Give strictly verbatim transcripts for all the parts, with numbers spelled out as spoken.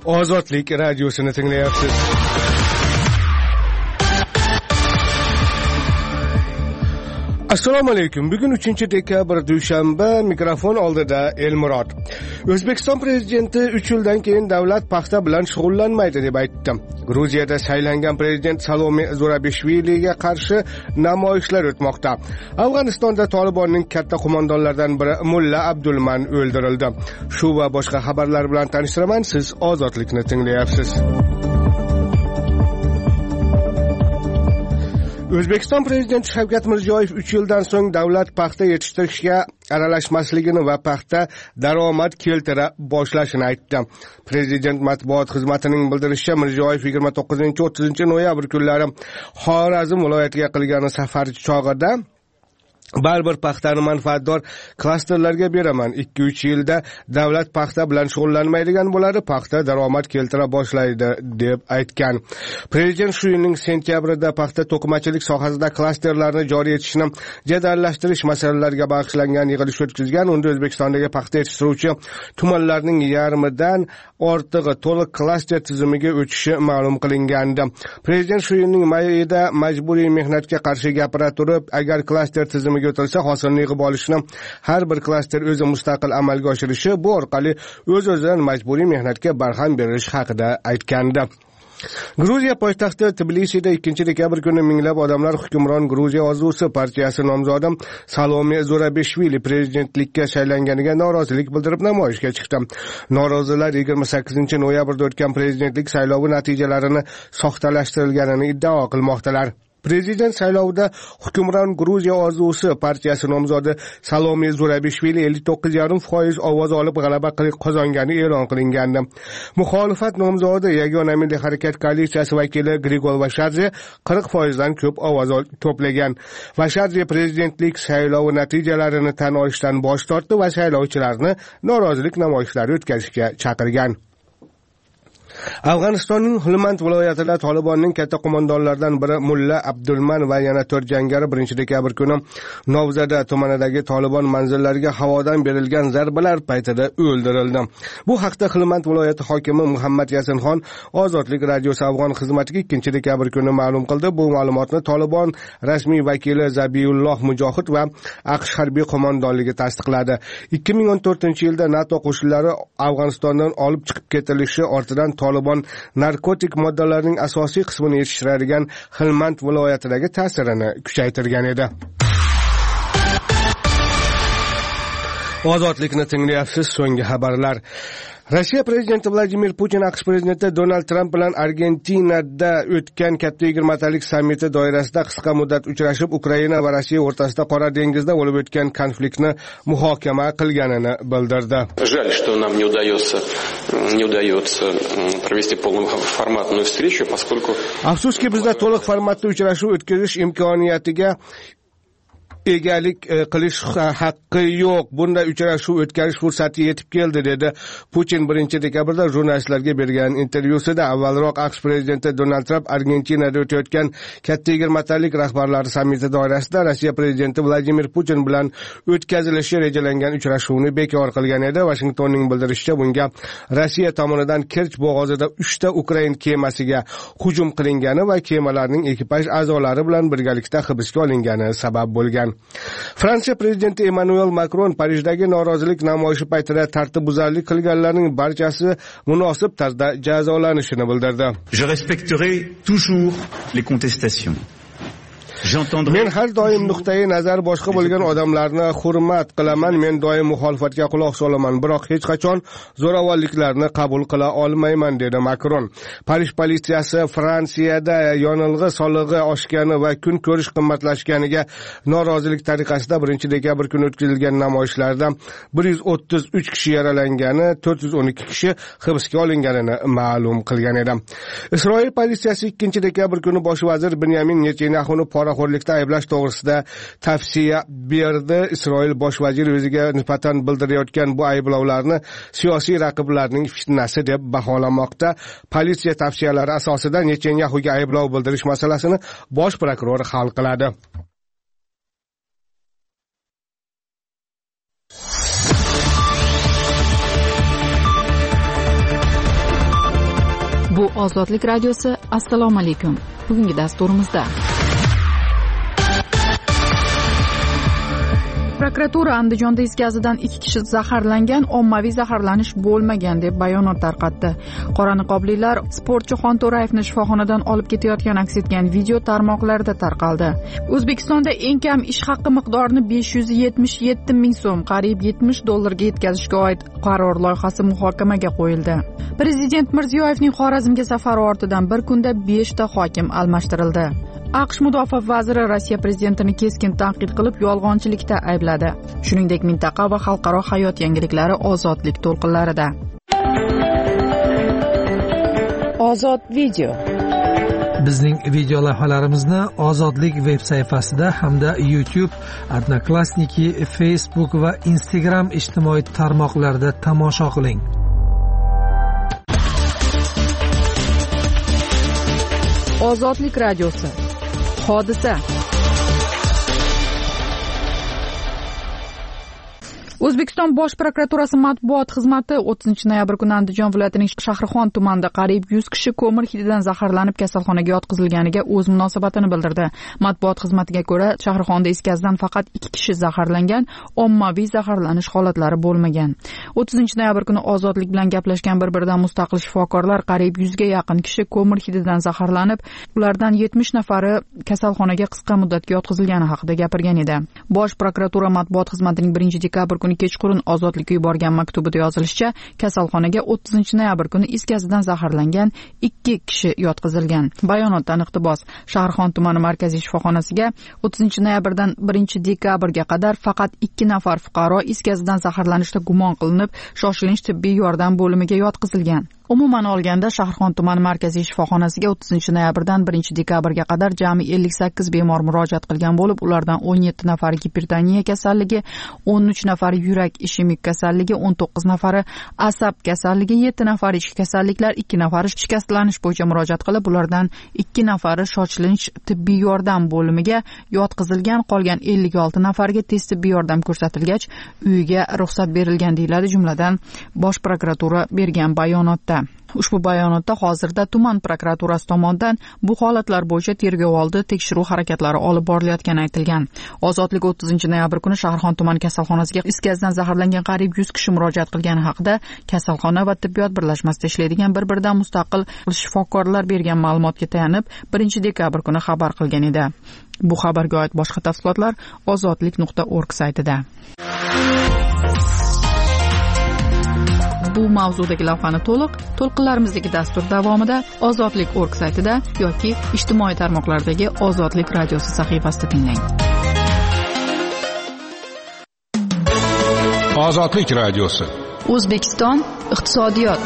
Ozodlik radiosini tinglayapsiz. Assalomu alaykum. Bugun uchinchi dekabr dushanba, mikrofon oldida Elmurod. O'zbekiston prezidenti uch yildan keyin davlat paxta bilan shug'ullanmaydi deb aytdi. Gruziyada saylangan prezident Salome Zurabishviliga qarshi namoyishlar o'tmoqda. Afg'onistonda Tolibonning katta qo'mondonlaridan biri Mulla Abdulman o'ldirildi. Shu va boshqa xabarlar bilan tanishtiraman. Siz Ozodlikni tinglayapsiz. O'zbekiston prezidenti Shavkat Mirziyoyev uch yildan so'ng davlat paxta yetishtirishga aralashmasligini va paxta daromad keltira boshlashini aytdi. Prezident matbuot xizmatining bildirishicha, Mirziyoyev yigirma to'qqizinchi o'ttizinchi noyabr kunlari Xorazm viloyatiga qilgan safar chog'ida baribir paxtani manfaatdor klasterlarga beraman. ikki uch yilda davlat paxta bilan shug'ullanmaydigan bo'ladi, paxta daromad keltira boshlaydi deb aytgan. Prezident shu yilning sentyabrida paxta to'qimachilik sohasida klasterlarni joriy etishni jadallashtirish masalalariga bag'ishlangan yig'ilish o'tkazgan. Unda O'zbekistondagi paxta yetishtiruvchi tumanlarning yarmidan ortig'i to'liq klaster tizimiga o'tishi ma'lum qilingandi. Prezident shu yilning mayida majburiy mehnatga qarshi gapira turib, agar klaster tizimi o'tilsa, hosilni yig'ib olishni har bir klaster o'zi mustaqil amalga oshirishi, bu orqali o'z-o'zidan majburiy mehnatga barham berish haqida aytgandi. Gruziya poytaxti Tbilisida ikkinchi dekabr kuni minglab odamlar hukmron Gruziya orzusi partiyasi nomzodi Salome Zurabishvili prezidentlikka saylanganiga norozilik bildirib namoyishga chiqdi. Norozilar yigirma sakkizinchi noyabrda o'tgan prezidentlik saylovi natijalarini soxtalashtirilganini iddao qilmoqdalar. Prezident saylovida hukmron Gruziya orzusi partiyasi nomzodi Salome Zurabishvili ellik to'qqiz nuqta besh foiz ovoz olib g'alaba qozongani e'lon qilingandi. Muxolifat nomzodi Yagona Milliy harakat koalitsiyasi vakili Grigol Vashadze qirq foizdan ko'p ovoz to'plagan. Vashadze prezidentlik saylovi natijalarini tan olishdan bosh tortdi va saylovchilarni norozilik namoyishlari o'tkazishga chaqirgan. Afg'onistonning Helmand viloyatida Tolibonning katta qo'mondonlaridan biri Mulla Abdulman va yana to'rt jangari birinchi dekabr kuni Novzada tumanidagi Tolibon manzillariga havodan berilgan zarbalar paytida o'ldirildi. Bu haqda Helmand viloyati hokimi Muhammad Yasinxon Ozodlik radiosi Afg'on xizmatiga ikkinchi dekabr kuni ma'lum qildi. Bu ma'lumotni Tolibon rasmiy vakili Zabihulloh Mujohid va AQSh harbiy qo'mondonligi tasdiqladi. ikki ming o'n to'rtinchi yilda NATO qo'shinlari Afg'onistondan olib chiqib ketilishi ortidan Tolibon narkotik moddalarning asosiy qismini yetishtiradigan Helmand viloyatidagi ta'sirini kuchaytirgan edi. Ozodlikni tinglayapsiz. So'nggi xabarlar. Rossiya prezidenti Vladimir Putin AQSh prezidenti Donald Trump bilan Argentinada o'tgan katta yigirmatalik sammiti doirasida qisqa muddat uchrashib, Ukraina va Rossiya o'rtasida Qora dengizda bo'lib o'tgan konfliktni muhokama qilganini bildirdi. Жаль, что нам не удается не удается провести полноформатную встречу, поскольку Afsuski bizda to'liq formatda uchrashuv o'tkazish imkoniyatiga egalik qilish haqqi yo'q. Bunda uchrashuv o'tkazish fursati yetib keldi, dedi Putin birinchi dekabrda jurnalistlarga bergan intervyusida. Avvalroq AQSh prezidenti Donald Trump Argentinada o'tayotgan katta yigirmatalik rahbarlari sammiti doirasida Rossiya prezidenti Vladimir Putin bilan o'tkazilishi rejalangan uchrashuvni bekor qilgan edi. Washingtonning bildirishicha, bunga Rossiya tomonidan Kerch bo'g'ozida uchta Ukrain kemasiga hujum qilingani va kemalarning ekipaj a'zolari bilan birgalikda hibsga olingani sabab bo'lgan. Fransiya prezidenti Emmanuel Macron Parijdagi norozilik namoyishi paytida tartibbuzarlik qilganlarning barchasi munosib tarzda jazolanishini bildirdi. Je respecterai toujours les contestations. Men har doim nuqtai nazar boshqa bo'lgan odamlarni hurmat qilaman. Men doim muxolifatga quloq solaman, biroq hech qachon zo'ravonliklarni qabul qila olmayman, dedi Makron. Parij politsiyasi Fransiyada yonilg'i solig'i oshgani va kun ko'rish qimmatlashganiga norozilik tariqasida birinchi dekabr kuni o'tkazilgan namoyishlarda bir yuz o'ttiz uch kishi yaralangani, to'rt yuz o'n ikki kishi hibsga olinganini ma'lum qilgan edi. Isroil politsiyasi ikkinchi dekabr kuni bosh vazir Benyamin Netanyahuni poraxo'rlikda ayblash to'g'risida tavsiya berdi. Isroil bosh vaziri o'ziga nisbatan bildirayotgan bu ayblovlarni siyosiy raqiblarning fitnasi deb baholamoqda. Politsiya tavsiyalari asosida Netanyahuga ayblov bildirish masalasini bosh prokuror hal qiladi. Bu Ozodlik radiosi. Assalomu alaykum. Bugungi dasturimizda prokuratura Andijonda is gazidan ikki kishi zaharlangan, ommaviy zaharlanish bo'lmagan deb bayonot tarqatdi. Qora niqoblilar sportchi Xonto'rayevni shifoxonadan olib ketayotgan aks etgan video tarmoqlarda tarqaldi. O'zbekistonda eng kam ish haqqi miqdorini besh yuz yetmish yetti ming so'm, qariyb yetmish dollarga yetkazishga oid qaror loyihasi muhokamaga qo'yildi. Prezident Mirziyoyevning Xorazmga safari ortidan bir kunda besh ta hokim almashtirildi. AQSh mudofaa vaziri Rossiya prezidentini keskin tanqid qilib, yolg'onchilikda aybladi. Shuningdek, mintaqa va xalqaro hayot yangiliklari ozodlik to'lqinlarida. Ozod video. Bizning video lavhalarimizni Ozodlik veb sayfasida hamda YouTube, Odnoklassniki, Facebook va Instagram ijtimoiy tarmoqlarida tomosha qiling. Ozodlik radiosi. Hodisa. O'zbekiston Bosh prokuraturasi matbuot xizmati o'ttizinchi noyabr kuni Andijon viloyatining Shahrixon tumanida qariyb yuz kishi ko'mir hididan zaharlanib kasalxonaga yotqizilganiga o'z munosabatini bildirdi. Matbuot xizmatiga ko'ra, Shahrixonda is gazidan faqat ikki kishi zaharlangan, ommaviy zaharlanish holatlari bo'lmagan. o'ttizinchi noyabr kuni Ozodlik bilan gaplashgan bir-biridan mustaqil shifokorlar qariyb yuzga yaqin kishi ko'mir hididan zaharlanib, ulardan yetmish nafari kasalxonaga qisqa muddatga yotqizilgani haqida gapirgan edi. Bosh prokuratura matbuot xizmatining birinchi dekabr kuni kechqurun Ozodlikka yuborgan maktubida yozilishicha, kasalxonaga o'ttizinchi noyabr kuni is gazidan zaharlangan ikki kishi yotqizilgan. Bayonotdan iqtibos: Shahrixon tumani markaziy shifoxonasiga o'ttizinchi noyabrdan birinchi dekabrga qadar faqat ikki nafar fuqaro is gazidan zaharlanishda gumon qilinib, shoshilinch tibbiy yordam bo'limiga yotqizilgan. Umuman olganda, Shahrixon tumani markaziy shifoxonasiga o'ttizinchi noyabrdan birinchi dekabrga qadar jami ellik sakkiz bemor murojaat qilgan bo'lib, ulardan o'n yetti nafari gipertoniya kasalligi, o'n uch nafari yurak ishemik kasalligi, o'n to'qqiz nafari asab kasalligi, yetti nafari ichki kasalliklar, ikki nafari shikastlanish bo'yicha murojaat qilib, ulardan ikki nafari shoshilinch tibbiy yordam bo'limiga yotqizilgan, qolgan ellik olti nafariga tez tibbiy yordam ko'rsatilgach, uyiga ruxsat berilgan deyiladi, jumladan Bosh prokuratura bergan bayonotda. Ushbu bayonotda hozirda tuman prokuraturasi tomonidan bu holatlar bo'yicha tergov oldi tekshiruv harakatlari olib borilayotgani aytilgan. Ozodlik o'ttizinchi noyabr kuni Shahrixon tuman kasalxonasiga is gazidan zaharlangan qariyb yuz kishi murojaat qilgani haqida kasalxona va tibbiyot birlashmasida ishlaydigan bir-biridan mustaqil shifokorlar bergan ma'lumotga tayanib, birinchi dekabr kuni xabar qilgan edi. Bu xabarga oid boshqa tafsilotlar ozodlik nuqta org saytida. Bu mavzudagi lavhani to'liq to'lqinlarimizdagi dastur davomida Ozodlik org saytida yoki ijtimoiy tarmoqlardagi Ozodlik radiosi sahifasida tinglang. Ozodlik radiosi. O'zbekiston iqtisodiyot.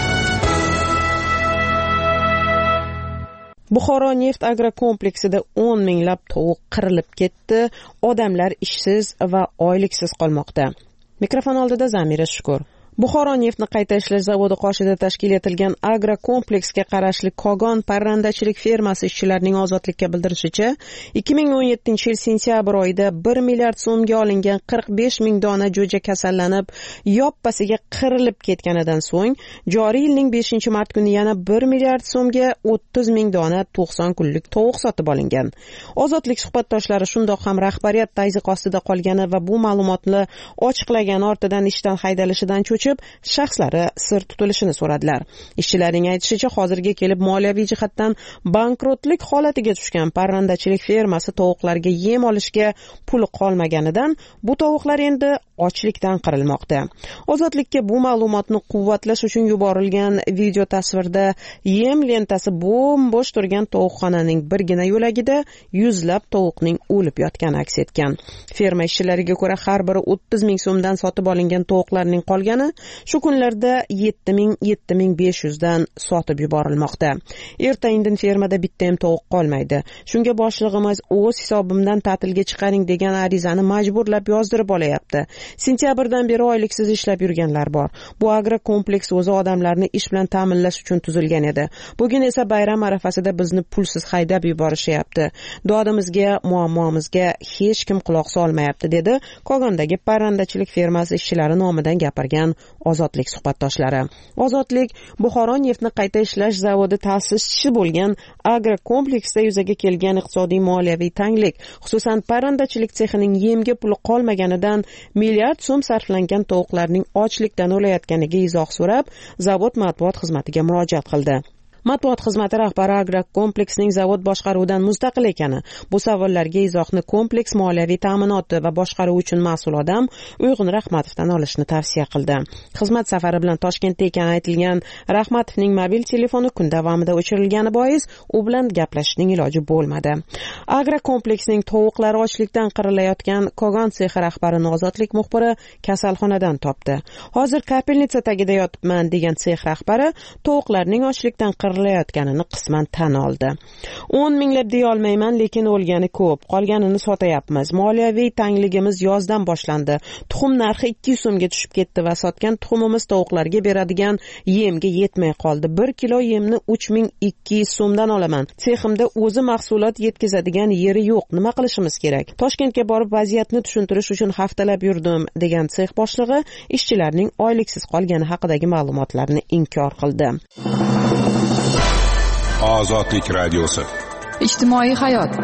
Buxoro neft agrokompleksida o'n minglab tovuq qirilib ketdi. Odamlar ishsiz va oyliksiz qolmoqda. Mikrofon oldida Zamira Shukur. Buxoro neftni qayta ishlash zavodi qoshida tashkil etilgan agrokompleksga qarashli Kogon parrandachilik fermasi ishchilarining Ozodlikka bildirishicha, ikki ming o'n yettinchi yil sentyabr oyida bir milliard so'mga olingan qirq besh ming dona jo'ja kasallanib, yoppasiga qirilib ketganidan so'ng, joriy yilning beshinchi mart kuni yana bir milliard so'mga o'ttiz ming dona to'qson kunlik tovuq sotib olingan. Ozodlik suhbatdoshlari shundoq ham rahbariyat tazyiq ostida qolgani va bu ma'lumotni ochiqlagan ortidan ishdan haydalishidan cho'chib, shaxslari sir tutilishini so'radilar. Ishchilarning aytishicha, hozirga kelib moliyaviy jihatdan bankrotlik holatiga tushgan parrandachilik fermasi tovuqlarga yem olishga puli qolmaganidan bu tovuqlar endi ochlikdan qirilmoqda. Ozodlikka bu ma'lumotni quvvatlash uchun yuborilgan video tasvirda yem lentasi bo'm-bo'sh turgan tovuqxonaning birgina yo'lagida yuzlab tovuqning o'lib yotgani aks etgan. Ferma ishchilariga ko'ra, har biri o'ttiz ming so'mdan sotib olingan tovuqlarning qolgani shu kunlarda yetti ming yetti ming besh yuz dan sotib yuborilmoqda. Erta-indin fermada bitta ham tovuq qolmaydi. Shunga boshlig'imiz o'z hisobimdan ta'tilga chiqaring degan arizani majburlab yozdirib olayapti. Sentyabrdan beri oyliksiz ishlab yurganlar bor. Bu agrokompleks o'zi odamlarni ish bilan ta'minlash uchun tuzilgan edi. Bugun esa bayram arafasida bizni pulsiz haydab yuborishyapti. Dodimizga, muammomizga hech kim quloq solmayapti, dedi Kogondagi parrandachilik fermasi ishchilari nomidan gapirgan Ozodlik suhbatdoshlari. Ozodlik Buxoro neftni qayta ishlash zavodi ta'sischisi bo'lgan agrokompleksda yuzaga kelgan iqtisodiy moliyaviy tanglik, xususan parrandachilik sexining yemga puli qolmaganidan milliard so'm sarflangan tovuqlarning ochlikdan o'layotganiga izoh so'rab, zavod matbuot xizmatiga murojaat qildi. Matbuot xizmati rahbari agrokompleksning zavod boshqaruvidan mustaqil ekani, bu savollarga izohni kompleks moliyaviy ta'minoti va boshqaruvi uchun mas'ul odam Uyg'un Rahmatovdan olishni tavsiya qildi. Xizmat safari bilan Toshkentda ekani aytilgan Rahmatovning mobil telefoni kun davomida o'chirilgani bois u bilan gaplashishning iloji bo'lmadi. Agrokompleksning tovuqlari ochlikdan qirilayotgan Kogon sexi rahbarini Ozodlik muxbiri kasalxonadan topdi. Hozir kapelnitsa tagida yotibman degan sex rahbari tovuqlarning ochlikdan qirilayotganini qisman tan oldi. o'n minglab deya olmayman, lekin o'lgani ko'p, qolganini sotayapmiz. Moliyaviy tangligimiz yozdan boshlandi. Tuxum narxi ikki yuz so'mga tushib ketdi va sotgan tuxumimiz tovuqlarga beradigan yemga yetmay qoldi. bir kilo yemni uch ming ikki yuz so'mdan olaman. Seximda o'zi mahsulot yetkazadigan yeri yo'q. Nima qilishimiz kerak? Toshkentga borib vaziyatni tushuntirish uchun haftalab yurdim, degan sex boshlig'i ishchilarning oyliksiz qolgani haqidagi ma'lumotlarni inkor qildi. Ozodlik radiosi. Ijtimoiy hayot.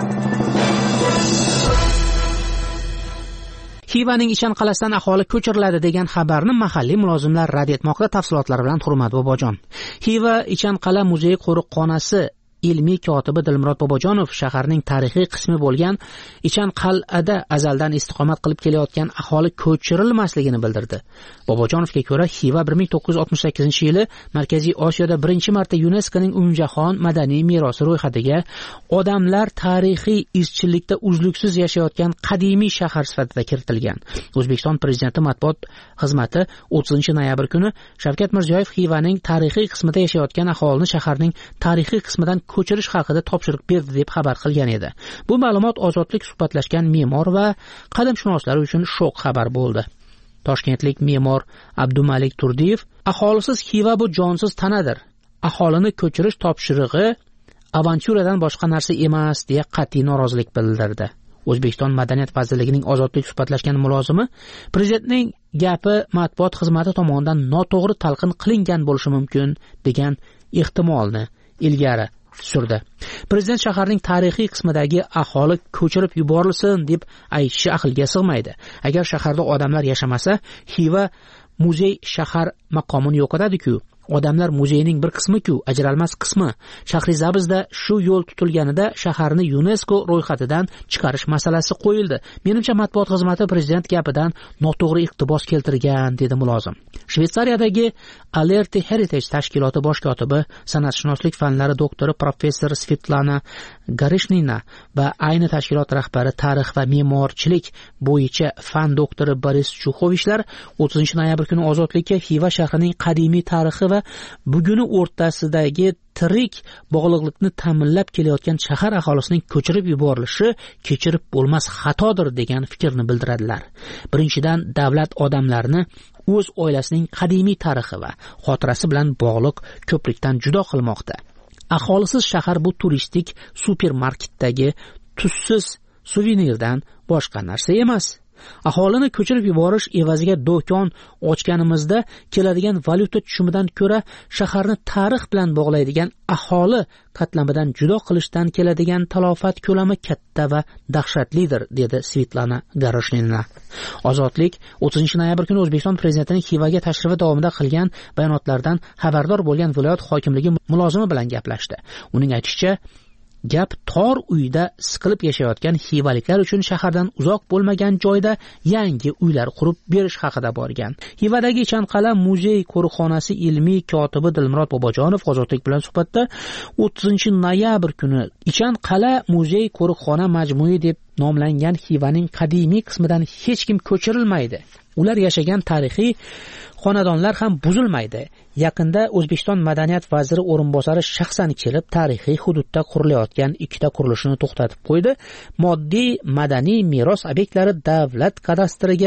Xivaning Ichan qalasidan aholi ko'chiriladi degan xabarni mahalliy mulozimlar rad etmoqda. Tafsilotlar bilan Hurmat Bobojon. Xiva Ichan qala muzey qo'riqxonasi ilmiy kotibi Dilmurod Bobojonov shaharning tarixiy qismi bo'lgan Ichan qal'ada azaldan istiqomat qilib kelayotgan aholi ko'chirilmasligini bildirdi. Bobojonovga ko'ra, Xiva bir ming to'qqiz yuz oltmish sakkizinchi yili Markaziy Osiyoda birinchi marta YuNESKOning umumjahon madaniy merosi ro'yxatiga odamlar tarixiy izchillikda uzluksiz yashayotgan qadimiy shahar sifatida kiritilgan. O'zbekiston Prezidenti matbuot xizmati o'ttizinchi noyabr kuni Shavkat Mirziyoyev Xivaning tarixiy qismida yashayotgan aholini shaharning tarixiy qismidan ko'chirish haqida topshiriq berdi deb xabar qilgan edi. Bu ma'lumot Ozodlik suhbatlashgan me'mor va qadimshunoslar uchun shok xabar bo'ldi. Toshkentlik me'mor Abdumalik Turdiyev, aholisiz Xiva bu jonsiz tanadir. Aholini ko'chirish topshirig'i avantyuradan boshqa narsa emas deya qat'iy norozilik bildirdi. O'zbekiston Madaniyat vazirligining Ozodlik suhbatlashgan mulozimi prezidentning gapi matbuot xizmati tomonidan noto'g'ri talqin qilingan bo'lishi mumkin degan ehtimolni ilgari surdi. Prezident shaharning tarixiy qismidagi aholi ko'chirib yuborilsin deb aytishi aqlga sig'maydi. Agar shaharda odamlar yashamasa, Xiva muzey shahar maqomini yo'qotadi-ku. Odamlar muzeyning bir qismi-ku, ajralmas qismi. Shahrizabizda shu yo'l tutilganida shaharni YuNESKO ro'yxatidan chiqarish masalasi qo'yildi. Menimcha matbuot xizmati prezident gapidan noto'g'ri iqtibos keltirgan, dedi mulozim. Shveysariyadagi Alerte Heritage tashkiloti bosh kotibi, san'atshunoslik fanlari doktori professor Svetlana Garishnina va ayni tashkilot rahbari tarix va me'morchilik bo'yicha fan doktori Boris Chuxovishlar o'ttizinchi noyabr kuni Ozodlikka Xiva shahrining qadimiy tarixi va buguni o'rtasidagi tirik bog'liqlikni ta'minlab kelayotgan shahar aholisining ko'chirib yuborilishi kechirib bo'lmas xatodir degan fikrni bildiradilar. Birinchidan, davlat odamlarni o'z oilasining qadimiy tarixi va xotirasi bilan bog'liq ko'prikdan judo qilmoqda. Aholisiz shahar bu turistik supermarketdagi tuzsiz suvenirdan boshqa narsa emas. Aholini ko'chirib yuborish evaziga do'kon ochganimizda keladigan valyuta tushumidan ko'ra shaharni tarix bilan bog'laydigan aholi qatlamidan judo qilishdan keladigan talofat ko'lami katta va dahshatlidir, dedi Svetlana Garishnina. Ozodlik o'ttizinchi noyabr kuni O'zbekiston prezidentining Xivaga tashrifi davomida qilgan bayonotlardan xabardor bo'lgan viloyat hokimligi mulozimi bilan gaplashdi. Uning aytishicha, gap tor uyda siqilib yashayotgan xivaliklar uchun shahardan uzoq bo'lmagan joyda yangi uylar qurib berish haqida borgan. Xivadagi Ichan qala muzey qo'riqxonasi ilmiy kotibi Dilmurod Bobojonov Ozodlik bilan suhbatda o'ttizinchi noyabr kuni Ichan qala muzey qo'riqxona majmui deb nomlangan Xivaning qadimiy qismidan hech kim ko'chirilmaydi. Ular yashagan tarixiy xonadonlar ham buzilmaydi. Yaqinda O'zbekiston Madaniyat vaziri o'rinbosari shaxsan kelib tarixiy hududda qurilayotgan ikkita qurilishni to'xtatib qo'ydi. Moddiy madaniy meros obyektlari davlat kadastriga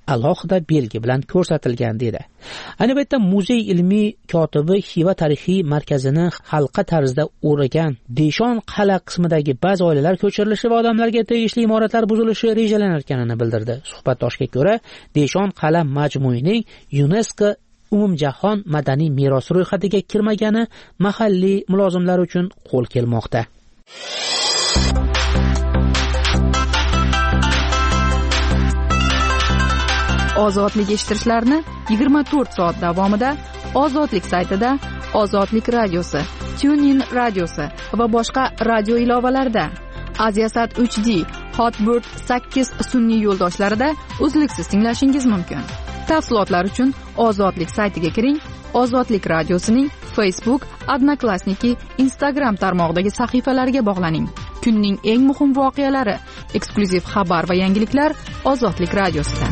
alohida belgi bilan ko'rsatilgan dedi. Ayni paytda muzey ilmiy kotibi Xiva tarixiy markazini halqa tarzda o'ragan Deshon qal'a qismidagi ba'zi oilalar ko'chirilishi va odamlarga tegishli imoratlar buzilishi rejalanayotganini bildirdi. Suhbatdoshga ko'ra, Deshon qal'a majmuining UNESCO umumjahon madaniy meros ro'yxatiga kirmagani mahalliy mulozimlar uchun qo'l kelmoqda. Ozodlik eshittirishlarni yigirma to'rt soat davomida Ozodlik saytida, Ozodlik radiosi, TuneIn radiosi va boshqa radio ilovalarida, Aziasat uch D, Hotbird sakkiz sun'iy yo'ldoshlarida uzluksiz tinglashingiz mumkin. Tafsilotlar uchun Ozodlik saytiga kiring. Ozodlik radiosining Facebook, Odnoklassniki, Instagram tarmog'idagi sahifalariga bog'laning. Kunning eng muhim voqealari, eksklyuziv xabar va yangiliklar Ozodlik radiosida.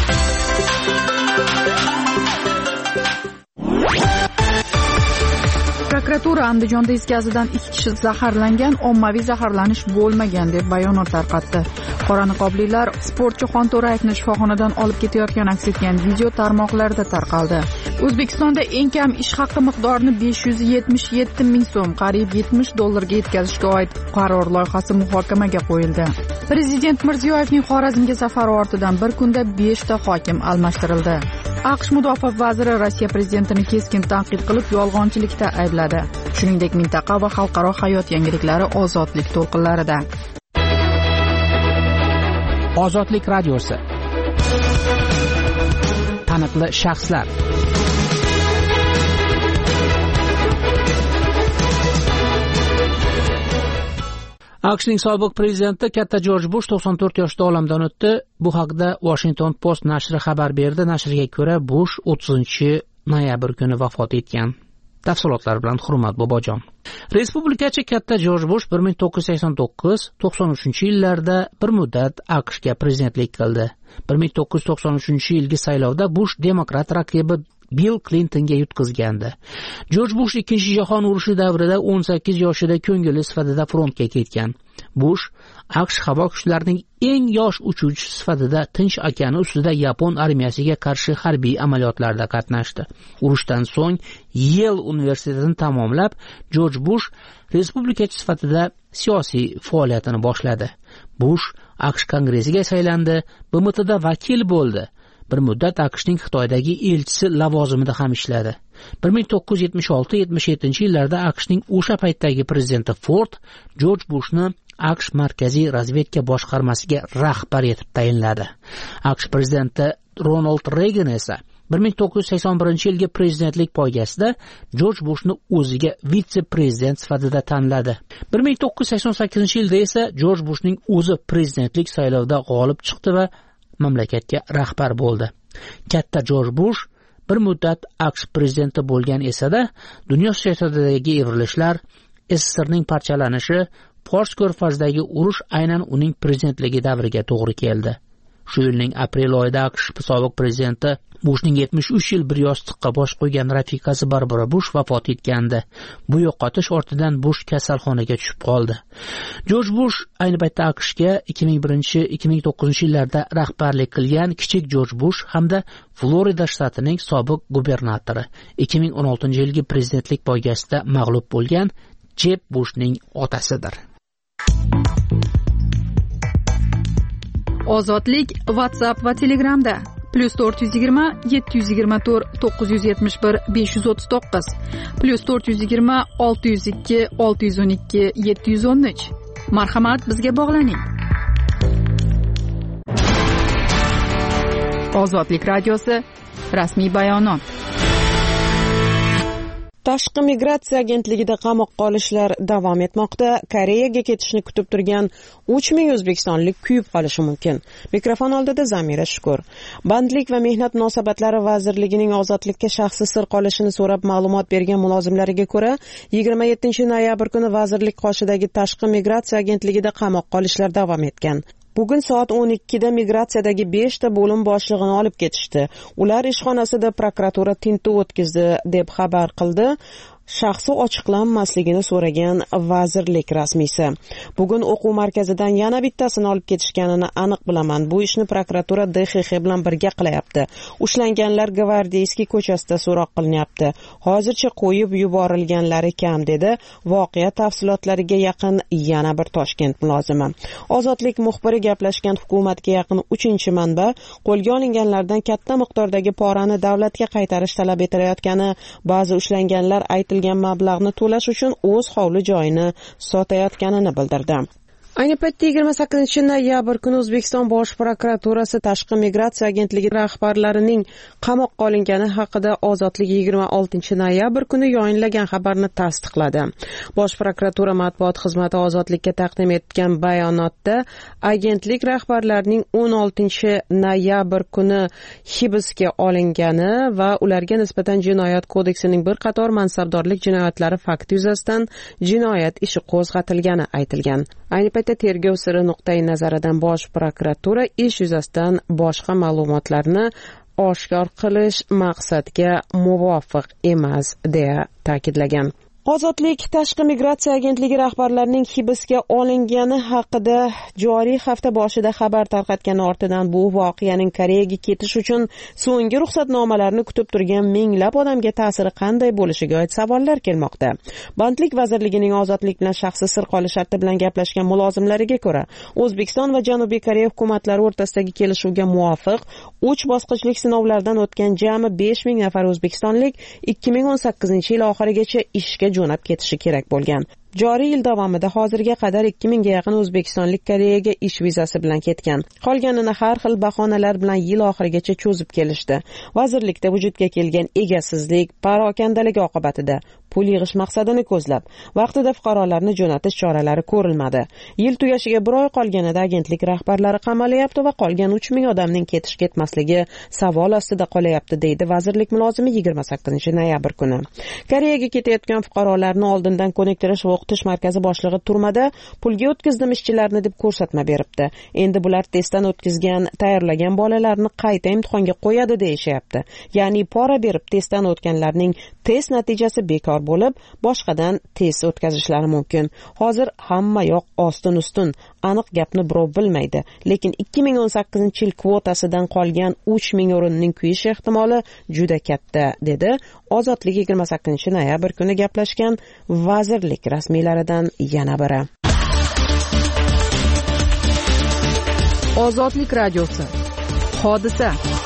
Prokuratura Andijonda is gazidan ikki kishi zaharlangan, ommaviy zaharlanish bo'lmagan deb bayonot tarqatdi. Qora niqoblilar sportchi Xonto'rayevni shifoxonadan olib ketayotgan aks etgan video tarmoqlarda tarqaldi. O'zbekistonda eng kam ish haqi miqdorini besh yuz yetmish yetti ming so'm, qariyb yetmish dollarga yetkazishga oid qaror loyihasi muhokamaga qo'yildi. Prezident Mirziyoyevning Xorazmga safari ortidan bir kunda besh ta hokim almashtirildi. AQSh mudofaa vaziri Rossiya prezidentini keskin tanqid qilib, yolg'onchilikda aybladi. Shuningdek, mintaqa va xalqaro hayot yangiliklari Ozodlik to'lqinlarida. Ozodlik radiosi. Taniqli shaxslar. AQShning sobiq prezidenti katta Jorj Bush to'qson to'rt yoshda olamdan o'tdi. Bu haqda Washington Post nashri xabar berdi. Nashrga ko'ra, Bush o'ttizinchi noyabr kuni vafot etgan. Tafsilotlar bilan Hurmat Bobojon. Respublikachi katta Jorj Bush bir ming to'qqiz yuz sakson to'qqiz to'qson uchinchi yillarda bir muddat AQShga prezidentlik qildi. bir ming to'qqiz yuz to'qson uchinchi yilgi saylovda Bush demokrat raqibi Bill Clintonga yutqizgandi. Jorj Bush ikkinchi jahon urushi davrida o'n sakkiz yoshida ko'ngilli sifatida frontga ketgan. Bush AQSh havo kuchlarining eng yosh uchuvchisi sifatida Tinch okeani ustida Yapon armiyasiga qarshi harbiy amaliyotlarda qatnashdi. Urushdan so'ng Yale universitetini tamomlab, Jorj Bush respublikachi sifatida siyosiy faoliyatini boshladi. Bush AQSh kongressiga saylandi, B M Tda vakil bo'ldi. Bir muddat AQShning Xitoydagi elchisi lavozimida ham ishladi. bir ming to'qqiz yuz yetmish olti yetmish yettinchi yillarda AQShning o'sha paytdagi prezidenti Ford Jorj Bushni AQSh markaziy razvedka boshqarmasiga rahbar etib tayinladi. AQSh prezidenti Ronald Reagan esa bir ming to'qqiz yuz sakson birinchi yilgi prezidentlik poygasida Jorj Bushni o'ziga vitse-prezident sifatida tanladi. bir ming to'qqiz yuz sakson sakkizinchi yilda esa Jorj Bushning o'zi prezidentlik saylovida g'olib chiqdi va mamlakatga rahbar bo'ldi. Katta Jorj Bush bir muddat AQSh prezidenti bo'lgan esa-da, dunyo siyosatidagi evrilishlar, S S R ning parchalanishi, Fors ko'rfazidagi urush aynan uning prezidentligi davriga to'g'ri keldi. Shu yilning aprel oyida AQSh sobiq prezidenti Bushning yetmish uch yil bir yostiqqa bosh qo'ygan rafiqasi Barbara Bush vafot etgandi. Bu yo'qotish ortidan Bush kasalxonaga tushib qoldi. Jorj Bush ayni paytda AQShga ikki ming birinchi ikki ming to'qqizinchi yillarda rahbarlik qilgan kichik Jorj Bush hamda Florida shtatining sobiq gubernatori, ikki ming o'n oltinchi yilgi prezidentlik poygasida mag'lub bo'lgan Jeb Bushning otasidir. Ozodlik WhatsApp va Telegramda plus to'rt yuz yigirma yetti yuz yigirma to'rt to'qqiz yuz yetmish bir besh yuz o'ttiz to'qqiz plus to'rt yuz yigirma olti yuz ikki olti yuz o'n ikki yetti yuz o'n uch. Marhamat, bizga bog'laning. Ozodlik radiosi rasmiy bayonot. Tashqi migratsiya agentligida qamoqqa olishlar davom etmoqda. Koreyaga ketishni kutib turgan uch ming o'zbekistonlik kuyib qolishi mumkin. Mikrofon oldida Zamira Shukur. Bandlik va mehnat munosabatlari vazirligining ozodlikka shaxsi sir qolishini so'rab ma'lumot bergan mulozimlariga ko'ra, yigirma yettinchi noyabr kuni vazirlik qoshidagi tashqi migratsiya agentligida qamoqqa olishlar davom etgan. Bugun soat o'n ikkida migratsiyadagi besh ta bo'lim boshlig'ini olib ketishdi. Ular ishxonasida prokuratura tintuv o'tkazdi deb xabar qildi. shaxsi ochiqlanmasligini so'ragan vazirlik rasmiysi. Bugun o'quv markazidan yana bittasini olib ketishganini aniq bilaman. Bu ishni prokuratura D X X bilan birga qilyapti. Ushlanganlar Gvardeyskiy ko'chasida so'roq qilinyapti. Hozircha qo'yib yuborilganlari kam, dedi voqea tafsilotlariga yaqin yana bir Toshkent mulozimi. Ozodlik muxbiri gaplashgan hukumatga yaqin uchinchi manba qo'lga olinganlardan katta miqdordagi porani davlatga qaytarish talab etilayotgani, ba'zi ushlanganlar aytilgan mablag'ni to'lash uchun o'z hovli joyini sotayotganini bildirdi. Ayni paytda yigirma sakkizinchi noyabr kuni O'zbekiston Bosh prokuraturasi Tashqi migratsiya agentligi rahbarlarining qamoqqa olingani haqida Ozodlik yigirma oltinchi noyabr kuni yayinlagan xabarni tasdiqladi. Bosh prokuratura matbuot xizmati Ozodlikka taqdim etgan bayonotda agentlik rahbarlarining o'n oltinchi noyabr kuni hibsga olingani va ularga nisbatan Jinoyat kodeksining bir qator mansabdorlik jinoyatlari fakti yuzasidan jinoyat ishi qo'zg'atilgani aytilgan. Ayni paytda tergov siri nuqtai nazaridan Bosh prokuratura ish yuzasidan boshqa ma'lumotlarni oshkor qilish maqsadga muvofiq emas, deya ta'kidlagan. Ozodlik Tashqi migratsiya agentligi rahbarlarining hibsga olingani haqida joriy hafta boshida xabar tarqatgani ortidan bu voqeaning Koreyaga ketish uchun so'nggi ruxsatnomalarni kutib turgan minglab odamga ta'siri qanday bo'lishiga oid savollar kelmoqda. Bandlik vazirligining Ozodlik bilan shaxsiy sir qolish sharti bilan gaplashgan mulozimlariga ko'ra, O'zbekiston va Janubiy Koreya hukumatlari o'rtasidagi kelishuvga muvofiq uch bosqichlik sinovlardan o'tgan jami besh ming nafar o'zbekistonlik ikki ming o'n sakkizinchi yil oxirigacha ishga jo'nab ketishi kerak bo'lgan. Joriy yil davomida hozirga qadar ikki mingga yaqin o'zbekistonlik Koreyaga ish vizasi bilan ketgan. Qolganini har xil bahonalar bilan yil oxirigacha cho'zib kelishdi. Vazirlikda vujudga kelgan egasizlik, parokandalik oqibatida pul yig'ish maqsadini ko'zlab, vaqtida fuqarolarni jo'natish choralari ko'rilmadi. Yil tugashiga bir oy qolganida agentlik rahbarlari qamalyapti va qolgan uch ming odamning ketish ketmasligi savol ostida qolyapti, deydi vazirlik mulozimi yigirma sakkizinchi noyabr kuni. Koreyaga ketayotgan fuqarolarni oldindan ko'niktirish va o'qitish markazi boshlig'i turmada pulga o'tkazdim ishchilarni deb ko'rsatma beribdi. Endi bular testdan o'tkazgan, tayyorlagan bolalarni qayta imtihonga qo'yadi deyishyapti. Ya'ni pora berib testdan o'tganlarning test natijasi bekor bo'lib, boshqadan test o'tkazishlari mumkin. Hozir hamma yoq ostin-ustun, aniq gapni birov bilmaydi. Lekin ikki ming o'n sakkizinchi yil kvotasidan qolgan uch ming o'rinning kuyish ehtimoli juda katta, dedi Ozodlik yigirma sakkizinchi noyabr kuni gaplashgan vazirlik rasmiylaridan yana biri. Ozodlik radiosi. Hodisa.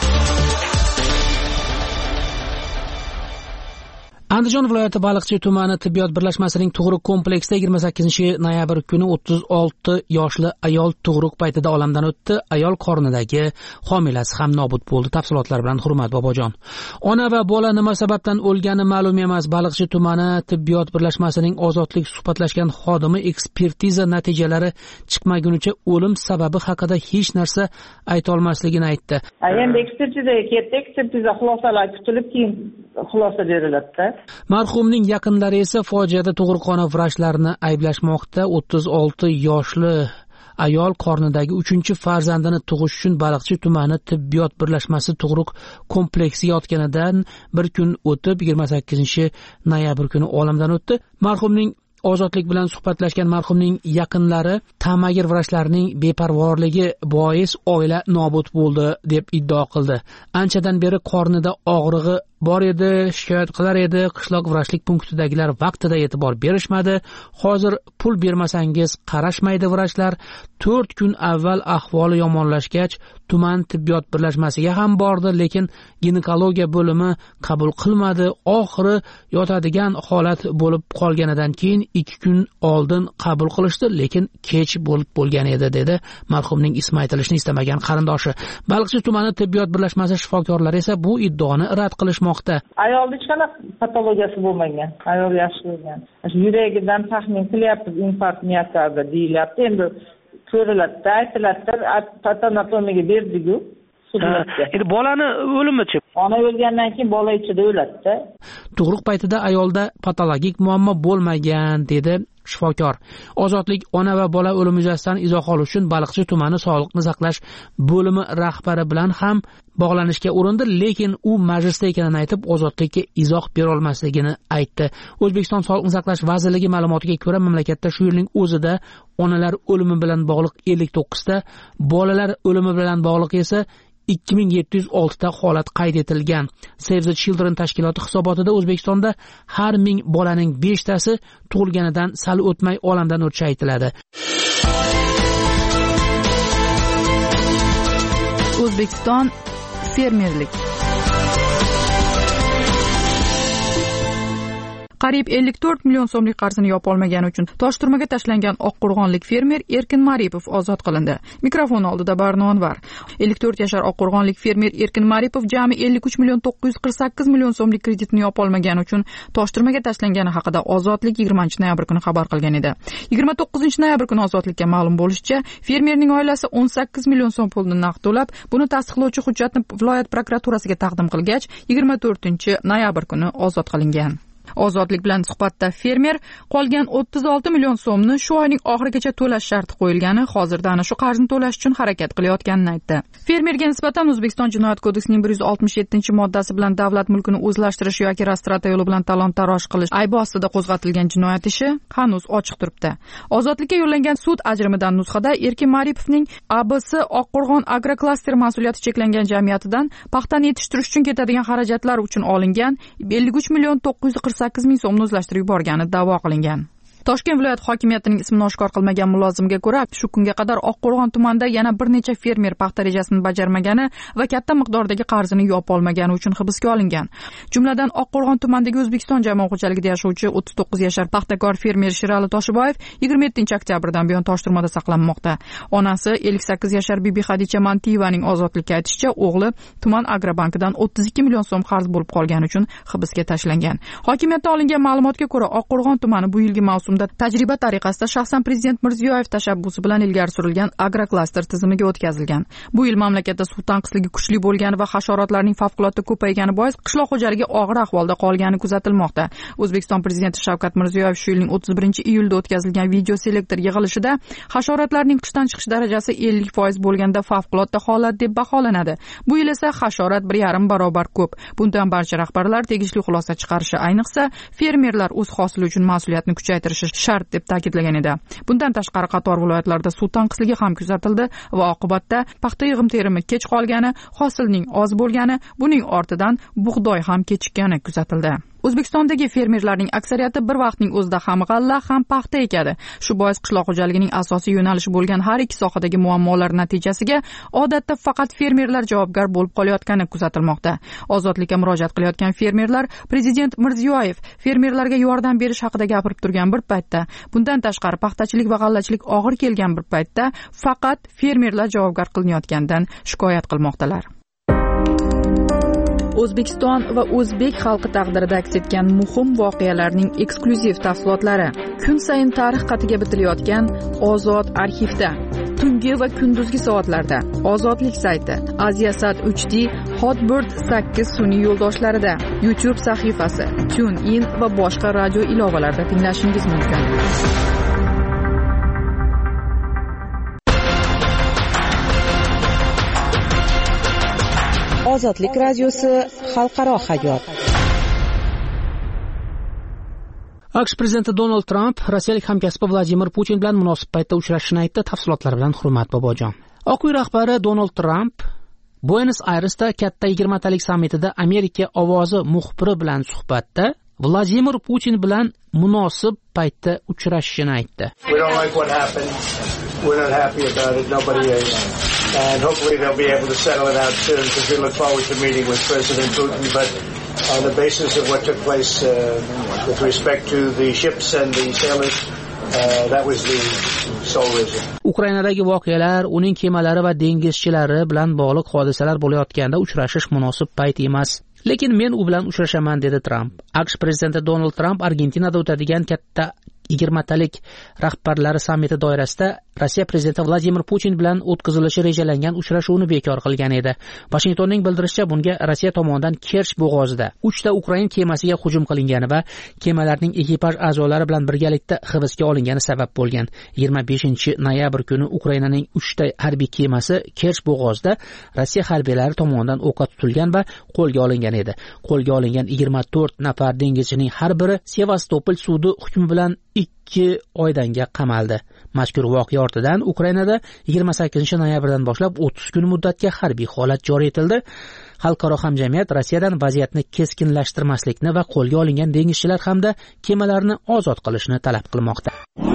Andijon viloyati Baliqchi tumani tibbiyot birlashmasining tug'ruq kompleksida yigirma sakkizinchi noyabr kuni o'ttiz olti yoshli ayol tug'ruq paytida olamdan o'tdi. Ayol qornidagi homilasi ham nobud bo'ldi. Tafsilotlar bilan Hurmat Bobojon. Ona va bola nima sababdan o'lgani ma'lum emas. Baliqchi tumani tibbiyot birlashmasining Ozodlik suhbatlashgan xodimi ekspertiza natijalari chiqmagunicha o'lim sababi haqida hech narsa ayta olmasligini aytdi. Endi ekspertizaga ketdi. Ekspertiza xulosalari kutilib, keyin xulosa beriladi. Marhumning yaqinlari esa fojiada tug'ruqxona vrachlarini ayblashmoqda. o'ttiz olti yoshli ayol qornidagi uchinchi farzandini tug'ish uchun Baliqchi tumani tibbiyot birlashmasi tug'ruq kompleksiga yotganidan bir kun o'tib yigirma sakkizinchi noyabr kuni olamdan o'tdi. Marhumning Ozodlik bilan suhbatlashgan marhumning yaqinlari tamagir vrachlarining beparvorligi bois oila nobud bo'ldi deb iddao qildi. Anchadan beri qornida og'rig'i bor edi, shikoyat qilar edi. Qishloq vrachlik punktidagilar vaqtida e'tibor berishmadi. Hozir pul bermasangiz qarashmaydi vrachlar. to'rt kun avval ahvoli yomonlashgach, tuman tibbiyot birlashmasiga ham bordi, lekin ginekologiya bo'limi qabul qilmadi. Oxiri yotadigan holat bo'lib qolganidan keyin ikki kun oldin qabul qilishdi, lekin kech bo'lib bo'lgan edi, dedi marhumning ismi aytilishni istamagan qarindoshi. Baliqchi tumani tibbiyot birlashmasi shifokorlari esa bu iddaoni rad qilishmoqda. Ayolning hech qanaqa patologiyasi bo'lmagan. Ayol yaxshi bo'lgan. Yuragidan taxmin qilyapti, infarkt miyokardda deyilyapti. Endi ko'riladi, aytiladi, patologiyaga berdik-ku. Endi bolani o'limichi? Ona o'lgandan keyin bola ichida o'ladi-da. Tug'ruq paytida ayolda patologik muammo bo'lmagan, dedi shifokor. Ozodlik ona va bola o'limi yuzasidan izoh olish uchun Baliqchi tumani sog'liqni saqlash bo'limi rahbari bilan ham bog'lanishga urindi, lekin u majlisda ekanini aytib, Ozodlikka izoh bera olmasligini aytdi. O'zbekiston Sog'liqni saqlash vazirligi ma'lumotiga ko'ra, mamlakatda shu yilning o'zida onalar o'limi bilan bog'liq ellik to'qqiz ta, bolalar o'limi bilan bog'liq esa ikki ming yetti yuz olti ta holat qayd etilgan. Save the Children tashkiloti hisobotida O'zbekistonda har ming bolaning besh tasi tug'ilganidan sal o'tmay olamdan o'tishi aytiladi. O'zbekiston fermerlik. Qariyb ellik to'rt million so'mlik qarzini yopa olmagani uchun Toshturmaga tashlangan Oqqo'rg'onlik fermer Erkin Maripov ozod qilindi. Mikrofon oldida Barno Anvar. ellik to'rt yashar Oqqo'rg'onlik fermer Erkin Maripov jami ellik uch million to'qqiz yuz qirq sakkiz million so'mlik kreditni yopa olmagani uchun Toshturmaga tashlangani haqida Ozodlik yigirmanchi noyabr kuni xabar qilgan edi. yigirma to'qqizinchi noyabr kuni Ozodlikka ma'lum bo'lishicha, fermerning oilasi o'n sakkiz million so'm pulni naqd to'lab, buni tasdiqlovchi hujjatni viloyat prokuraturasiga taqdim qilgach, yigirma to'rtinchi noyabr kuni ozod qilingan. Ozodlik bilan suhbatda fermer qolgan o'ttiz olti million so'mni shu oyning oxirigacha to'lash sharti qo'yilgani, hozirda ana shu qarzni to'lash uchun harakat qilayotganini aytdi. Fermerga nisbatan O'zbekiston Jinoyat kodeksining bir yuz oltmish yettinchi moddasi bilan davlat mulkini o'zlashtirish yoki rastrata yo'li bilan talon-taroj qilish aybi ostida qo'zg'atilgan jinoyat ishi hanuz ochiq turibdi. Ozodlikka yo'llangan sud ajrimidan nusxada Erkin Maripovning A B S Oqqo'rg'on agroklaster mas'uliyati cheklangan jamiyatidan paxtani yetishtirish uchun ketadigan xarajatlar uchun olingan ellik uch million to'qqiz yuz qirq sakkiz ming so'mni o'zlashtirib yuborgani da'vo qilingan. Toshkent viloyat hokimiyatining ismini oshkor qilmagan mulozimga ko'ra, shu kunga qadar Oqqo'rg'on tumanida yana bir necha fermer paxta rejasini bajarmagani va katta miqdordagi qarzini yopa olmagani uchun hibsga olingan. Jumladan Oqqo'rg'on tumanidagi O'zbekiston jamoat xo'jaligida yashovchi o'ttiz to'qqiz yashar paxtakor fermer Shirali Toshiboyev yigirma yettinchi oktyabrdan buyon Toshturmada saqlanmoqda. Onasi ellik sakkiz yashar Bibi Xadicha Mantiyevaning Ozodlikka aytishicha, o'g'li tuman agrobankidan o'ttiz ikki million so'm qarz bo'lib qolgani uchun hibsga tashlangan. Hokimiyatdan olingan ma'lumotga ko'ra, Oqqo'rg'on tumani bu yilgi mavsum tajriba tariqasida shaxsan prezident Mirziyoyev tashabbusi bilan ilgari surilgan agroklaster tizimiga o'tkazilgan. Bu yil mamlakatda suv tanqisligi kuchli bo'lgani va hasharotlarning favqulodda ko'paygani bois qishloq xo'jaligi og'ir ahvolda qolgani kuzatilmoqda. O'zbekiston prezidenti Shavkat Mirziyoyev shu yilning o'ttiz birinchi iyulda o'tkazilgan video selektor yig'ilishida hasharotlarning qishdan chiqish darajasi ellik foiz bo'lganda favqulodda holat deb baholanadi. Bu yil esa hasharot bir yarim barobar ko'p. Bundan barcha rahbarlar tegishli xulosa chiqarishi, ayniqsa fermerlar o'z hosili uchun mas'uliyatni kuchaytirishi shart deb ta'kidlagan edi. Bundan tashqari qator viloyatlarda suv tanqisligi ham kuzatildi va oqibatda paxta yig'im terimi kech qolgani, hosilning oz bo'lgani, buning ortidan bug'doy ham kechikkani kuzatildi. O'zbekistondagi fermerlarning aksariyati bir vaqtning o'zida ham g'alla, ham paxta ekadi. Shu bois qishloq xo'jaligining asosiy yo'nalishi bo'lgan har ikki sohadagi muammolar natijasiga odatda faqat fermerlar javobgar bo'lib qolayotgani kuzatilmoqda. Ozodlikka murojaat qilayotgan fermerlar prezident Mirziyoyev fermerlarga yordam berish haqida gapirib turgan bir paytda, bundan tashqari paxtachilik va g'allachilik og'ir kelgan bir paytda faqat fermerlar javobgar qilinayotganidan shikoyat qilmoqdalar. O'zbekiston va o'zbek xalqi taqdirida aks etgan muhim voqealarning eksklyuziv tafsilotlari kun sayin tarix qatiga bitilayotgan Ozod arxivda, tungi va kunduzgi soatlarda, Ozodlik sayti, Aziasat uch D, Hotbird sakkiz sun'iy yo'ldoshlarida, YouTube sahifasi, TuneIn va boshqa radio ilovalarida tinglashingiz mumkin. Ozodlik radiosi xalqaro hayot. AQSh prezidenti Donald Tramp rossiyalik hamkasbi Vladimir Putin bilan munosib paytda uchrashishini aytdi. Tafsilotlar bilan Hurmat Bobojon. Oq uy rahbari Donald Tramp Buenos Airesda katta yigirmatalik sammitida Amerika ovozi muxbiri bilan suhbatda Vladimir Putin bilan munosib paytda uchrashishini aytdi. We don't like what happened. We're not happy about it. Nobody is. And hopefully they'll be able to settle it out soon because we look forward to meeting with President Putin. But on the basis of what took place uh, with respect to the ships and the sailors, uh, that was the sole reason. Ukrainadagi voqealar, uning kemalari va dengizchilari bilan bog'liq hodisalar bo'layotganda uchrashish munosib payt emas. Lekin men u bilan uchrashaman, dedi Tramp. AQSh prezidenti Donald Tramp Argentinada o'tadigan katta yigirmatalik rahbarlari sammiti doirasida Rossiya prezidenti Vladimir Putin bilan o'tkazilishi rejalangan uchrashuvni bekor qilgan edi. Washingtonning bildirishicha, bunga Rossiya tomonidan Kerch bo'g'ozida uchta Ukrain kemasiga hujum qilingani va kemalarning ekipaj a'zolari bilan birgalikda hibsga olingani sabab bo'lgan. yigirma beshinchi noyabr kuni Ukrainaning uchta harbiy kemasi Kerch bo'g'ozida Rossiya harbiylari tomonidan o'qqa tutilgan va qo'lga olingan edi. Qo'lga olingan yigirma to'rt nafar dengizchining har biri Sevastopol sudi hukmi bilan ikki oydanga qamaldi. Mazkur voqea ortidan Ukrainada yigirma sakkizinchi noyabrdan boshlab o'ttiz kun muddatga harbiy holat joriy etildi. Xalqaro hamjamiyat Rossiyadan vaziyatni keskinlashtirmaslikni va qo'lga olingan dengizchilar hamda kemalarni ozod qilishni talab qilmoqda.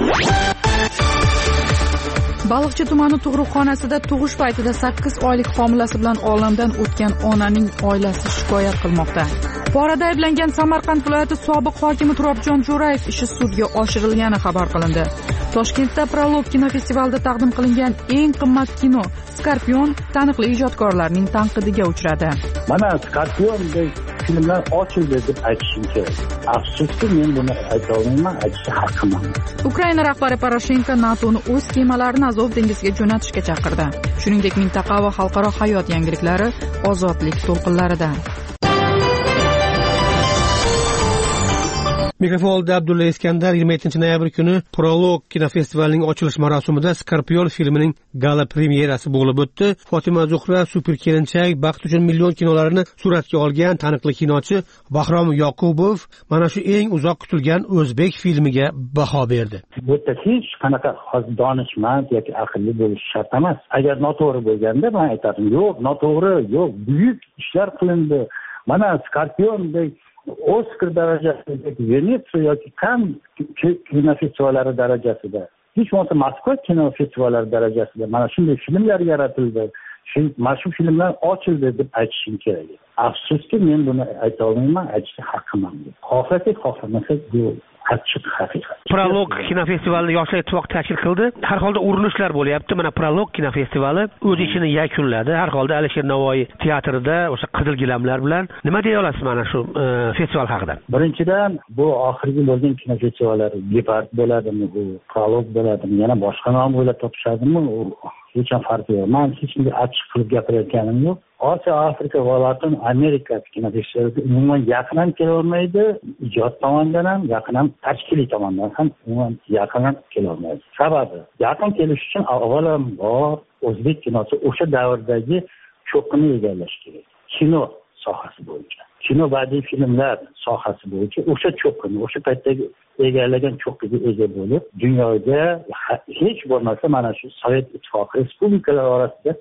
Baliqchi tumani tug'ruqxonasida tug'ish paytida sakkiz oylik homilasi bilan olamdan o'tgan onaning oilasi shikoyat qilmoqda. Porada ayblangan Samarqand viloyati sobiq hokimi Turobjon Jo'rayev ishi sudga oshirilgani xabar qilindi. Toshkentda Prolog kinofestivalida taqdim qilingan eng qimmat kino Skorpion taniqli ijodkorlarning tanqidiga uchradi. Mana Skorpiondek filmlar ochildi deb aytishim kerak. Afsuski, men buni ayta olmayman, aytishga haqqim yo'q. Ukraina rahbari Poroshenko NATOni o'z kemalarini Azov dengiziga jo'natishga chaqirdi. Shuningdek, mintaqa va xalqaro hayot yangiliklari ozodlik to'lqinlaridan. Mikrofonda Abdulla Iskandar yigirma yettinchi noyabr kuni Prolog kinofestivalining ochilish marosimida Skorpion filmining gala premyerasi bo'lib o'tdi. Fotima Zuhra super kelinchak, Baxt uchun million kinolarini suratga olgan taniqli kinochi Bahrom Yoqubov mana shu eng uzoq kutilgan o'zbek filmiga baho berdi. Bu yerda hech qanaqa donishmand yoki aqlli bo'lish shart emas. Agar noto'g'ri bo'lganda men aytadim, yo'q, noto'g'ri, yo'q, buyuk ishlar qilindi. Mana Skorpiondek Oskar darajasidagi Venetsiya yoki Kann kinofestivallari darajasida, hech bo'lmasa Moskva kinofestivallari darajasida mana shunday filmlar yaratildi. Shu mana shu filmlar ochildi deb aytishim kerak. Afsuski, men buni ayta olmayman, aytishga haqqim yo'q. Xohlasak, xohlamasak bu achchiq haqiqat. Prolog kinofestivalini Yoshlar ittifoqi tashkil qildi. Har holda urinishlar bo'lyapti. Mana Prolog kinofestivali o'z ishini yakunladi. Har holda Alisher Navoiy teatrida o'sha qizil gilamlar bilan nima deya olasiz mana shu festival haqida? Birinchidan, bu oxirgi bo'lgan kinofestivallar Gepard bo'ladimi, bu Prolog bo'ladimi, yana boshqa nom o'ylab topishadimi? Hech ham farqi yo'q. Men hech kimga achchiq qilib gapirayotganim yo'q. Osiyo, Afrika va Latin Amerika kinofestivaliga umuman yaqin ham kela olmaydi, ijod tomonidan ham, yaqin ham tashkiliy tomondan ham umuman yaqin ham kela olmaydi. Sababi, yaqin kelish uchun avvalambor o'zbek kinosi o'sha davrdagi cho'qqini egallash kerak. Kino sohasi bo'yicha, kino badiiy filmlar sohasi bo'yicha o'sha cho'qqini, o'sha paytdagi egallagan cho'qqiga ega bo'lib, dunyoga hech bo'lmasa mana shu Sovet ittifoqi respublikalari orasida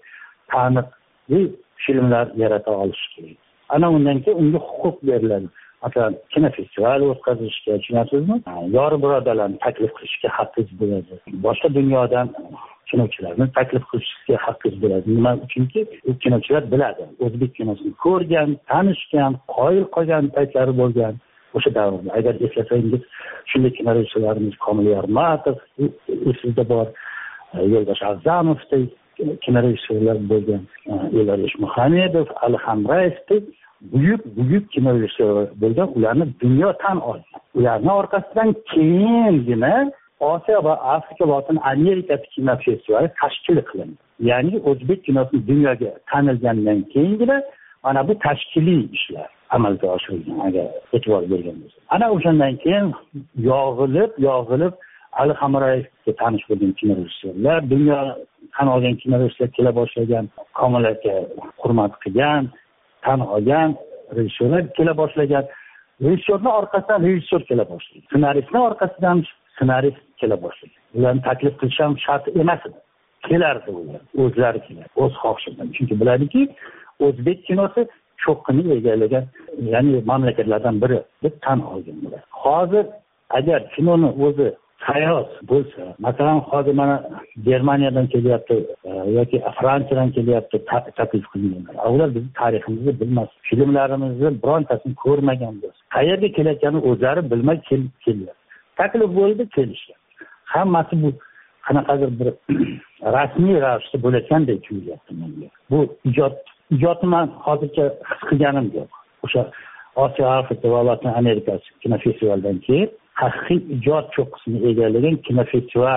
taniqli filmlar yarata olish kerak. Ana undan keyin unga huquq beriladi. Masalan, kinofestival o'tkazishga, tushunasizmi? Yori birodarlarni taklif qilishga haqqingiz bo'ladi. Boshqa dunyodan kinochilarni taklif qilishga haqqingiz bo'ladi. Nima uchunki, u kinochilar biladi. O'zbek kinosini ko'rgan, tanishgan, qoyil qolgan paytlari bo'lgan. O'sha davrda agar eslasangiz, shunday kino rejissyorlarimiz Komil Yarmatov, esingizda bor, Yo'ldosh A'zamovdek kino rejissyorlar bo'lgan, Elalish Muhammedov, Ali Hamrayevdek buyuk buyuk kino rejissyorlar bo'lgan, ularni dunyo tan olgan. Ularning orqasidan keyingina Osiyo va Afrika va Latin Amerika kino festivali tashkil qilindi. Ya'ni o'zbek kinosi dunyoga tanilgandan keyingina mana bu tashkiliy ishlar amalga oshirilgan, agar e'tibor bergan bo'lsak. Ana o'shandan keyin yog'ilib, yog'ilib Ali Hamrayevga tanish bo'lgan kino rejissyorlar, dunyo tan olgan kino rejissyorlar kela boshlagan, Komil aka hurmat qilgan, tan olgan rejissyorlar kela boshlagan. Rejissyorning orqasidan rejissyor kela boshlagan. Ssenaristning orqasidan ssenarist kela boshlagan. Ularni taklif qilish ham shart emas edi. Kelardi ular, o'zlari kelardi, o'z xohishidan. Chunki biladiki, o'zbek kinosi cho'qqini egallagan, ya'ni mamlakatlardan biri deb tan olgan bular. Hozir agar kinoni o'zi hayot bo'lsa, masalan, hozir mana Germaniyadan kelyapti yoki Fransiyadan kelyapti taklif qilingan. Ular bizning tariximizni bilmas, filmlarimizni birontasini ko'rmagan bo'lsa, qayerga kelayotganini o'zlari bilmay kelyapti. Taklif bo'ldi, kelishgan. Hammasi bu qanaqadir bir rasmiy ravishda bo'layotgandek tuyulyapti menga. Bu ijod ijodni men hozircha his qilganim yo'q. O'sha Osiyo, Afrika va Latin Amerika kinofestivalidan keyin haqiqiy ijod cho'qqisini egallagan kinofestival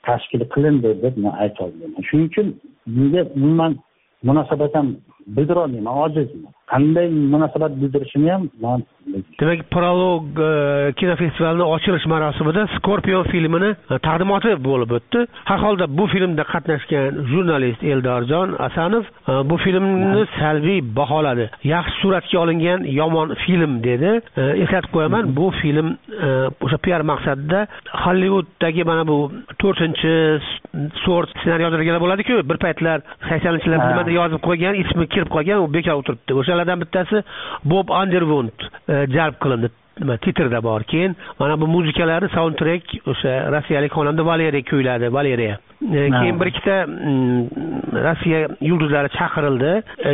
tashkil qilindi deb men ayta olmayman. Shuning uchun bunga umuman munosabat ham bildira olmayman, ojizman. Qanday munosabat bildirishini ham men demak, Prolog kinofestivalining ochilish marosimida Scorpion filmini taqdimoti bo'lib o'tdi. Har holda bu filmda qatnashgan jurnalist Eldorjon Asanov bu filmni salbiy baholadi. Yaxshi suratga olingan yomon film dedi. Eslatib qo'yaman, bu film o'sha P R maqsadida Hollywooddagi mana bu to'rtinchi sort ssenariy yozadiganlar bo'ladi-ku, bir paytlar saksonlar nimada yozib qo'ygan, ismi kirib qolgan, u bekor o'tiribdi. O'shalardan bittasi Bob Underwood jalb qilindi. Nima titrda bor. Keyin mana bu muzikalarni soundtrack o'sha rossiyalik xonanda Valeriya kuyladi, Valeriya. Keyin bir ikkita Rossiya yulduzlari chaqirildi.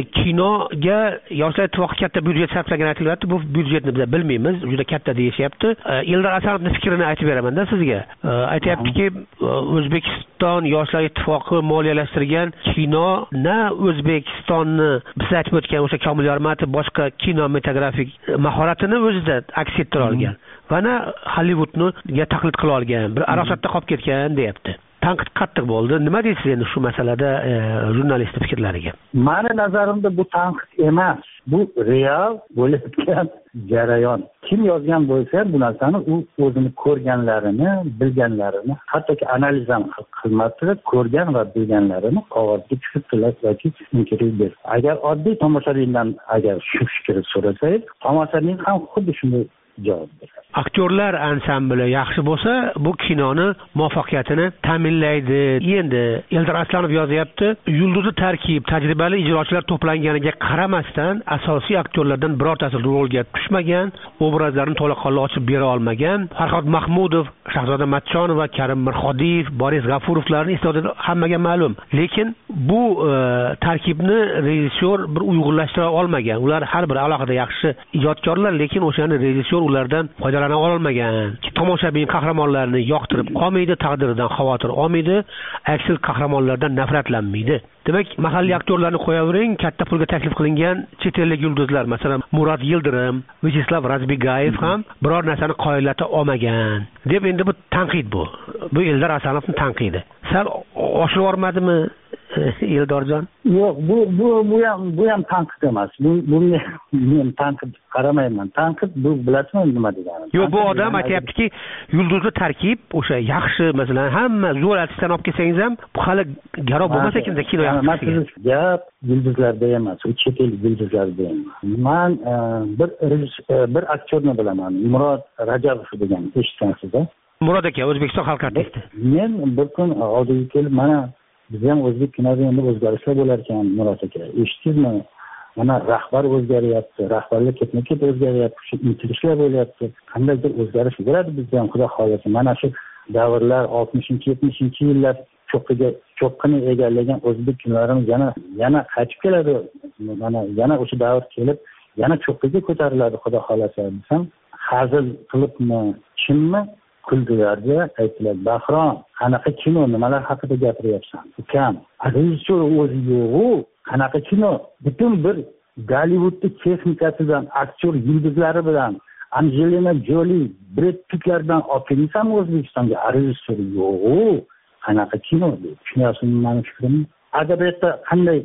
Kinoga Yoshlar ittifoqi katta byudjet sarflagani aytilyapti. Bu byudjetni biz bilmaymiz, juda katta deyishyapti. Eldor Asanovning fikrini aytib beraman-da sizga. Aytayaptiki, O'zbekiston Yoshlar ittifoqi moliyalashtirgan kino na O'zbekistonni biz aytib o'tgan o'sha Komil Yormatov boshqa kinematografik mahoratini o'zida aks ettira olgan. Va na Hollywoodni taqlid qila olgan, bir arosatda qolib ketgan deyapti. Tanqid qattiq bo'ldi. Nima deysiz endi shu masalada jurnalist fikrlariga? Meni nazarimda bu tanqid emas, bu real bo'layotgan jarayon. Kim yozgan bo'lsa bu narsani u o'zini ko'rganlarini, bilganlarini, hattoki analiz ham qilmadi, ko'rgan va bilganlarini qog'ozga tushirib yoki intervyu berdi. Agar oddiy tomoshabindan agar shu fikrni so'rasangiz, tomoshabin ham xuddi shunday javob beradi. Aktyorlar ansambli yaxshi bo'lsa, bu kinoni muvaffaqiyatini ta'minlaydi. Endi Eldor Aslanov yozyapti, yulduzi tarkib, tajribali ijrochilar to'planganiga qaramasdan, asosiy aktyorlardan birortasi rolga tushmagan, obrazlarni to'laqonli ochib bera olmagan. Farhod Mahmudov, Shahzoda Matchonova, Karim Mirxodiyev, Boris G'afurovlarning iste'dodi hammaga ma'lum. Lekin bu tarkibni rejissyor bir uyg'unlashtira olmagan. Ular har bir alohida yaxshi ijodkorlar, lekin o'shani rejissyor ulardan foydalana olmagan. Tomoshabin qahramonlarni yoqtirib qolmaydi, taqdiridan xavotir olmaydi, aksil qahramonlardan nafratlanmaydi. Demak, mahalliy aktyorlarni qo'yavering, katta pulga taklif qilingan chet ellik yulduzlar, masalan, Murat Yildirim, Vyacheslav Razbigayev ham biror narsani qoyillata olmagan deb endi bu tanqid bu. Bu Eldor Asanovning tanqidi. Sal oshib yormadimi Eldorjon? Yo'q, bu bu bu ham bu ham tanqid emas. Bu bunga men tanqid qaramayman. Tanqid bu bilasizmi nima degani? Yo'q, bu odam aytayaptiki, yulduzli tarkib o'sha yaxshi, masalan, hamma zo'r artistlarni olib kelsangiz ham bu hali garoq bo'lmasa ekan kino yaxshi. Gap yulduzlarda emas, u chet el yulduzlarida emas. Men bir bir aktyorni bilaman, Murod Rajabov degan, eshitgansizda. Murod aka, O'zbekiston xalq artisti. Men bir kun oldiga kelib, mana biz ham o'zbek kinoda endi o'zgarishlar bo'lar ekan, Murod aka. Eshitdingizmi? Mana rahbar o'zgaryapti, rahbarlar ketma-ket o'zgaryapti, shu intilishlar bo'lyapti. Qandaydir o'zgarish bo'ladi bizda ham, xudo xolasa. Mana shu davrlar oltmishinchi yetmishinchi yillar cho'qqiga cho'qqini egallagan o'zbek kinolarimiz yana yana qaytib keladi. Mana yana o'sha davr kelib, yana cho'qqiga ko'tariladi, xudo xolasa. Desam, hazil qilibmi, chinmi? Kuldilarga aytdilar, Bahrom, qanaqa kino, nimalar haqida gapiryapsan? Ukam, rejissyor o'zi yo'q-ku, qanaqa kino? Butun bir Gollivudning texnikasidan, aktyor yulduzlari bilan, Angelina Jolie, Brad Pittlardan olib kelsanmi O'zbekistonga? Rejissyor yo'q-ku, qanaqa kino? Tushunyapsizmi meni fikrimni? Adabiyotda qanday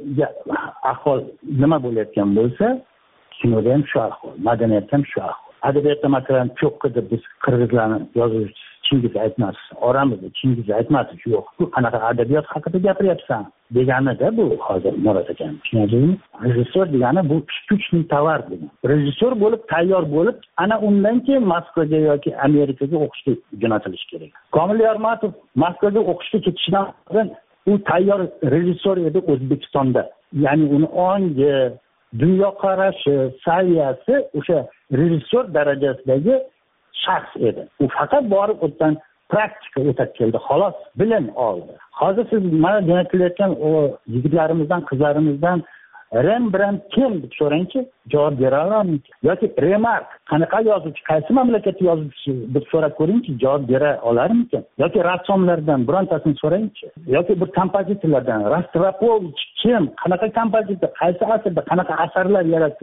ahvol nima bo'layotgan bo'lsa, kinoda ham shu ahvol, madaniyatda ham shu ahvol. Adabiyotda masalan cho'qqida biz qirg'izlarni yozuvchi Chingiz Aytmatov oramizda Chingiz Aytmatov yo'q. Bu qanaqa adabiyot haqida gapiryapsan deganida bu hozir Murod akam. Tushunasizmi? Rejissyor degani bu shtuchniy tovar degan. Rejissyor bo'lib tayyor bo'lib, ana undan keyin Moskvaga yoki Amerikaga o'qishga jo'natilish kerak. Komil Yormatov Moskvaga o'qishga ketishidan oldin u tayyor rejissyor edi O'zbekistonda. Ya'ni uni ongi, dunyoqarashi, saviyasi o'sha rejissyor darajasidagi shaxs edi. U faqat borib o'tgan praktika o'tib keldi, xolos bilim oldi. Hozir siz mana demaklayotgan o yigitlarimizdan, qizlarimizdan Rembrandt kim deb so'rangchi, javob bera olamizmi? Yoki Remark qanaqa yozuvchi, qaysi mamlakatda yozuvchi deb so'rab ko'ringchi, javob bera olarmikan? Yoki rassomlardan birontasini so'rangchi, yoki bir kompozitorlardan, Rostropovich kim, qanaqa kompozitor, qaysi asrda qanaqa asarlar yaratgan?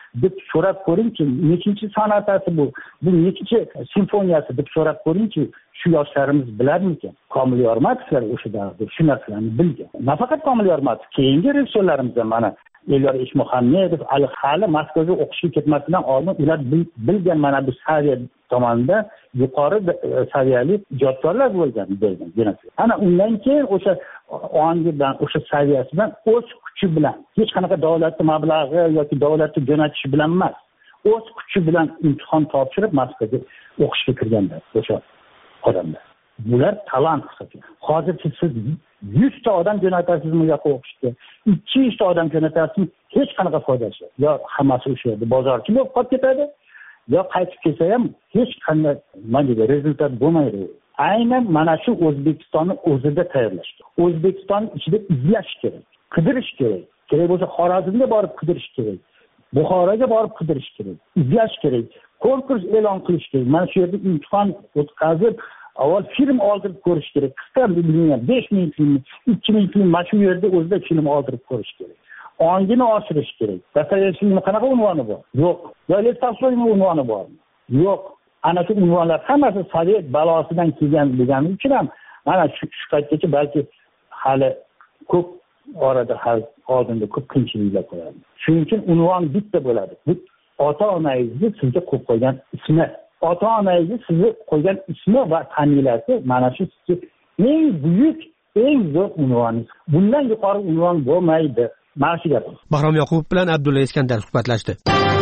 deb so'rab ko'ringchi, nechinchi sonatasi bu, bu nechinchi simfoniyasi deb so'rab ko'ringchi, shu yoshlarimiz bilarmikan? Komil Yormatovlar o'sha davrda shu narsalarni bilgan. Nafaqat Komil Yormatov, keyingi rejissyorlarimiz ham mana Elyor Eshmuhamedov, Ali hali Moskvaga o'qishga ketmasidan oldin ular bilgan mana bu saviya tomonda yuqori saviyali ijodkorlar bo'lgan bo'lgan. Ana undan keyin o'sha ongi bilan, o'sha saviyasi bilan, o'z kuchi bilan, hech qanaqa davlatning mablag'i yoki davlatning jo'natishi bilan emas, o'z kuchi bilan imtihon topshirib Moskvaga o'qishga kirganlar o'sha odamlar. Bular talant hisoblanadi. Hozir siz yuzta odam jo'natasizmi bu yoqqa o'qishga, ikki yuzta odam jo'natasizmi, hech qanaqa foydasi yo'q. Yo hammasi o'sha yerda bozorchi bo'lib qolib ketadi, yo qaytib kelsa ham hech qanday nima rezultat bo'lmaydi. Aynan mana shu O'zbekistonni o'zida tayyorlash. O'zbekiston ichida izlash kerak, qidirish kerak. Kerak bo'lsa Xorazmga borib qidirish kerak. Buxoroga borib qidirish kerak. Izlash kerak. Konkurs e'lon qilish kerak. Mana shu yerda imtihon o'tkazib, avval film oldirib ko'rish kerak. Qisqa bilmayman, besh ming film, ikki ming film mana shu yerda o'zida film oldirib ko'rish kerak. Ongini oshirish kerak. Dostoyevskiyning qanaqa unvoni bor? Yo'q. Yo Lev Tolstoyning unvoni bormi? Yo'q. Ana shu unvonlar hammasi Sovet balosidan kelgan degani uchun ham mana shu paytgacha balki hali ko'p orada hali oldinda ko'p qiyinchiliklar qo'yadi. Shuning uchun unvon bitta bo'ladi. Bu ota-onangizni sizga qo'yib qo'ygan ismi. Ota-onangizni sizga qo'ygan ismi va familiyasi mana shu sizga eng buyuk, eng zo'r unvoningiz. Bundan yuqori unvon bo'lmaydi. Mana shu gap. Bahrom Yoqubov bilan Abdulla Iskandar suhbatlashdi.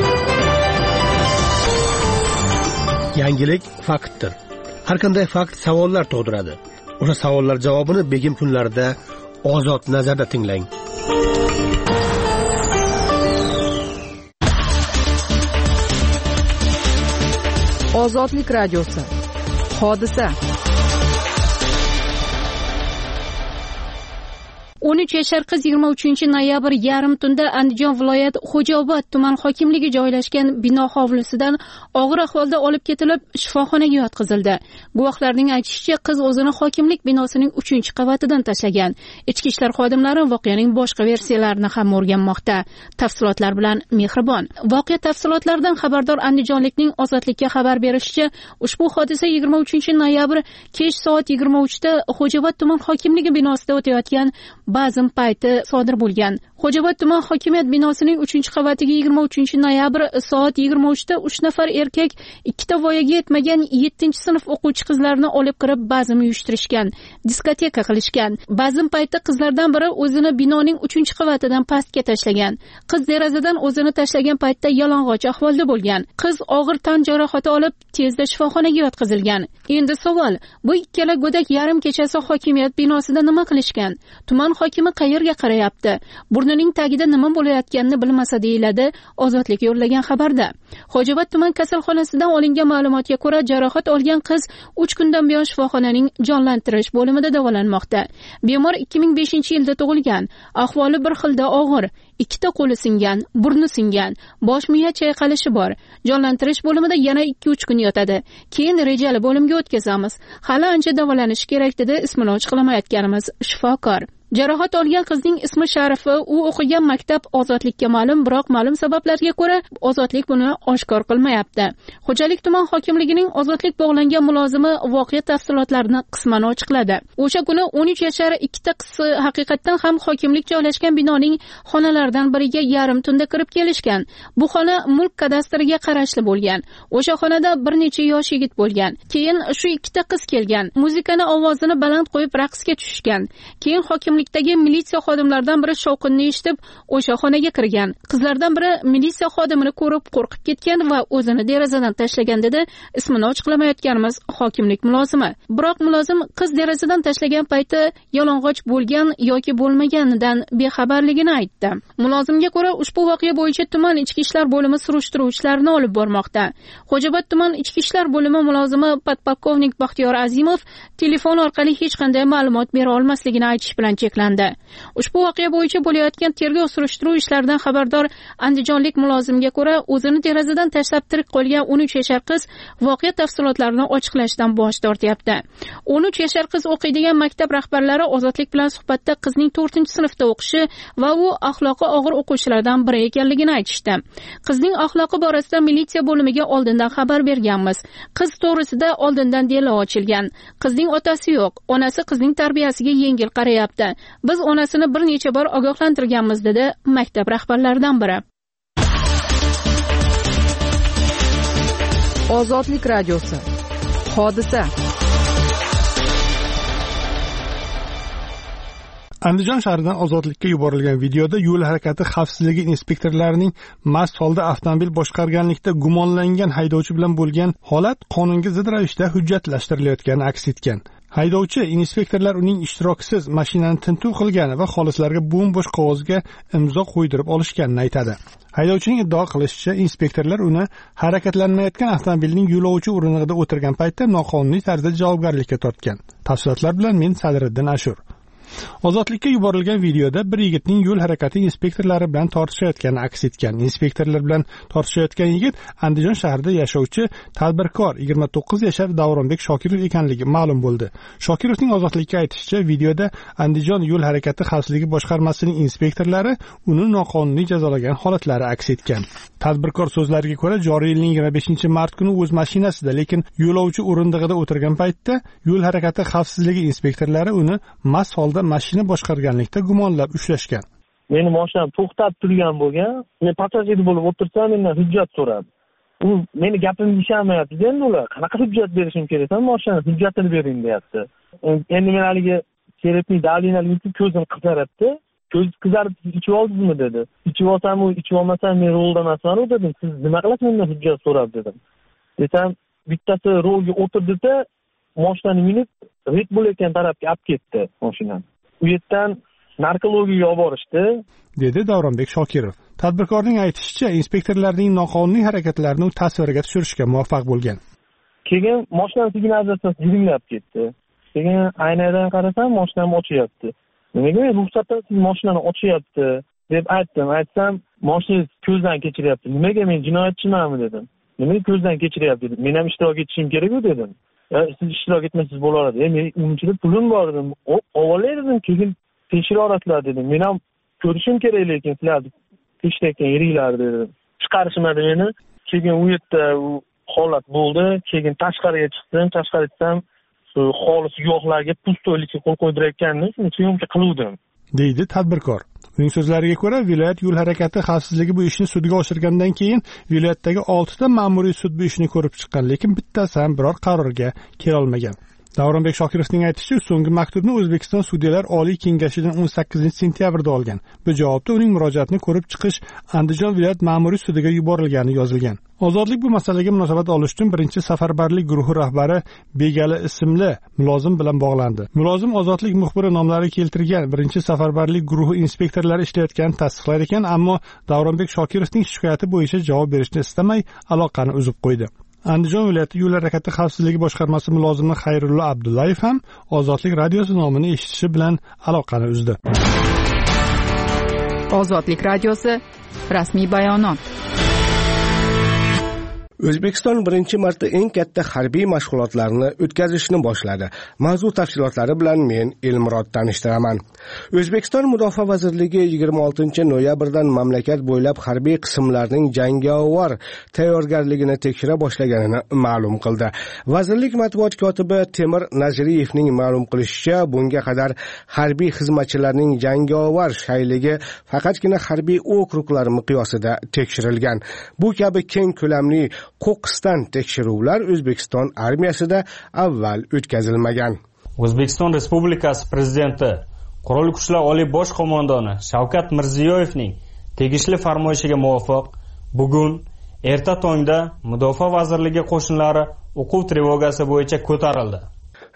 Yangilik faktdir. Har qanday fakt savollar tug'diradi. O'sha savollar javobini Begim kunlarida Ozod nazarda tinglang. Ozodlik radiosi. Hodisa. o'n uch yashar qiz yigirma uchinchi noyabr yarim tunda Andijon viloyat Xo'jaobod tuman hokimligi joylashgan bino hovlisidan og'ir ahvolda olib ketilib shifoxonaga yotqizildi. Guvohlarning aytishicha, qiz o'zini hokimlik binosining uchinchi qavatidan tashlagan. Ichki ishlar xodimlari voqeaning boshqa versiyalarini ham o'rganmoqda. Tafsilotlar bilan Mehribon. Voqea tafsilotlaridan xabardor andijonlikning Ozodlikka xabar berishicha, ushbu hodisa yigirma uchinchi noyabr kech soat yigirma uchda Xo'jaobod tuman hokimligi binosida o'tayotgan bazm payti sodir bo'lgan. Xo'jaobod tuman hokimiyat binosining uchinchi qavatiga yigirma uchinchi noyabr soat yigirma uchda uch nafar erkak ikkita voyaga yetmagan yettinchi sinf o'quvchi qizlarni olib kirib bazm uyushtirishgan, diskoteka qilishgan. Bazm payti qizlardan biri o'zini binoning uchinchi qavatidan pastga tashlagan. Qiz derazadan o'zini tashlagan paytda yalang'och ahvolda bo'lgan. Qiz og'ir tan jarohati olib tezda shifoxonaga yotqizilgan. Endi savol, bu ikkala go'dak yarim kechasi hokimiyat binosida nima qilishgan? Tuman hokimi qayerga qarayapti? Burnining tagida nima bo'layotganini bilmasa deyiladi Ozodlik yo'llagan xabarda. Xo'jaobod tuman kasalxonasidan olingan ma'lumotga ko'ra, jarohat olgan qiz uch kundan buyon shifoxonaning jonlantirish bo'limida davolanmoqda. Bemor ikki ming beshinchi yilda tug'ilgan. Ahvoli bir xilda og'ir. Ikkita qo'li singan, burni singan, bosh miya chayqalishi bor. Jonlantirish bo'limida yana ikki uch kun yotadi. Keyin rejali bo'limga o'tkazamiz. Hali ancha davolanish kerak dedi ismini ochiqlamayotganimiz shifokor. Jarohat olgan qizning ismi Sharifa, u o'qigan maktab Ozodlikka ma'lum, biroq ma'lum sabablarga ko'ra Ozodlik buni oshkor qilmayapti. Xo'jalik tuman hokimligining Ozodlik bog'langan mulozimi voqea tafsilotlarini qisman ochiqladi. O'sha kuni o'n uch yashar ikkita qiz haqiqatan ham hokimlik joylashgan binoning xonalaridan biriga yarim tunda kirib kelishgan. Bu xona mulk kadastriga qarashli bo'lgan. O'sha xonada bir necha yosh yigit bo'lgan. Keyin shu ikkita qiz kelgan. Muzikani ovozini baland qo'yib raqsga tushishgan. Keyin hokim Hokimlikdagi militsiya xodimlaridan biri shovqinni eshitib, o'sha xonaga kirgan. Qizlardan biri militsiya xodimini ko'rib qo'rqib ketgan va o'zini derazadan tashlagan dedi ismini ochiqlamayotganimiz hokimlik mulozimi. Biroq mulozim qiz derazadan tashlagan payti yalang'och bo'lgan yoki bo'lmaganidan bexabarligini aytdi. Mulozimga ko'ra, ushbu voqea bo'yicha tuman ichki ishlar bo'limi surishtiruv ishlarini olib bormoqda. Xo'jaobod tuman ichki ishlar bo'limi mulozimi podpolkovnik Baxtiyor Azimov telefon orqali hech qanday ma'lumot bera olmasligini aytish bilan cheklandi. Ushbu voqea bo'yicha bo'layotgan tergov surishtiruv ishlaridan xabardor andijonlik mulozimga ko'ra, o'zini derazadan tashlab tirik qolgan o'n uch yashar qiz voqea tafsilotlarini ochiqlashdan bosh tortyapti. o'n uch yashar qiz o'qiydigan maktab rahbarlari Ozodlik bilan suhbatda qizning to'rtinchi sinfda o'qishi va u axloqi og'ir o'quvchilardan biri ekanligini aytishdi. Qizning axloqi borasida militsiya bo'limiga oldindan xabar berganmiz. Qiz to'g'risida oldindan delo ochilgan. Qizning otasi yo'q. Onasi qizning tarbiyasiga yengil qarayapti. Biz onasini bir necha bor ogohlantirganmiz, dedi maktab rahbarlaridan biri. Ozodlik radiosi. Hodisa. Andijon shahridan Ozodlikka yuborilgan videoda yo'l harakati xavfsizligi inspektorlarining mast holda avtomobil boshqarganlikda gumonlangan haydovchi bilan bo'lgan holat qonunga zid ravishda hujjatlashtirilayotgani aks etgan. Haydovchi inspektorlar uning ishtirokisiz mashinani tintuv qilgani va xolislarga bo'm-bo'sh qog'ozga imzo qo'ydirib olishganini aytadi. Haydovchining iddao qilishicha, inspektorlar uni harakatlanmayotgan avtomobilning yo'lovchi o'rindig'ida o'tirgan paytda noqonuniy tarzda javobgarlikka tortgan. Tafsilotlar bilan men Sadriddin Ashur. Ozodlikka yuborilgan videoda bir yigitning yo'l harakati inspektorlari bilan tortishayotgani aks etgan. Inspektorlar bilan tortishayotgan yigit Andijon shahrida yashovchi tadbirkor yigirma to'qqiz yashar Davronbek Shokirov ekanligi ma'lum bo'ldi. Shokirovning Ozodlikka aytishicha, videoda Andijon yo'l harakati xavfsizligi boshqarmasining inspektorlari uni noqonuniy jazolagan holatlari aks etgan. Tadbirkor so'zlariga ko'ra, joriy yilning yigirma beshinchi mart kuni o'z mashinasida, lekin yo'lovchi o'rindig'ida o'tirgan paytda yo'l harakati xavfsizligi inspektorlari uni mast holda mashina boshqarganlikda gumonlab ushlashgan. Meni mashinam to'xtab turgan bo'lgan. Men passajir bo'lib o'tirsam, mendan hujjat so'radi. U meni gapimga ishonmayapti. Endi ular qanaqa hujjat berishim kerak? Ham mashinani hujjatini bering deyapti. Endi men haligi kerakli dalillarni ko'zim qizaryapti. Ko'z qizarib ichib oldingizmi dedi. Ichib olsam, u ichib olmasam men rolda emasman dedim. Siz nima qilasiz mendan hujjat so'rab dedim. Desam, bittasi rolga o'tirdi-da, mashinani minib ret bo'layotgan tarafga olib ketdi mashinani. U yerdan narkologiyaga olib borishdi, dedi Davronbek Shokirov. Tadbirkorning aytishicha, inspektorlarning noqonuniy harakatlarini u tasvirga tushirishga muvaffaq bo'lgan. Keyin mashinani signalizatsiyasi jiringlab ketdi. Keyin aynadan qarasam, mashinam ochyapti. Nimaga ruxsatdan siz mashinani ochyapti deb aytdim. Aytsam, mashinangiz ko'zdan kechiryapti. Nimaga, men jinoyatchimanmi dedim. Nimaga ko'zdan kechiryapti dedim. Men ham ishtirok etishim kerak-ku dedim. Ya siz ishtirok etmasangiz bo'lardi. Men unchalik pulim bor dedim. Avvalay dedim, keyin tekshirib dedim. Men ham ko'rishim kerak, lekin sizlarni tekshirayotgan yeringlar dedim. Chiqarishmadi meni. Keyin u yerda u holat bo'ldi. Keyin tashqariga chiqdim. Tashqariga chiqsam, shu xolis guvohlarga pustoylikka qo'l qo'ydirayotganini shuni syomka qiluvdim, deydi tadbirkor. Uning so'zlariga ko'ra, viloyat yo'l harakati xavfsizligi bu ishni sudga oshirgandan keyin viloyatdagi oltita ma'muriy sud bu ishni ko'rib chiqqan, lekin bittasi ham biror qarorga kela olmagan. Davronbek Shokirovning aytishicha, so'nggi maktubni O'zbekiston Sudyalar Oliy Kengashidan o'n sakkizinchi sentyabrda olgan. Bu javobda uning murojaatini ko'rib chiqish Andijon viloyat ma'muriy sudiga yuborilgani yozilgan. Ozodlik bu masalaga munosabat olish uchun birinchi safarbarlik guruhi rahbari Begali ismli mulozim bilan bog'landi. Mulozim Ozodlik muxbiri nomlari keltirgan birinchi safarbarlik guruhi inspektorlari ishlayotganini tasdiqlar ekan, ammo Davronbek Shokirovning shikoyati bo'yicha javob berishni istamay aloqani uzib qo'ydi. Andijon viloyati yo'l harakati xavfsizligi boshqarmasi mulozimi Xayrullo Abdullayev ham Ozodlik radiosi nomini eshitishi bilan aloqani uzdi. Ozodlik radiosi rasmiy bayonot. O'zbekiston birinchi marta eng katta harbiy mashg'ulotlarni o'tkazishni boshladi. Mavzu tafsilotlari bilan men Elmurod tanishtiraman. O'zbekiston Mudofaa vazirligi yigirma oltinchi noyabrdan mamlakat bo'ylab harbiy qismlarning jangovar tayyorgarligini tekshira boshlaganini ma'lum qildi. Vazirlik matbuot kotibi Temir Naziriyevning ma'lum qilishicha, bunga qadar harbiy xizmatchilarning jangovar shayligi faqatgina harbiy okruglar miqyosida tekshirilgan. Bu kabi keng ko'lamli qo'qqisdan tekshiruvlar O'zbekiston armiyasida avval o'tkazilmagan. O'zbekiston Respublikasi Prezidenti Qurolli Kuchlar Oliy bosh qo'mondoni Shavkat Mirziyoyevning tegishli farmoyishiga muvofiq bugun erta tongda Mudofaa vazirligi qo'shinlari o'quv trevogasi bo'yicha ko'tarildi.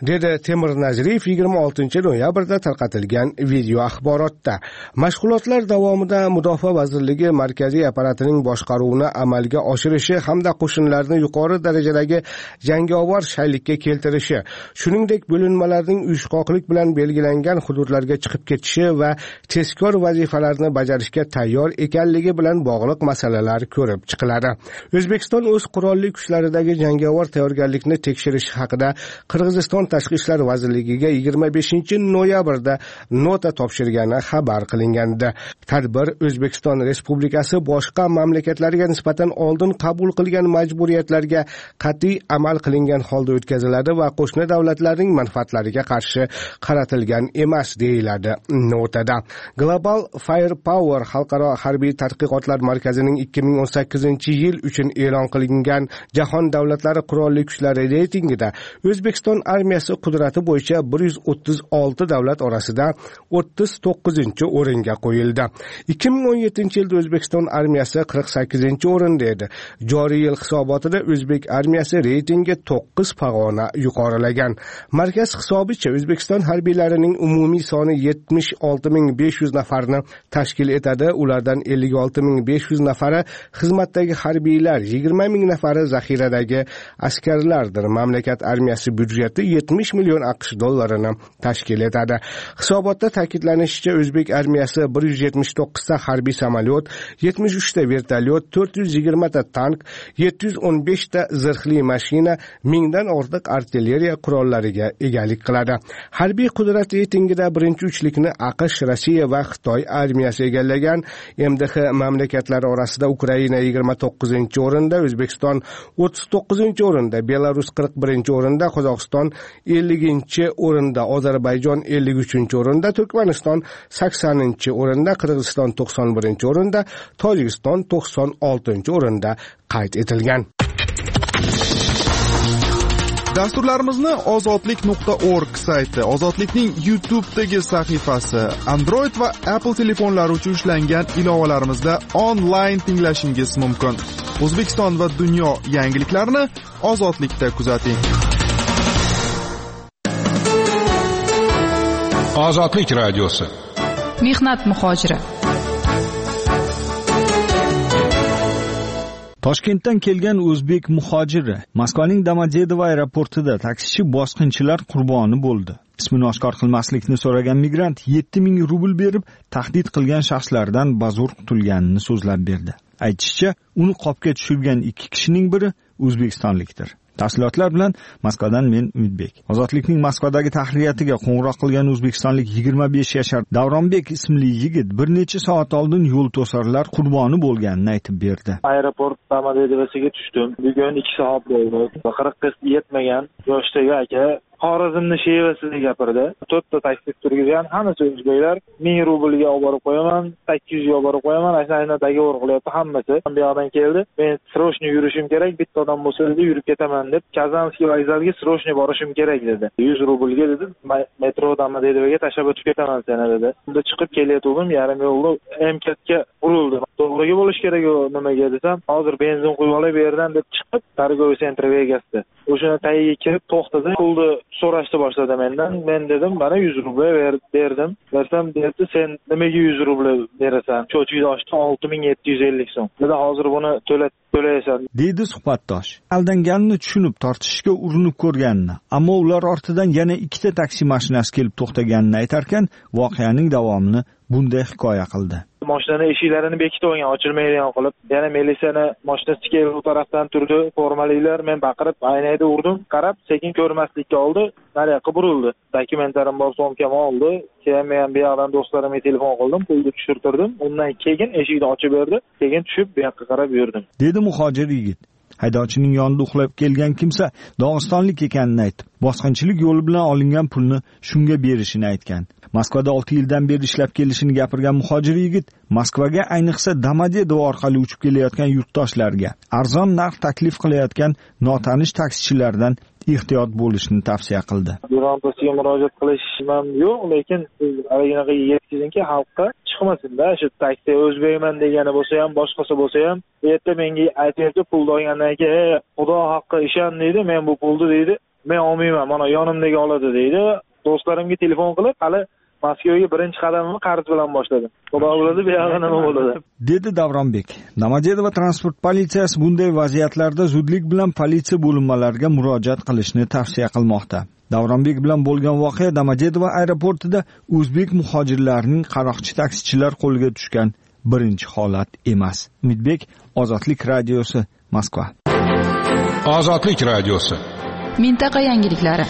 dedi Temur Naziriyev yigirma oltinchi noyabrda tarqatilgan video axborotda. Mashg'ulotlar davomida Mudofaa vazirligi markaziy apparatining boshqaruvini amalga oshirishi hamda qo'shinlarni yuqori darajadagi jangovar shaylikka keltirishi, shuningdek bo'linmalarning uyushqoqlik bilan belgilangan hududlarga chiqib ketishi va tezkor vazifalarni bajarishga tayyor ekanligi bilan bog'liq masalalar ko'rib chiqiladi. O'zbekiston o'z qurolli kuchlaridagi jangovar tayyorgarlikni tekshirish haqida Qirg'iziston Tashqi ishlar vazirligiga yigirma beshinchi noyabrda nota topshirgani xabar qilingandi. Tadbir O'zbekiston Respublikasi boshqa mamlakatlarga nisbatan oldin qabul qilgan majburiyatlarga qat'iy amal qilingan holda o'tkaziladi va qo'shni davlatlarning manfaatlariga qarshi qaratilgan emas, deyiladi notada. Global Firepower xalqaro harbiy tadqiqotlar markazining ikki ming o'n sakkizinchi yil uchun e'lon qilingan Jahon davlatlari qurolli kuchlari reytingida O'zbekiston armiyasi qudrati bo'yicha bir yuz o'ttiz olti davlat orasida o'ttiz to'qqizinchi o'ringa qo'yildi. ikki ming o'n yettinchi yilda O'zbekiston armiyasi qirq sakkizinchi o'rinda edi. Joriy yil hisobotida O'zbek armiyasi reytingi to'qqiz pog'ona yuqorilagan. Markaz hisobicha O'zbekiston harbiylarining umumiy soni yetmish olti ming besh yuz nafarni tashkil etadi. Ulardan ellik olti ming besh yuz nafari xizmatdagi harbiylar, yigirma ming nafari zaxiradagi askarlardir. Mamlakat armiyasi byudjeti yetmish million AQSh dollarini tashkil etadi. Hisobotda ta'kidlanishicha, O'zbek armiyasi bir yuz yetmish to'qqiz ta harbiy samolyot, yetmish uch ta vertolyot, to'rt yuz yigirma ta tank, yetti yuz o'n besh ta zirhli mashina, mingdan ortiq artilleriya qurollariga egalik qiladi. Harbiy qudrat reytingida birinchi uchlikni AQSh, Rossiya va Xitoy armiyasi egallagan. M D H mamlakatlari orasida Ukraina yigirma to'qqizinchi o'rinda, O'zbekiston o'ttiz to'qqizinchi o'rinda, Belarus qirq birinchi o'rinda, Qozog'iston elliginchi o'rinda, Ozarbayjon ellik uchinchi o'rinda, Turkmaniston saksoninchi o'rinda, Qirg'iziston to'qson birinchi o'rinda, Tojikiston to'qson oltinchi o'rinda qayd etilgan. Dasturlarimizni ozodlik nuqta org sayti, Ozodlikning YouTube'dagi sahifasi, Android va Apple telefonlari uchun ishlangan ilovalarimizda onlayn tinglashingiz mumkin. O'zbekiston va dunyo yangiliklarini Ozodlikda kuzating. Ozodlik radiosi. Mehnat muhojiri. Toshkentdan kelgan o'zbek muhojiri Moskvaning Domodedovo aeroportida taksichi bosqinchilar qurboni bo'ldi. Ismini oshkor qilmaslikni so'ragan migrant yetti ming rubl berib tahdid qilgan shaxslardan bazo'r qutulganini so'zlab berdi. Aytishicha, uni qopga tushirgan ikki kishining biri o'zbekistonlikdir. Tafsilotlar bilan Moskvadan men Umidbek. Ozodlikning Moskvadagi tahriyatiga qo'ng'iroq qilgan o'zbekistonlik yigirma besh yashar Davronbek ismli yigit bir necha soat oldin yo'l to'sarlar qurboni bo'lganini aytib berdi. Aeroport Domodedovosiga tushdim. Bugun ikki soat bo'ldi. qirq yetmagan yoshdagi aka Xorazmni shevasida gapirdi. to'rtta taksi turgan, hammasi o'zbeklar. ming rublga olib borib qo'yaman, sakkiz yuz ga olib borib qo'yaman. Ashuna dogovor qilyapti hammasi. Bu yoqdan keldi. Men srochni yurishim kerak, bitta odam bo'lsa dedi, yurib ketaman deb, Kazanskiy vokzaliga srochni borishim kerak dedi. yuz rublga dedi, metro Domodedovoga tashlab o'tib ketaman seni dedi. Unda chiqib kelayotgandim, yarim yo'lda M K ga urildi. To'g'riga bo'lish kerak u nimaga desam, hozir benzin quyib olay bu yerdan deb chiqib, Targoviy centri Vegasda. O'shani tagiga kirib to'xtadi, pulni so'rashni boshladi mendan. Men dedim, mana yuz rubl berdim. Bersam dedi, sen nimaga yuz rubl berasan? Cho'chida ochdi olti ming yetti yuz ellik so'm. Dedi, hozir buni to'lat to'laysan. Deydi suhbatdosh. Aldanganini tushunib tortishishga urinib ko'rganini, ammo ular ortidan yana ikkita taksi mashinasi kelib to'xtaganini aytarkan, voqeaning davomini bunday hikoya qildi. Mashinani eshiklarini bekitib olgan, ochilmaydigan qilib. Yana militsiyani mashinasi kelib u tarafdan turdi, formaliklar, men baqirib, aynayda urdim, qarab, sekin ko'rmaslikka oldi, nari yoqqa burildi. Dokumentlarim bor, so'mkam oldi. Keyin men bu yoqdan do'stlarimga telefon qildim, pulni tushirtirdim. Undan keyin eshikni ochib berdi, keyin tushib bu yoqqa qarab yurdim. Dedi muhojir yigit. Haydovchining yonida uxlab kelgan kimsa Dog'istonlik ekanini aytib, bosqinchilik yo'li bilan olingan pulni shunga berishini aytgan. Moskvada olti yildan beri ishlab kelishini gapirgan muhojir yigit Moskvaga, ayniqsa Domodedovo orqali uchib kelayotgan yurtdoshlarga arzon narx taklif qilayotgan notanish taksichilardan ehtiyot bo'lishni tavsiya qildi. Birontasiga murojaat qilishim yo'q, lekin anaqa yetkazingki, xalqqa chiqmasin-da, shu taksi o'zbekman degani bo'lsa ham, boshqasi bo'lsa ham, bu yerda menga aytayapti, pul olgandan keyin Xudo haqqi ishon deydi, men bu pulni deydi men olmayman, mana yonimdagi oladi deydi. Do'stlarimga telefon qilib, hali Moskvaga birinchi qadamimni qarz bilan boshladim. Xudo biladi, bu yoqda nima bo'ladi, dedi Davronbek. Domodedovo transport politsiyasi bunday vaziyatlarda zudlik bilan politsiya bo'linmalariga murojaat qilishni tavsiya qilmoqda. Davronbek bilan bo'lgan voqea Domodedovo aeroportida o'zbek muhojirlarining qaroqchi taksichilar qo'liga tushgan birinchi holat emas. Umidbek, Ozodlik radiosi, Moskva. Ozodlik radiosi. Mintaqa yangiliklari.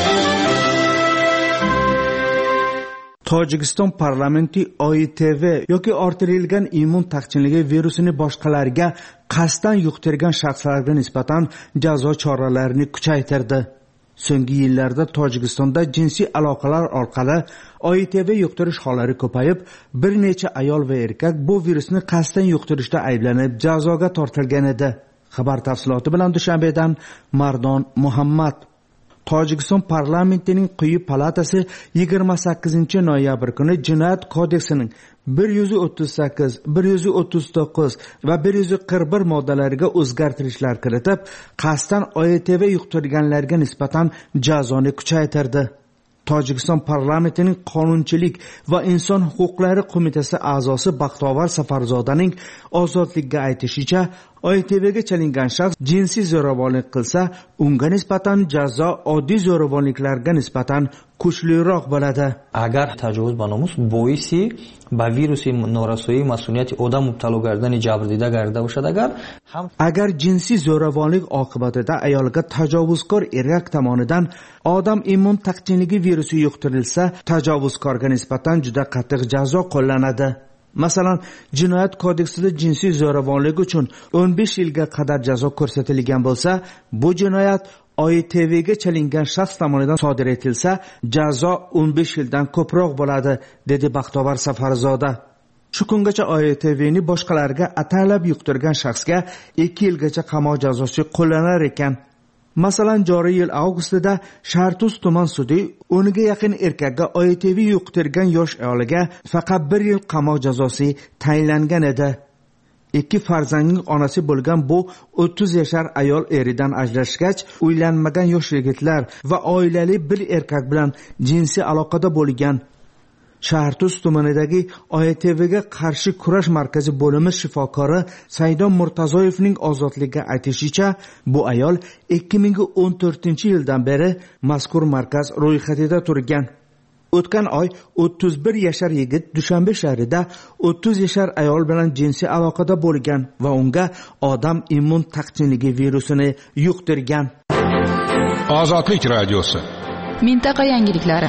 Tojikiston parlamenti O I T V yoki orttirilgan immun taqchilligi virusini boshqalarga qasddan yuqtirgan shaxslarga nisbatan jazo choralarini kuchaytirdi. So'nggi yillarda Tojikistonda jinsiy aloqalar orqali O I T V yuqtirish hollari ko'payib, bir necha ayol va erkak bu virusni qasddan yuqtirishda ayblanib jazoga tortilgan edi. Xabar tafsiloti bilan Dushanbedan Mardon Muhammad. Tojikiston parlamentining quyi palatasi yigirma sakkizinchi noyabr kuni Jinoyat kodeksining bir yuz o'ttiz sakkiz, bir yuz o'ttiz to'qqiz va bir yuz qirq bir moddalariga o'zgartirishlar kiritib, qasddan O I T V yuqtirganlarga nisbatan jazoni kuchaytirdi. Tojikiston parlamentining qonunchilik va inson huquqlari qo'mitasi a'zosi Baxtovar Safarzodaning Ozodlikka aytishicha, O I T Vga chalingan shaxs jinsiy zo'ravonlik qilsa, unga nisbatan jazo oddiy zo'ravonliklarga nisbatan kuchliroq bo'ladi. Agar tajovuz ba nomus boisi ba virusi norasoi mas'uliyati odam mubtalo gardani jabrdida garda bosad, agar ham agar jinsiy zo'ravonlik oqibatida ayolga tajovuzkor erkak tomonidan odam immun taqchilligi virusi yuqtirilsa, tajovuzkorga nisbatan juda qattiq jazo qo'llanadi. Masalan, Jinoyat kodeksida jinsiy zo'ravonlik uchun o'n besh yilga qadar jazo ko'rsatilgan bo'lsa, bu jinoyat O I T Vga chalingan shaxs tomonidan sodir etilsa, jazo o'n besh yildan ko'proq bo'ladi, dedi Baxtovar Safarzoda. Shu kungacha O I T Vni boshqalarga atalab yuqtirgan shaxsga ikki yilgacha qamoq jazosi qo'llanar ekan. Masalan, joriy yil avgustida Shartuz tuman sudi o'nga yaqin erkakka O I T V yuqtirgan yosh ayoliga faqat bir yil qamoq jazosi tayinlangan edi. Ikki farzandning onasi bo'lgan bu o'ttiz yashar ayol eridan ajrashgach, uylanmagan yosh yigitlar va oilali bir erkak bilan jinsiy aloqada bo'lgan. Shahrtuz tumanidagi O I T Vga qarshi kurash markazi bo'limi shifokori Saidon Murtazoyevning Ozodlikka aytishicha, bu ayol ikki ming o'n to'rtinchi yildan beri mazkur markaz ro'yxatida turgan. O'tgan oy o'ttiz bir yashar yigit Dushanbe shahrida o'ttiz yashar ayol bilan jinsiy aloqada bo'lgan va unga odam immun taqchilligi virusini yuqtirgan. Ozodlik radiosi. Mintaqa yangiliklari.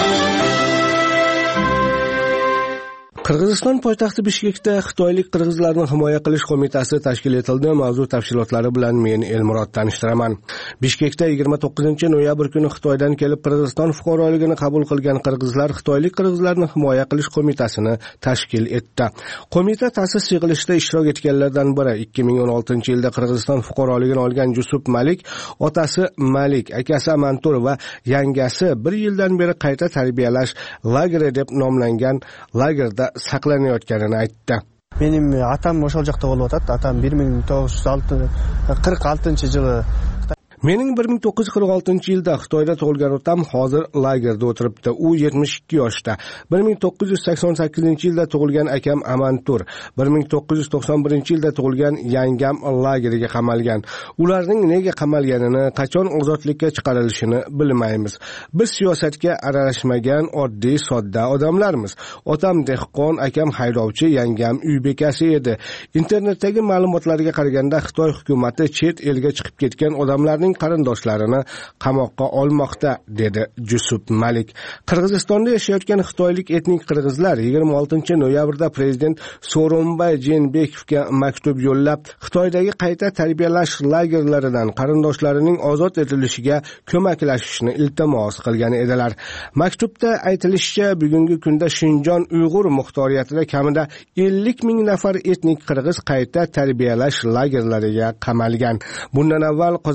Qirg'iziston poytaxti Bishkekda Xitoylik qirg'izlarni himoya qilish qo'mitasi tashkil etildi. Mavzu tafsilotlari bilan men Elmurod tanishtiraman. Bishkekda yigirma to'qqizinchi noyabr kuni Xitoydan kelib Qirg'iziston fuqaroligini qabul qilgan qirg'izlar Xitoylik qirg'izlarni himoya qilish qo'mitasini tashkil etdi. Qo'mita ta'sis yig'ilishida ishtirok etganlardan biri ikki ming o'n oltinchi yilda Qirg'iziston fuqaroligini olgan Jusup Malik, otasi Malik, akasi Amantur va yangasi bir yildan beri qayta tarbiyalash lageri deb nomlangan lagerda saqlanayotganini aytdi. Mening atam o'sha joqda bo'lib o'tadi. Atam bir ming to'qqiz yuz qirq oltinchi yili Mening bir ming to'qqiz yuz qirq oltinchi yilda Xitoyda tug'ilgan otam hozir lagerda o'tiribdi. U yetmish ikki yoshda. bir ming to'qqiz yuz sakson sakkizinchi yilda tug'ilgan akam Amantur, bir ming to'qqiz yuz to'qson birinchi yilda tug'ilgan yangam lageriga qamalgan. Ularning nega qamalganini, qachon ozodlikka chiqarilishini bilmaymiz. Biz siyosatga aralashmagan oddiy sodda odamlarmiz. Otam dehqon, akam haydovchi, yangam uy bekasi edi. Internetdagi ma'lumotlarga qaraganda Xitoy hukumatı chet elga chiqib ketgan odamlarning qarindoshlarini qamoqqa olmoqda, dedi Jusup Malik. Qirg'izistonda yashayotgan xitoylik etnik qirg'izlar yigirma oltinchi noyabrda prezident Sooronbay Jeenbekovga maktub yo'llab, Xitoydagi qayta tarbiyalash lagerlaridan qarindoshlarining ozod etilishiga ko'maklashishni iltimos qilgan edilar. Maktubda aytilishicha, bugungi kunda Shinjon Uyg'ur muxtoriyatida kamida ellik ming nafar etnik qirg'iz qayta tarbiyalash lagerlariga qamalgan. Bundan avval Qozog'istonga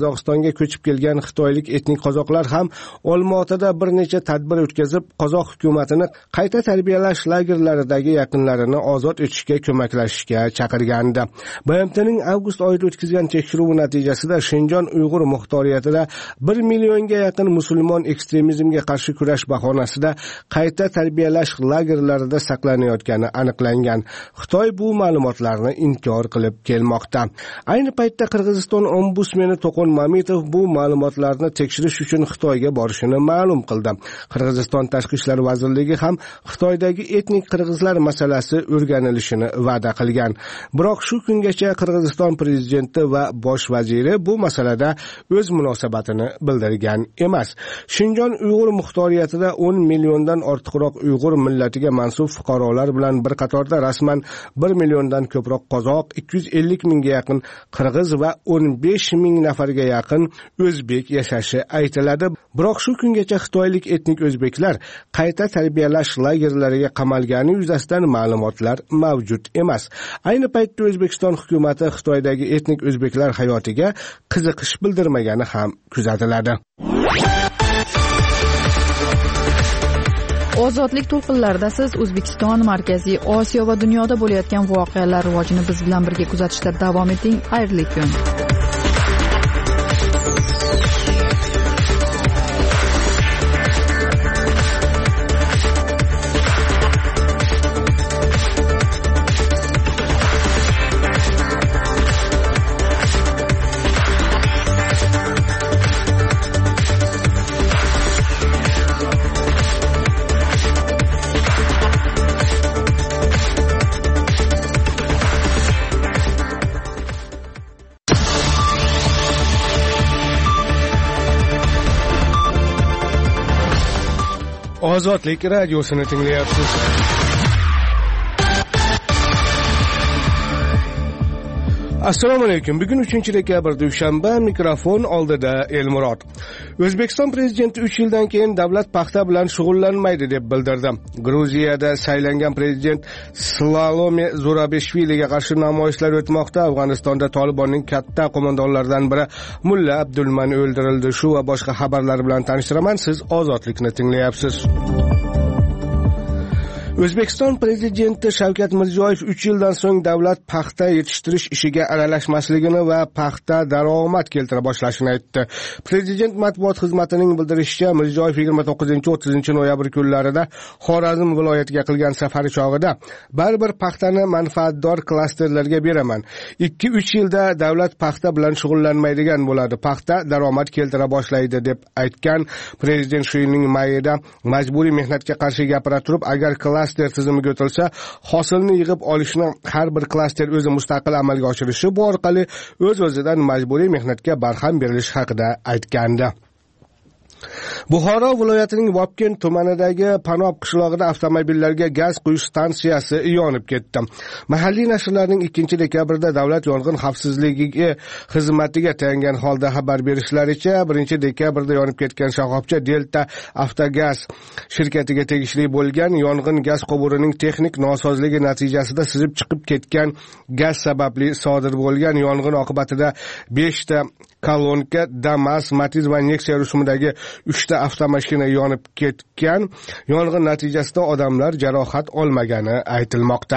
O'zbekistonga ko'chib kelgan xitoylik etnik qozoqlar ham Olmaotada bir necha tadbir o'tkazib, qozoq hukumatini qayta tarbiyalash lagerlaridagi yaqinlarini ozod etishga ko'maklashishga chaqirgandi. B M T'ning avgust oyida o'tkazgan tekshiruvi natijasida Shinjon Uyg'ur muxtoriyatida bir millionga yaqin musulmon ekstremizmga qarshi kurash bahonasida qayta tarbiyalash lagerlarida saqlanayotgani aniqlangan. Xitoy bu ma'lumotlarni inkor qilib kelmoqda. Ayni paytda Qirg'iziston ombudsmeni To'qon Mamitov bu ma'lumotlarni tekshirish uchun Xitoyga borishini ma'lum qildi. Qirg'iziston Tashqi ishlar vazirligi ham Xitoydagi etnik qirg'izlar masalasi o'rganilishini va'da qilgan. Biroq shu kungacha Qirg'iziston prezidenti va bosh vaziri bu masalada o'z munosabatini bildirgan emas. Shinjon Uyg'ur muxtoriyatida o'n milliondan ortiqroq Uyg'ur millatiga mansub fuqarolar bilan bir qatorda rasman bir milliondan ko'proq qozoq, ikki yuz ellik mingga yaqin qirg'iz va o'n besh ming nafarga yaqin o'zbek yashashi aytiladi. Biroq shu kungacha xitoylik etnik o'zbeklar qayta tarbiyalash lagerlariga qamalgani yuzasidan ma'lumotlar mavjud emas. Ayni paytda O'zbekiston hukumati Xitoydagi etnik o'zbeklar hayotiga qiziqish bildirmagani ham kuzatiladi. Ozodlik to'lqinlarida siz O'zbekiston, Markaziy Osiyo va dunyoda bo'layotgan voqealar rivojini biz bilan birga kuzatishda davom eting. Xayrli kun. Ozodlik radiosini tinglayapsiz. Assalomu alaykum. Bugun uchinchi dekabr dushanba, mikrofon oldida Elmurod. O'zbekiston prezidenti uch yildan keyin davlat paxta bilan shug'ullanmaydi deb bildirdi. Gruziyada saylangan prezident Salome Zurabishviliga qarshi namoyishlar o'tmoqda. Afg'onistonda Tolibonning katta qo'mondonlaridan biri Mulla Abdulman o'ldirildi. Shu va boshqa xabarlar bilan tanishtiraman. Siz Ozodlikni tinglayapsiz. O'zbekiston prezidenti Shavkat Mirziyoyev uch yildan so'ng davlat paxta yetishtirish ishiga aralashmasligini va paxta daromad keltira boshlashini aytdi. Prezident matbuot xizmatining bildirishicha, Mirziyoyev yigirma to'qqizinchi o'ttizinchi noyabr kunlarida Xorazm viloyatiga qilgan safari chog'ida baribir paxtani manfaatdor klasterlarga beraman. ikki uch yilda davlat paxta bilan shug'ullanmaydigan bo'ladi. Paxta daromad keltira boshlaydi deb aytgan prezident shu yilning mayida majburiy mehnatga qarshi gapira turib, agar klaster tizimiga o'tilsa, hosilni yig'ib olishni har bir klaster o'zi mustaqil amalga oshirishi, bu orqali o'z-o'zidan majburiy mehnatga barham berilishi haqida aytgandi. Buxoro viloyatining Vobkent tumanidagi Panob qishlog'ida avtomobillarga gaz quyish stansiyasi yonib ketdi. Mahalliy nashrlarning ikkinchi dekabrda davlat yong'in xavfsizligi xizmatiga tayangan holda xabar berishlaricha, birinchi dekabrda yonib ketgan shoxobcha Delta Avtogaz shirkatiga tegishli bo'lgan. Yong'in gaz quvurining texnik nosozligi natijasida sizib chiqib ketgan gaz sababli sodir bo'lgan. Yong'in oqibatida besh ta Kolonka, Damas, Matiz va Nexia rusumidagi uchta avtomashina yonib ketgan. Yong'in natijasida odamlar jarohat olmagani aytilmoqda.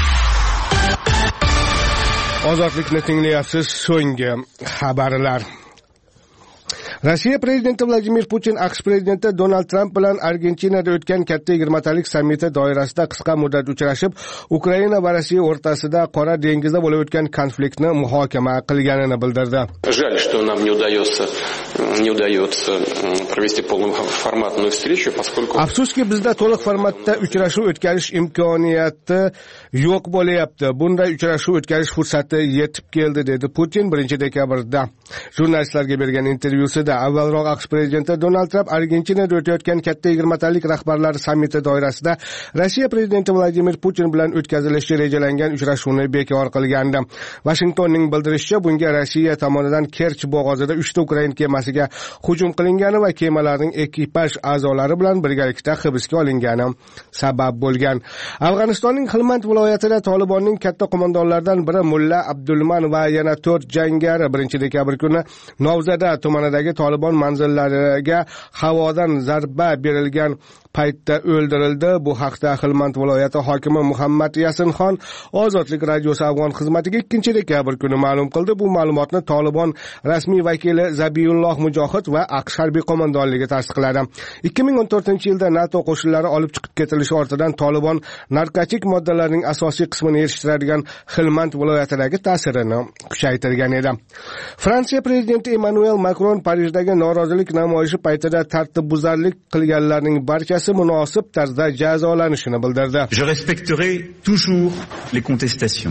Ozodlikni tinglayapsiz. So'nggi xabarlar. Rossiya prezidenti Vladimir Putin AQSh prezidenti Donald Tramp bilan Argentinada o'tgan katta yigirmatalik sammiti doirasida qisqa muddat uchrashib, Ukraina va Rossiya o'rtasida Qora dengizda bo'lib o'tgan konfliktni muhokama qilganini bildirdi. Жаль, что нам не удается не удается провести полноформатную встречу, поскольку Afsuski bizda to'liq formatda uchrashuv o'tkazish imkoniyati yo'q bo'layapti. Bunday uchrashuv o'tkazish fursati yetib keldi, dedi Putin birinchi dekabrda jurnalistlarga bergan intervyusida. haqida. Avvalroq AQSh prezidenti Donald Tramp Argentinada o'tayotgan katta yigirmatalik rahbarlar sammiti doirasida Rossiya prezidenti Vladimir Putin bilan o'tkazilishi rejalangan uchrashuvni bekor qilgandi. Washingtonning bildirishicha, bunga Rossiya tomonidan Kerch bo'g'ozida uchta Ukrain kemasiga hujum qilingani va kemalarning ekipaj a'zolari bilan birgalikda hibsga olingani sabab bo'lgan. Afg'onistonning Helmand viloyatida Tolibonning katta qo'mondonlaridan biri Mulla Abdulman va yana to'rt jangari birinchi dekabr kuni Novzada tumanidagi Tolibon manzillariga havodan zarba berilgan paytda o'ldirildi. Bu haqda Helmand viloyati hokimi Muhammad Yasinxon Ozodlik radiosi afg'on xizmatiga ikkinchi dekabr kuni ma'lum qildi. Bu ma'lumotni Tolibon rasmiy vakili Zabihulloh Mujohid va AQSh harbiy qo'mondonligi tasdiqladi. ikki ming o'n to'rtinchi yilda NATO qo'shinlari olib chiqib ketilishi ortidan Tolibon narkotik moddalarning asosiy qismini yetishtiradigan Helmand viloyatidagi ta'sirini kuchaytirgan edi. Fransiya prezidenti Emmanuel Macron Parijdagi norozilik namoyishi paytida tartibbuzarlik qilganlarning barchasi munosib tarzda jazolanishini bildirdi. Je respecterai toujours les contestations.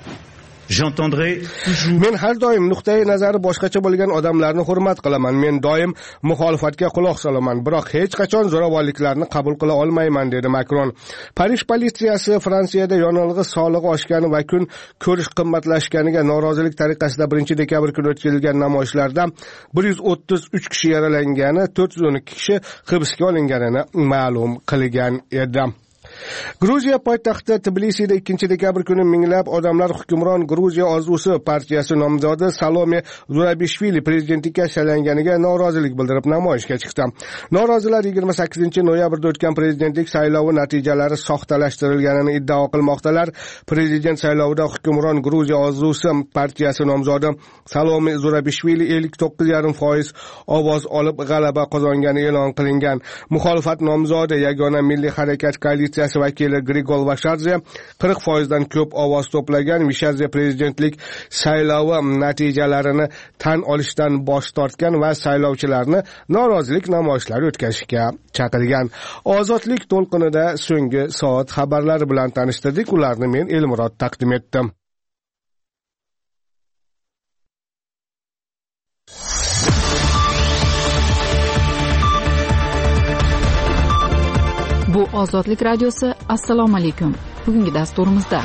J'entendrai toujours. Men har doim nuqtai nazari boshqacha bo'lgan odamlarni hurmat qilaman. Men doim muxolifatga quloq solaman, biroq hech qachon zo'ravonliklarni qabul qila olmayman, dedi Makron. Parij politsiyasi Fransiyada yonilg'i solig'i oshgani va kun ko'rish qimmatlashganiga norozilik tariqasida birinchi dekabr kuni o'tkazilgan namoyishlarda bir yuz o'ttiz uch kishi yaralangani, to'rt yuz o'n ikki kishi hibsga olinganini ma'lum qilgan edi. Gruziya poytaxti Tbilisida ikkinchi dekabr kuni minglab odamlar hukmron Gruziya orzusi partiyasi nomzodi Salome Zurabishvili prezidentlikka saylanganiga norozilik bildirib namoyishga chiqdi. Norozilar yigirma sakkizinchi noyabrda o'tgan prezidentlik saylovi natijalari soxtalashtirilganini iddao qilmoqdalar. Prezident saylovida hukmron Gruziya orzusi partiyasi nomzodi Salome Zurabishvili ellik to'qqiz yarim foiz ovoz olib g'alaba qozongani e'lon qilingan. Muxolifat nomzodi Yagona milliy harakat koalitsiyasi vakili Grigol Vashadze qirq foizdan ko'p ovoz to'plagan. Vashadze prezidentlik saylovi natijalarini tan olishdan bosh tortgan va saylovchilarni norozilik namoyishlari o'tkazishga chaqirgan. Ozodlik to'lqinida so'nggi soat xabarlari bilan tanishtirdik. Ularni men Elmurod taqdim etdim. Bu Ozodlik radiosi. Assalomu alaykum. Bugungi dasturimizda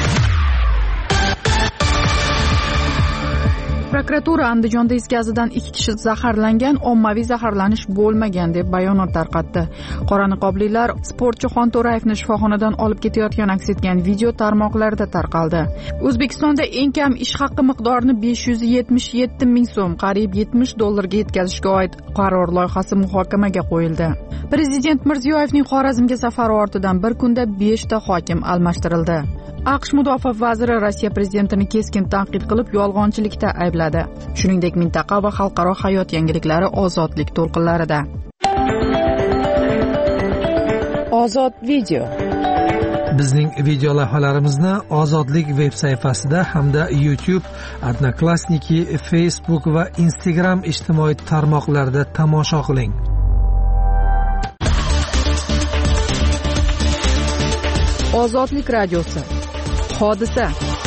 prokuratura Andijonda is gazidan ikki kishi zaharlangan, ommaviy zaharlanish bo'lmagan deb bayonot tarqatdi. Qora niqoblilar sportchi Xonto'rayevni shifoxonadan olib ketayotgan aks etgan video tarmoqlarda tarqaldi. O'zbekistonda eng kam ish haqi miqdorini besh yuz yetmish yetti ming so'm, qariyb yetmish dollarga yetkazishga oid qaror loyihasi muhokamaga qo'yildi. Prezident Mirziyoyevning Xorazmga safari ortidan bir kunda besh ta hokim almashtirildi. AQSh mudofaa vaziri Rossiya prezidentini keskin tanqid qilib, yolg'onchilikda aybladi. Shuningdek, mintaqa va xalqaro hayot yangiliklari ozodlik to'lqinlarida. Ozod video. Bizning video lavhalarimizni Ozodlik veb sayfasida hamda YouTube, Odnoklassniki, Facebook va Instagram ijtimoiy tarmoqlarida tomosha qiling. Ozodlik radiosi. Hodisa.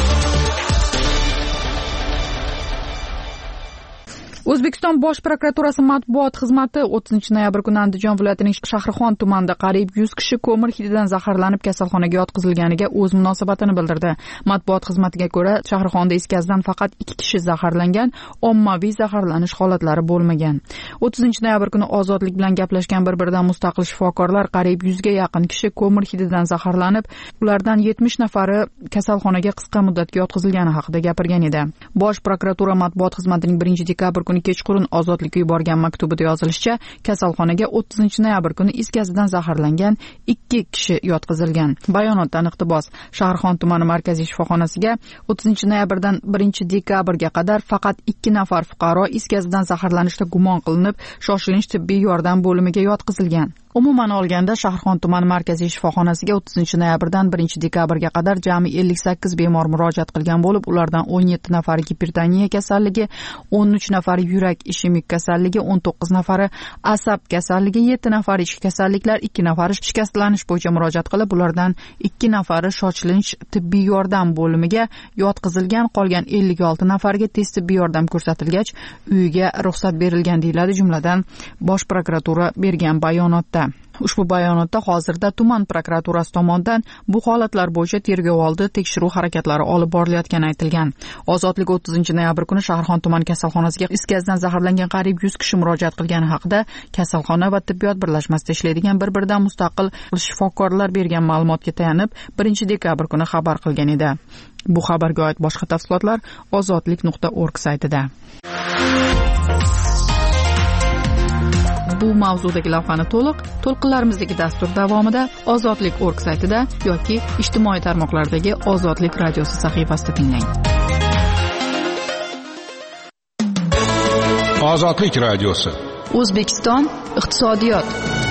O'zbekiston Bosh prokuraturasi matbuot xizmati o'ttizinchi noyabr kuni Andijon viloyatining Shahrixon tumanida qariyb yuz kishi ko'mir hididan zaharlanib kasalxonaga yotqizilganiga o'z munosabatini bildirdi. Matbuot xizmatiga ko'ra, Shahrixonda is gazidan faqat ikki kishi zaharlangan, ommaviy zaharlanish holatlari bo'lmagan. o'ttizinchi noyabr kuni Ozodlik bilan gaplashgan bir-biridan mustaqil shifokorlar qariyb yuzga yaqin kishi ko'mir hididan zaharlanib, ulardan yetmish nafari kasalxonaga qisqa muddatga yotqizilgani haqida gapirgan edi. Bosh prokuratura matbuot xizmatining birinchi dekabr kuni kechqurun Ozodlikka yuborgan maktubida yozilishicha, kasalxonaga o'ttizinchi noyabr kuni is gazidan zaharlangan ikki kishi yotqizilgan. Bayonotdan iqtibos: Shahrixon tumani markaziy shifoxonasiga o'ttizinchi noyabrdan birinchi dekabrga qadar faqat ikki nafar fuqaro is gazidan zaharlanishda gumon qilinib, shoshilinch tibbiy yordam bo'limiga yotqizilgan. Umuman olganda Shahrixon tumani markaziy shifoxonasiga o'ttizinchi noyabrdan birinchi dekabrga qadar jami ellik sakkiz bemor murojaat qilgan bo'lib, ulardan o'n yetti nafari gipertoniya kasalligi, o'n uch nafari yurak ishemik kasalligi, o'n to'qqiz nafari asab kasalligi, yetti nafari ichki kasalliklar, ikki nafari shikastlanish bo'yicha murojaat qilib, ulardan ikki nafari shoshilinch tibbiy yordam bo'limiga yotqizilgan, qolgan ellik olti nafariga tez tibbiy yordam ko'rsatilgach, uyiga ruxsat berilgan deyiladi, jumladan Bosh prokuratura bergan bayonotda. Ushbu bayonotda hozirda tuman prokuraturasi tomonidan bu holatlar bo'yicha tergov oldi tekshiruv harakatlari olib borilayotgani aytilgan. Ozodlik o'ttizinchi noyabr kuni Shahrixon tuman kasalxonasiga is gazdan zaharlangan qariyb yuz kishi murojaat qilgani haqida kasalxona va tibbiyot birlashmasida ishlaydigan bir-biridan mustaqil shifokorlar bergan ma'lumotga tayanib birinchi dekabr kuni xabar qilgan edi. Bu xabarga oid boshqa tafsilotlar ozodlik nuqta org saytida. Bu mavzudagi lavhani to'liq to'lqinlarimizdagi dastur davomida ozodlik nuqta org saytida yoki ijtimoiy tarmoqlardagi Ozodlik radiosi sahifasida tinglang. Ozodlik radiosi. O'zbekiston iqtisodiyot.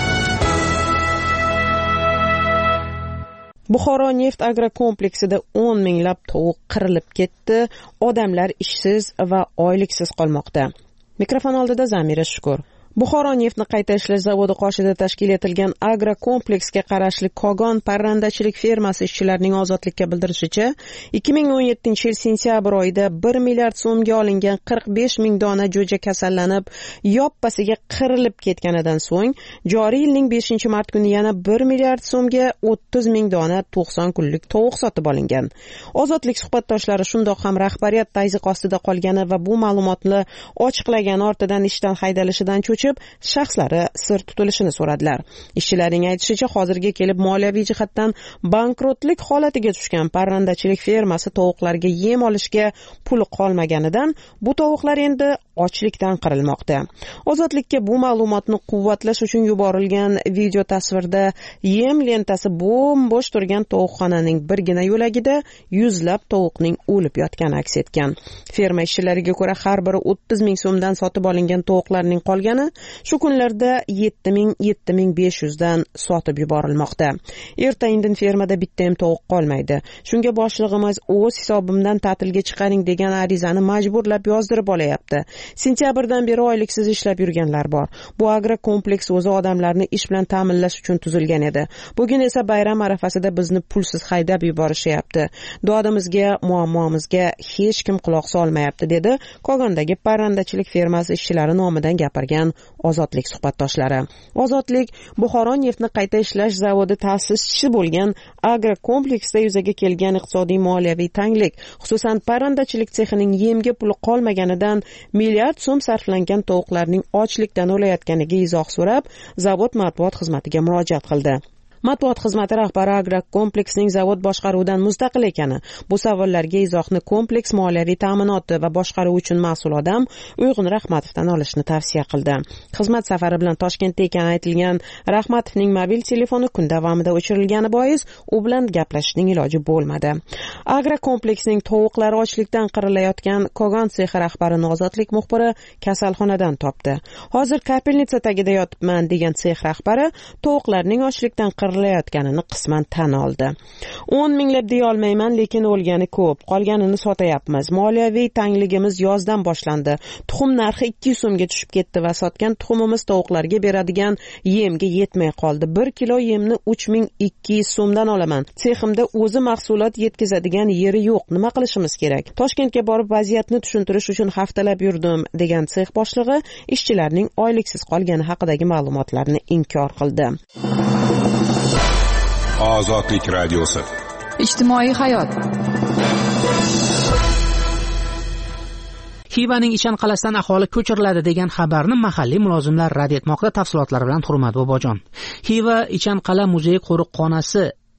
Buxoro neft agrokompleksida o'n minglab tovuq qirilib ketdi, odamlar ishsiz va oyliksiz qolmoqda. Mikrofon oldida Zamira Shukur. Buxoro neftni qayta ishlash zavodi qoshida tashkil etilgan agrokompleksga qarashli Kogon parrandachilik fermasi ishchilarining Ozodlikka bildirishicha, ikki ming o'n yettinchi yil sentyabr oyida bir milliard so'mga olingan qirq besh ming dona jo'ja kasallanib, yoppasiga qirilib ketganidan so'ng, joriy yilning beshinchi mart kuni yana bir milliard so'mga o'ttiz ming dona to'qson kunlik tovuq sotib olingan. Ozodlik suhbatdoshlari shundoq ham rahbariyat tazyiq ostida qolgani va bu ma'lumotni ochiqlagani ortidan ishdan haydalishidan cho'chib shaxslari sir tutilishini so'radilar. Ishchilarning aytishicha, hozirga kelib moliyaviy jihatdan bankrotlik holatiga tushgan parrandachilik fermasi tovuqlarga yem olishga puli qolmaganidan bu tovuqlar endi ochlikdan qirilmoqda. Ozodlikka bu ma'lumotni quvvatlash uchun yuborilgan video tasvirda yem lentasi bo'm-bo'sh turgan tovuqxonaning birgina yo'lagida yuzlab tovuqning o'lib yotgani aks etgan. Ferma ishchilariga ko'ra, har biri o'ttiz ming so'mdan sotib olingan tovuqlarning qolgani shu kunlarda yetti ming yetti ming besh yuz dan sotib yuborilmoqda. Erta-indin fermada bitta ham tovuq qolmaydi. Shunga boshlig'imiz o'z hisobimdan ta'tilga chiqaring degan arizani majburlab yozdirib olayapti. Sentyabrdan beri oyliksiz ishlab yurganlar bor. Bu agrokompleks o'zi odamlarni ish bilan ta'minlash uchun tuzilgan edi. Bugun esa bayram arafasida bizni pulsiz haydab yuborishyapti. Dodimizga, muammomizga hech kim quloq solmayapti, dedi Kogondagi parrandachilik fermasi ishchilari nomidan gapirgan Ozodlik suhbatdoshlari. Ozodlik Buxoro neftni qayta ishlash zavodi ta'sischisi bo'lgan agrokompleksda yuzaga kelgan iqtisodiy moliyaviy tanglik, xususan parrandachilik sexining yemga puli qolmaganidan milliard so'm sarflangan tovuqlarning ochlikdan o'layotganiga izoh so'rab, zavod matbuot xizmatiga murojaat qildi. Matbuot xizmati rahbari agrokompleksning zavod boshqaruvidan mustaqil ekani, bu savollarga izohni kompleks moliyaviy ta'minoti va boshqaruvi uchun mas'ul odam Uyg'un Rahmatovdan olishni tavsiya qildi. Xizmat safari bilan Toshkentda ekani aytilgan Rahmatovning mobil telefoni kun davomida o'chirilgani bois u bilan gaplashishning iloji bo'lmadi. Agrokompleksning tovuqlari ochlikdan qirilayotgan Kogon sexi rahbarini Ozodlik muxbiri kasalxonadan topdi. Hozir kapelnitsa tagida yotibman degan sex rahbari tovuqlarning ochlikdan qirilayotganini qisman tan oldi. o'n minglab deya olmayman, lekin o'lgani ko'p. Qolganini sotayapmiz. Moliyaviy tangligimiz yozdan boshlandi. Tuxum narxi ikki yuz so'mga tushib ketdi va sotgan tuxumimiz tovuqlarga beradigan yemga yetmay qoldi. bir kilo yemni uch ming ikki yuz so'mdan olaman. Seximda o'zi mahsulot yetkazadigan yeri yo'q. Nima qilishimiz kerak? Toshkentga borib vaziyatni tushuntirish uchun haftalab yurdim, degan sex boshlig'i ishchilarning oyliksiz qolgani haqidagi ma'lumotlarni inkor qildi. Ozodlik radiosi. Ijtimoiy hayot. Xivaning Ichan qalasidan aholi ko'chiriladi degan xabarni mahalliy mulozimlar rad etmoqda. Tafsilotlar bilan Hurmat Bobojon. Xiva Ichan qala muzey qo'riqxonasi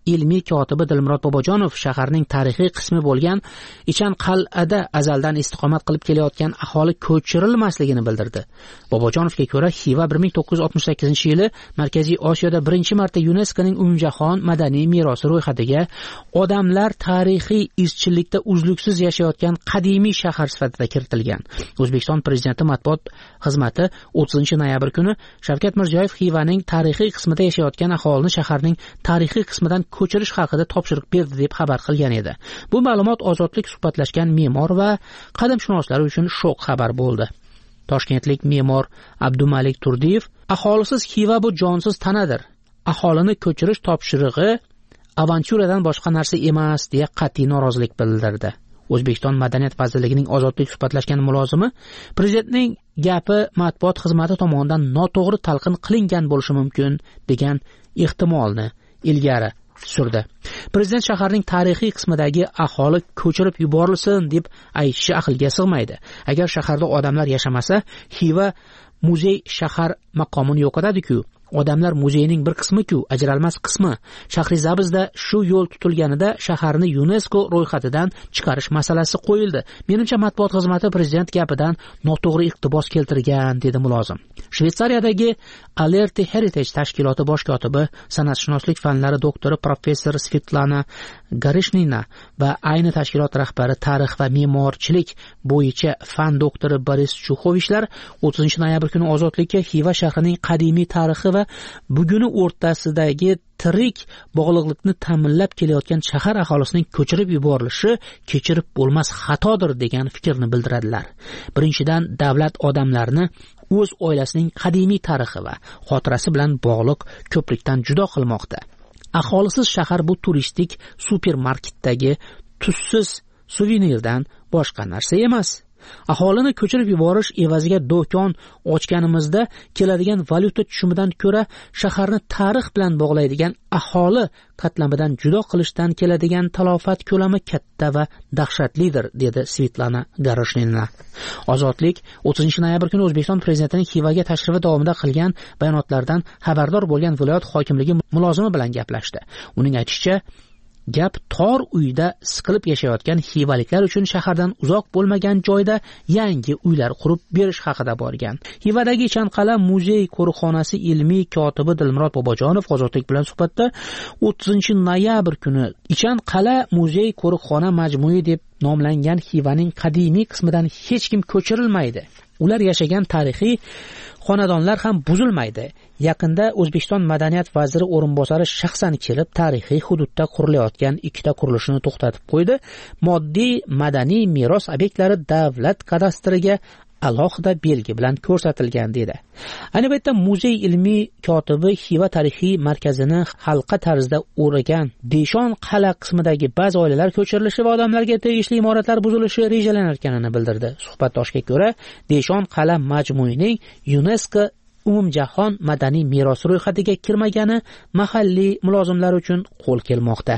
ilmiy kotibi Dilmurod Bobojonov shaharning tarixiy qismi bo'lgan Ichan qal'ada azaldan istiqomat qilib kelayotgan aholi ko'chirilmasligini bildirdi. Bobojonovga ko'ra, Xiva bir ming to'qqiz yuz oltmish sakkizinchi yili Markaziy Osiyoda birinchi marta YuNESKOning umumjahon madaniy merosi ro'yxatiga odamlar tarixiy izchillikda uzluksiz yashayotgan qadimiy shahar sifatida kiritilgan. O'zbekiston Prezidenti matbuot xizmati o'ttizinchi noyabr kuni Shavkat Mirziyoyev Xivaning tarixiy qismida yashayotgan aholini shaharning tarixiy qismidan ko'chirish haqida topshiriq berdi deb xabar qilgan edi. Bu ma'lumot Ozodlik suhbatlashgan me'mor va qadimshunoslar uchun shok xabar bo'ldi. Toshkentlik me'mor Abdumalik Turdiyev, aholisiz Xiva bu jonsiz tanadir. Aholini ko'chirish topshirig'i avantyuradan boshqa narsa emas deya qat'iy norozilik bildirdi. O'zbekiston Madaniyat vazirligining Ozodlik suhbatlashgan mulozimi prezidentning gapi matbuot xizmati tomonidan noto'g'ri talqin qilingan bo'lishi mumkin degan ehtimolni ilgari surdi. Prezident shaharning tarixiy qismidagi aholi ko'chirib yuborilsin deb aytishi aqlga sig'maydi. Agar shaharda odamlar yashamasa, Xiva muzey shahar maqomini yo'qotadi-ku. Odamlar muzeyning bir qismi-ku, ajralmas qismi. Shahrizabzda shu yo'l tutilganida shaharni YuNESKO ro'yxatidan chiqarish masalasi qo'yildi. Menimcha matbuot xizmati prezident gapidan noto'g'ri iqtibos keltirgan, dedi mulozim. Shveysariyadagi Alerte Heritage tashkiloti bosh kotibi, san'atshunoslik fanlari doktori professor Svetlana Garishnina va ayni tashkilot rahbari tarix va me'morchilik bo'yicha fan doktori Boris Chuxovishlar o'ttizinchi noyabr kuni Ozodlikka Xiva shahrining qadimiy tarixi va buguni o'rtasidagi tirik bog'liqlikni ta'minlab kelayotgan shahar aholisining ko'chirib yuborilishi kechirib bo'lmas xatodir degan fikrni bildiradilar. Birinchidan, davlat odamlarni o'z oilasining qadimiy tarixi va xotirasi bilan bog'liq ko'prikdan judo qilmoqda. Aholisiz shahar bu turistik supermarketdagi tuzsiz suvenirdan boshqa narsa emas. Aholini ko'chirib yuborish evaziga do'kon ochganimizda keladigan valyuta tushumidan ko'ra shaharni tarix bilan bog'laydigan aholi qatlamidan judo qilishdan keladigan talofat ko'lami katta va dahshatlidir, dedi Svetlana Garishnina. Ozodlik o'ttizinchi noyabr kuni O'zbekiston prezidentining Xivaga tashrifi davomida qilgan bayonotlardan xabardor bo'lgan viloyat hokimligi mulozimi bilan gaplashdi. Uning aytishicha, gap tor uyda siqilib yashayotgan xivaliklar uchun shahardan uzoq bo'lmagan joyda yangi uylar qurib berish haqida borgan. Xivadagi Ichanqal'a muzey qo'riqxonasi ilmiy kotibi Dilmurod Bobojonov Ozodlik bilan suhbatda o'ttizinchi noyabr kuni Ichanqal'a muzey qo'riqxona majmui deb nomlangan Xivaning qadimiy qismidan hech kim ko'chirilmaydi. Ular yashagan tarixiy xonadonlar ham buzilmaydi. Yaqinda O'zbekiston Madaniyat vaziri o'rinbosari shaxsan kelib tarixiy hududda qurilayotgan ikkita qurilishni to'xtatib qo'ydi. Moddiy madaniy meros obyektlari davlat kadastriga alohida belgi bilan ko'rsatilgan dedi. Ayni paytda muzey ilmiy kotibi Xiva tarixiy markazini halqa tarzda o'ragan Deshon qal'a qismidagi ba'zi oilalar ko'chirilishi va odamlarga tegishli imoratlar buzilishi rejalanayotganini bildirdi. Suhbatdoshga ko'ra, Deshon qal'a majmuining YuNESKO umumjahon madaniy merosi ro'yxatiga kirmagani mahalliy mulozimlar uchun qo'l kelmoqda.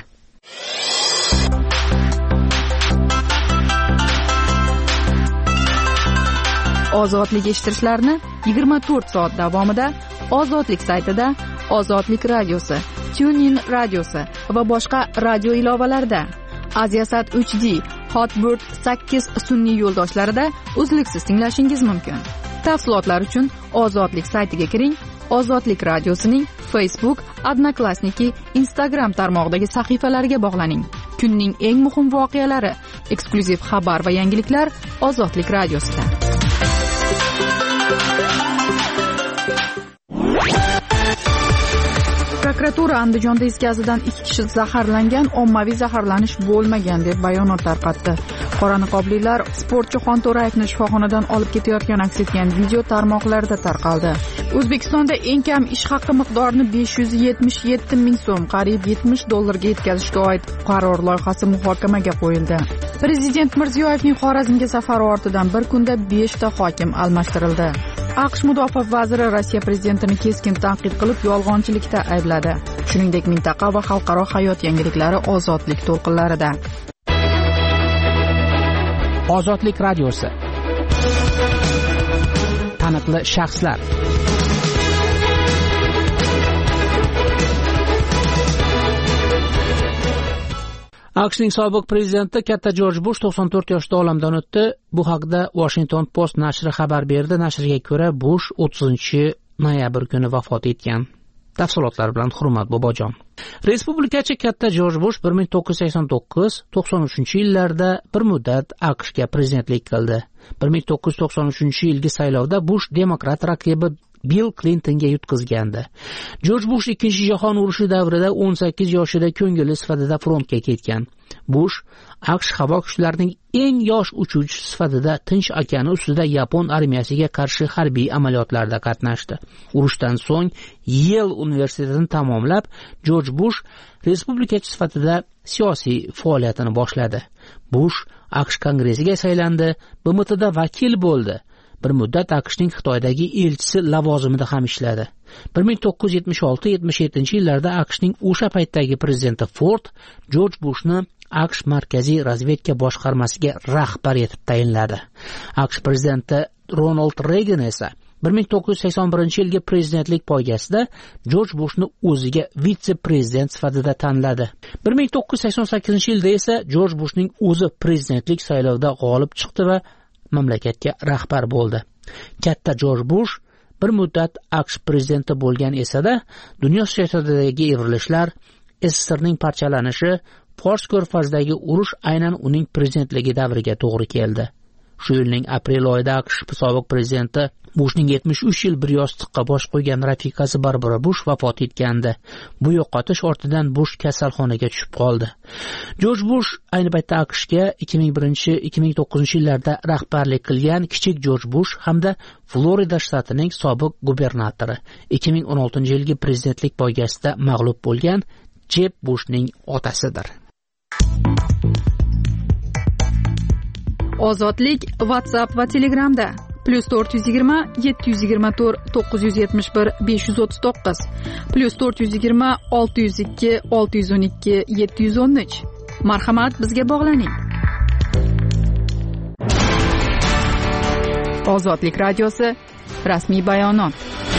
Ozodlik eshittirishlarni yigirma to'rt soat davomida Ozodlik saytida, Ozodlik radiosi, TuneIn radiosi va boshqa radio ilovalarida, Aziasat uch D, Hotbird sakkiz sun'iy yo'ldoshlarida uzluksiz tinglashingiz mumkin. Tafsilotlar uchun Ozodlik saytiga kiring. Ozodlik radiosining Facebook, Odnoklassniki, Instagram tarmog'idagi sahifalariga bog'laning. Kunning eng muhim voqealari, eksklyuziv xabar va yangiliklar Ozodlik radiosida. Prokuratura Andijonda is gazidan ikki kishi zaharlangan, ommaviy zaharlanish bo'lmagan deb bayonot tarqatdi. Qora niqoblilar sportchi Xonto'rayevni shifoxonadan olib ketayotgan aks etgan video tarmoqlarda tarqaldi. O'zbekistonda eng kam ish haqi miqdorini besh yuz yetmish yetti ming so'm, qariyb yetmish dollarga yetkazishga oid qaror loyihasi muhokamaga qo'yildi. Prezident Mirziyoyevning Xorazmga safari ortidan bir kunda besh ta hokim almashtirildi. AQSh mudofaa vaziri Rossiya prezidentini keskin tanqid qilib, yolg'onchilikda aybladi. Shuningdek, mintaqa va xalqaro hayot yangiliklari Ozodlik to'lqinlarida. Ozodlik radiosi. Taniqli shaxslar. aqshning sobiq prezidenti katta Jorj Bush to'qson to'rt yoshda olamdan o'tdi. Bu haqda Washington Post nashri xabar berdi. Nashrga ko'ra, Bush o'ttizinchi noyabr kuni vafot etgan. Tafsilotlar bilan Hurmat Bobojon. Respublikachi katta Jorj Bush bir ming to'qqiz yuz sakson to'qqiz to'qson uchinchi yillarda bir muddat AQShga prezidentlik qildi. bir ming to'qqiz yuz to'qson uchinchi yilgi saylovda Bush demokrat raqibi Bill Clintonga yutqizgandi. Jorj Bush ikkinchi jahon urushi davrida o'n sakkiz yoshida ko'ngilli sifatida frontga ketgan. Bush AQSh havo kuchlarining eng yosh uchuvchisi sifatida Tinch okeani ustida Yapon armiyasiga qarshi harbiy amaliyotlarda qatnashdi. Urushdan so'ng Yale universitetini tamomlab, Jorj Bush respublikachi sifatida siyosiy faoliyatini boshladi. Bush AQSh kongressiga saylandi, B M Tda vakil bo'ldi. Bir muddat AQShning Xitoydagi elchisi lavozimida ham ishladi. bir ming to'qqiz yuz yetmish olti yetmish yettinchi yillarda AQShning o'sha paytdagi prezidenti Ford Jorj Bushni AQSh markaziy razvedka boshqarmasiga rahbar etib tayinladi. AQSh prezidenti Ronald Reagan esa bir ming to'qqiz yuz sakson birinchi yilgi prezidentlik poygasida Jorj Bushni o'ziga vitse-prezident sifatida tanladi. bir ming to'qqiz yuz sakson sakkizinchi yilda esa Jorj Bushning o'zi prezidentlik saylovida g'olib chiqdi va mamlakatga rahbar bo'ldi. Katta Jorj Bush bir muddat AQSh prezidenti bo'lgan esa-da, dunyo siyosatidagi evrilishlar, S S R ning parchalanishi, Fors ko'rfazidagi urush aynan uning prezidentligi davriga to'g'ri keldi. Shu yilning aprel oyida AQSh sobiq prezidenti Bushning yetmish uch yil bir yostiqqa bosh qo'ygan rafiqasi Barbara Bush vafot etgandi. Bu yo'qotish ortidan Bush kasalxonaga tushib qoldi. Jorj Bush ayni paytda AQShga ikki ming birinchi ikki ming to'qqizinchi yillarda rahbarlik qilgan kichik Jorj Bush hamda Florida shtatining sobiq gubernatori, ikki ming o'n oltinchi yilgi prezidentlik poygasida mag'lub bo'lgan Jeb Bushning otasidir. Ozodlik WhatsApp va Telegramda plus to'rt yuz yigirma yetti yuz yigirma to'rt to'qqiz yuz yetmish bir besh yuz o'ttiz to'qqiz plus to'rt yuz yigirma olti yuz ikki olti yuz o'n ikki yetti yuz o'n uch. Marhamat, bizga bog'laning. Ozodlik radiosi rasmiy bayonot.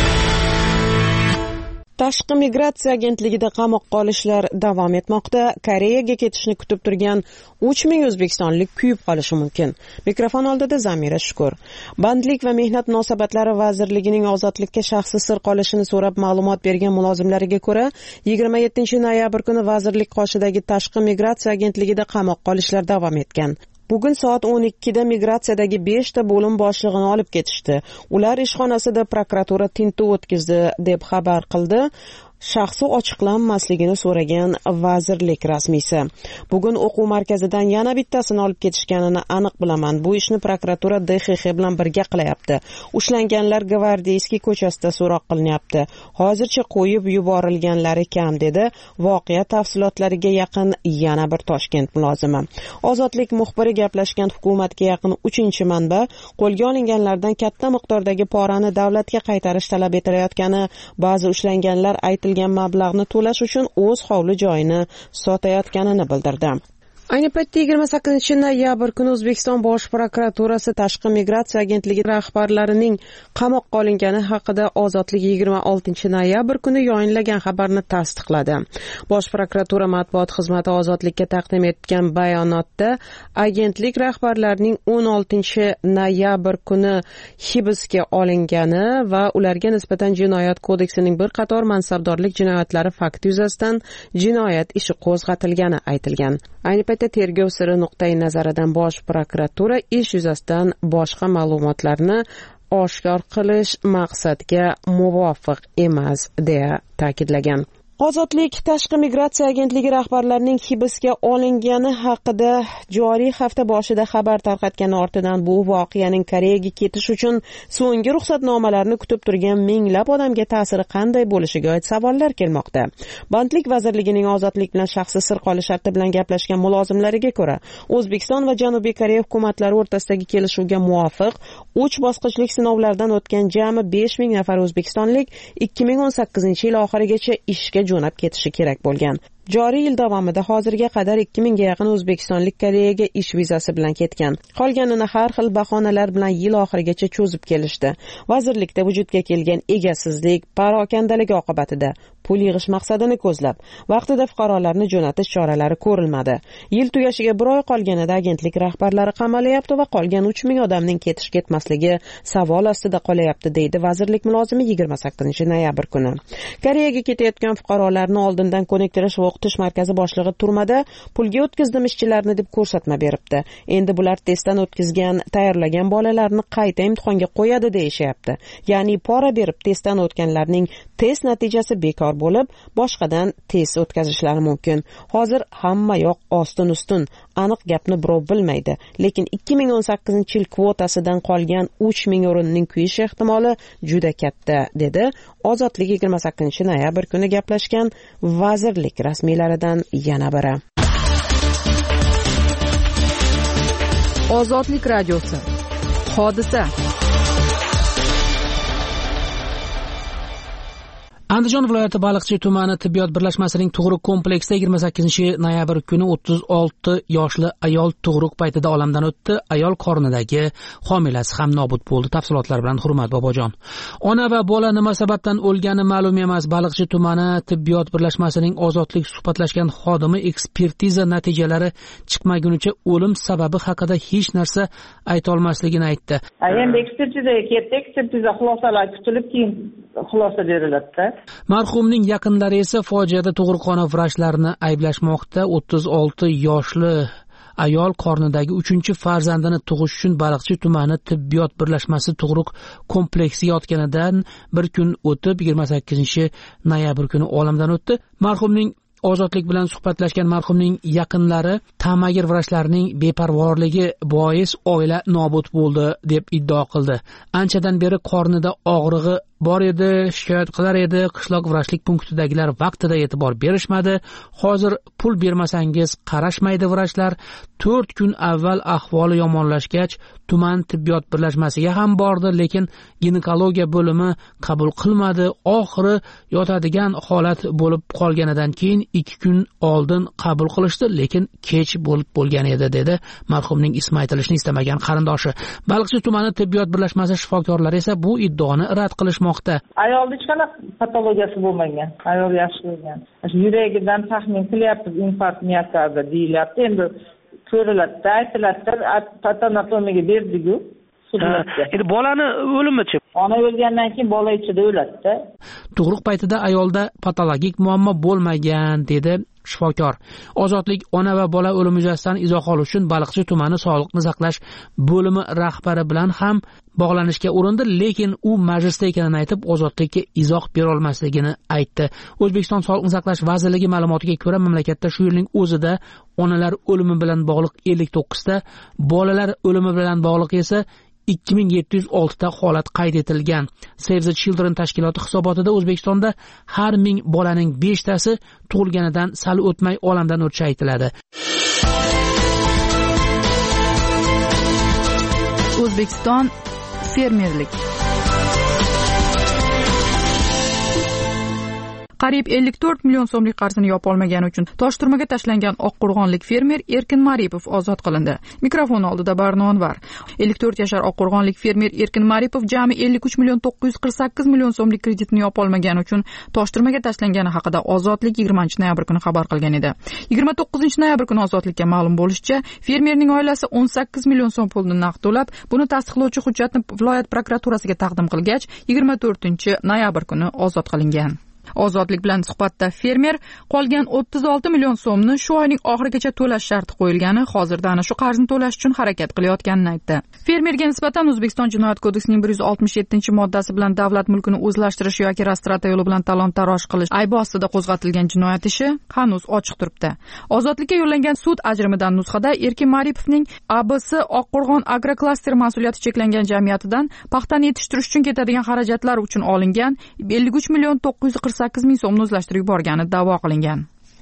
Tashqi migratsiya agentligida qamoqqa olishlar davom etmoqda. Koreyaga ketishni kutib turgan uch ming o'zbekistonlik kuyib qolishi mumkin. Mikrofon oldida Zamira Shukur. Bandlik va mehnat munosabatlari vazirligining ozodlikka shaxsi sir qolishini so'rab ma'lumot bergan mulozimlariga ko'ra, yigirma yettinchi noyabr kuni vazirlik qoshidagi tashqi migratsiya agentligida qamoqqa olishlar davom etgan. Bugun soat o'n ikkida migratsiyadagi besh ta bo'lim boshlig'ini olib ketishdi. Ular ishxonasida prokuratura tintuv o'tkazdi deb xabar qildi. Shaxsi ochiqlanmasligini so'ragan vazirlik rasmiysi. Bugun o'quv markazidan yana bittasini olib ketishganini aniq bilaman. Bu ishni prokuratura D X X bilan birga qilyapti. Ushlanganlar Gvardeyskiy ko'chasida so'roq qilinyapti. Hozircha qo'yib yuborilganlari kam, dedi voqea tafsilotlariga yaqin yana bir Toshkent mulozimi. Ozodlik muxbiri gaplashgan hukumatga yaqin uchinchi manba qo'lga olinganlardan katta miqdordagi porani davlatga qaytarish talab etilayotgani, ba'zi ushlanganlar aytilgan mablag'ni to'lash uchun o'z hovli joyini sotayotganini bildirdi. Ayni paytda yigirma sakkizinchi noyabr kuni O'zbekiston Bosh prokuraturasi tashqi migratsiya agentligi rahbarlarining qamoqqa olingani haqida Ozodlik yigirma oltinchi noyabr kuni yayinlagan xabarni tasdiqladi. Bosh prokuratura matbuot xizmati Ozodlikka taqdim etgan bayonotda agentlik rahbarlarining o'n oltinchi noyabr kuni hibsga olingani va ularga nisbatan Jinoyat kodeksining bir qator mansabdorlik jinoyatlari fakti yuzasidan jinoyat ishi qo'zg'atilgani aytilgan. Ayni paytda tergov siri nuqtai nazaridan Bosh prokuratura ish yuzasidan boshqa ma'lumotlarni oshkor qilish maqsadga muvofiq emas, deya ta'kidlagan. Ozodlik tashqi migratsiya agentligi rahbarlarining hibsga olingani haqida joriy hafta boshida xabar tarqatgani ortidan bu voqeaning Koreyaga ketish uchun so'nggi ruxsatnomalarni kutib turgan minglab odamga ta'siri qanday bo'lishiga oid savollar kelmoqda. Bandlik vazirligining ozodlik bilan shaxsi sir qolish sharti bilan gaplashgan mulozimlariga ko'ra, O'zbekiston va Janubiy Koreya hukumatlari o'rtasidagi kelishuvga muvofiq uch bosqichlik sinovlardan o'tgan jami besh ming nafar o'zbekistonlik ikki ming o'n sakkizinchi yil oxirigacha ishga jo'nab ketishi kerak bo'lgan. Joriy yil davomida hozirga qadar ikki mingga yaqin o'zbekistonlik Koreyaga ish vizasi bilan ketgan. Qolganini har xil bahonalar bilan yil oxirigacha cho'zib kelishdi. Vazirlikda vujudga kelgan egasizlik, parokandalik oqibatida pul yig'ish maqsadini ko'zlab vaqtida fuqarolarni jo'natish choralari ko'rilmadi. Yil tugashiga bir oy qolganida agentlik rahbarlari qamalyapti va qolgan uch ming odamning ketish ketmasligi savol ostida qolyapti, deydi vazirlik mulozimi yigirma sakkizinchi noyabr kuni. Koreyaga ketayotgan fuqarolarni oldindan ko'niktirish va o'qitish markazi boshlig'i turmada pulga o'tkazdim ishchilarni deb ko'rsatma beribdi. Endi bular testdan o'tkazgan, tayyorlagan bolalarni qayta imtihonga qo'yadi deyishyapti. Ya'ni pora berib testdan o'tganlarning test natijasi bekor bo'lib, boshqadan test o'tkazishlari mumkin. Hozir hamma yoq ostin-ustun, aniq gapni birov bilmaydi. Lekin ikki ming o'n sakkizinchi yil kvotasidan qolgan uch ming o'rinning kuyish ehtimoli juda katta, dedi Ozodlik yigirma sakkizinchi noyabr kuni gaplashgan vazirlik rasmiylaridan yana biri. Ozodlik radiosi. Hodisa. Andijon viloyati Baliqchi tumani tibbiyot birlashmasining tug'ruq kompleksida yigirma sakkizinchi noyabr kuni o'ttiz olti yoshli ayol tug'ruq paytida olamdan o'tdi. Ayol qornidagi homilasi ham nobud bo'ldi. Tafsilotlar bilan Hurmat Bobojon. Ona va bola nima sababdan o'lgani ma'lum emas. Baliqchi tumani tibbiyot birlashmasining ozodlik suhbatlashgan xodimi ekspertiza natijalari chiqmagunicha o'lim sababi haqida hech narsa ayta olmasligini aytdi. Endi ekspertizaga ketdi, ekspertiza xulosalari kutilib keyin xulosa beriladi. Marhumning yaqinlari esa fojiada tug'ruqxona vrachlarini ayblashmoqda. o'ttiz olti yoshli ayol qornidagi uchinchi farzandini tug'ish uchun Baliqchi tumani tibbiyot birlashmasi tug'ruq kompleksiga yotganidan bir kun o'tib yigirma sakkizinchi noyabr kuni olamdan o'tdi. Marhumning Ozodlik bilan suhbatlashgan marhumning yaqinlari tamagir vrachlarining beparvorligi bois oila nobud bo'ldi deb iddao qildi. Anchadan beri qornida og'rig'i bor edi, shikoyat qilar edi. Qishloq vrachlik punktidagilar vaqtida e'tibor berishmadi. Hozir pul bermasangiz qarashmaydi vrachlar. to'rt kun avval ahvoli yomonlashgach, tuman tibbiyot birlashmasiga ham bordi, lekin ginekologiya bo'limi qabul qilmadi. Oxiri yotadigan holat bo'lib qolganidan keyin ikki kun oldin qabul qilishdi, lekin kech bo'lib bo'lgan edi, dedi marhumning ismi aytilishni istamagan qarindoshi. Baliqchi tumani tibbiyot birlashmasi shifokorlari esa bu iddaoni rad qilishmoqda. Ayolda hech qanaqa patologiyasi bo'lmagan. Ayol yaxshi bo'lgan. Yuragidan taxmin qilyapti, infarkt miyokardda deyilyapti. Endi ko'riladi, aytiladi, patologiyasiga berdik-ku. Endi bolani o'limichi? Ona o'lgandan keyin bola ichida o'ladi-da. Tug'ruq paytida ayolda patologik muammo bo'lmagan, dedi shifokor. Ozodlik ona va bola o'limi yuzasidan izoh olish uchun Baliqchi tumani sog'liqni saqlash bo'limi rahbari bilan ham bog'lanishga urindi, lekin u majlisda ekanini aytib, Ozodlikka izoh bera olmasligini aytdi. O'zbekiston Sog'liqni saqlash vazirligi ma'lumotiga ko'ra, mamlakatda shu yilning o'zida onalar o'limi bilan bog'liq ellik to'qqiz ta, bolalar o'limi bilan bog'liq esa ikki ming yetti yuz olti ta holat qayd etilgan. Save the Children tashkiloti hisobotida O'zbekistonda har ming bolaning besh tasi tug'ilganidan sal o'tmay olamdan o'tishi aytiladi. O'zbekiston fermerlik. Qariyb ellik to'rt million so'mlik qarzini yopa olmagani uchun Toshturmaga tashlangan Oqqo'rg'onlik fermer Erkin Maripov ozod qilindi. Mikrofon oldida Barno Anvar. ellik to'rt yashar Oqqo'rg'onlik fermer Erkin Maripov jami ellik uch million to'qqiz yuz qirq sakkiz million so'mlik kreditni yopa olmagani uchun Toshturmaga tashlangani haqida Ozodlik yigirmanchi noyabr kuni xabar qilgan edi. yigirma to'qqizinchi noyabr kuni Ozodlikka ma'lum bo'lishicha, fermerning oilasi o'n sakkiz million so'm pulni naqd to'lab, buni tasdiqlovchi hujjatni viloyat prokuraturasiga taqdim qilgach, yigirma to'rtinchi noyabr kuni ozod qilingan. Ozodlik bilan suhbatda fermer qolgan o'ttiz olti million so'mni shu oyning oxirigacha to'lash sharti qo'yilgani, hozirda ana shu qarzni to'lash uchun harakat qilayotganini aytdi. Fermerga nisbatan O'zbekiston Jinoyat kodeksining bir yuz oltmish yettinchi moddasi bilan davlat mulkini o'zlashtirish yoki rastrata yo'li bilan talon-taroj qilish aybi ostida qo'zg'atilgan jinoyat ishi hanuz ochiq turibdi. Ozodlikka yo'llangan sud ajrimidan nusxada Erkin Maripovning A B S Oqqo'rg'on agroklaster mas'uliyati cheklangan jamiyatidan paxtani yetishtirish uchun ketadigan xarajatlar uchun olingan ellik uch million to'qqiz yuz qirq sakkiz ming so'mni o'zlashtirib yuborgani da'vo qilingan.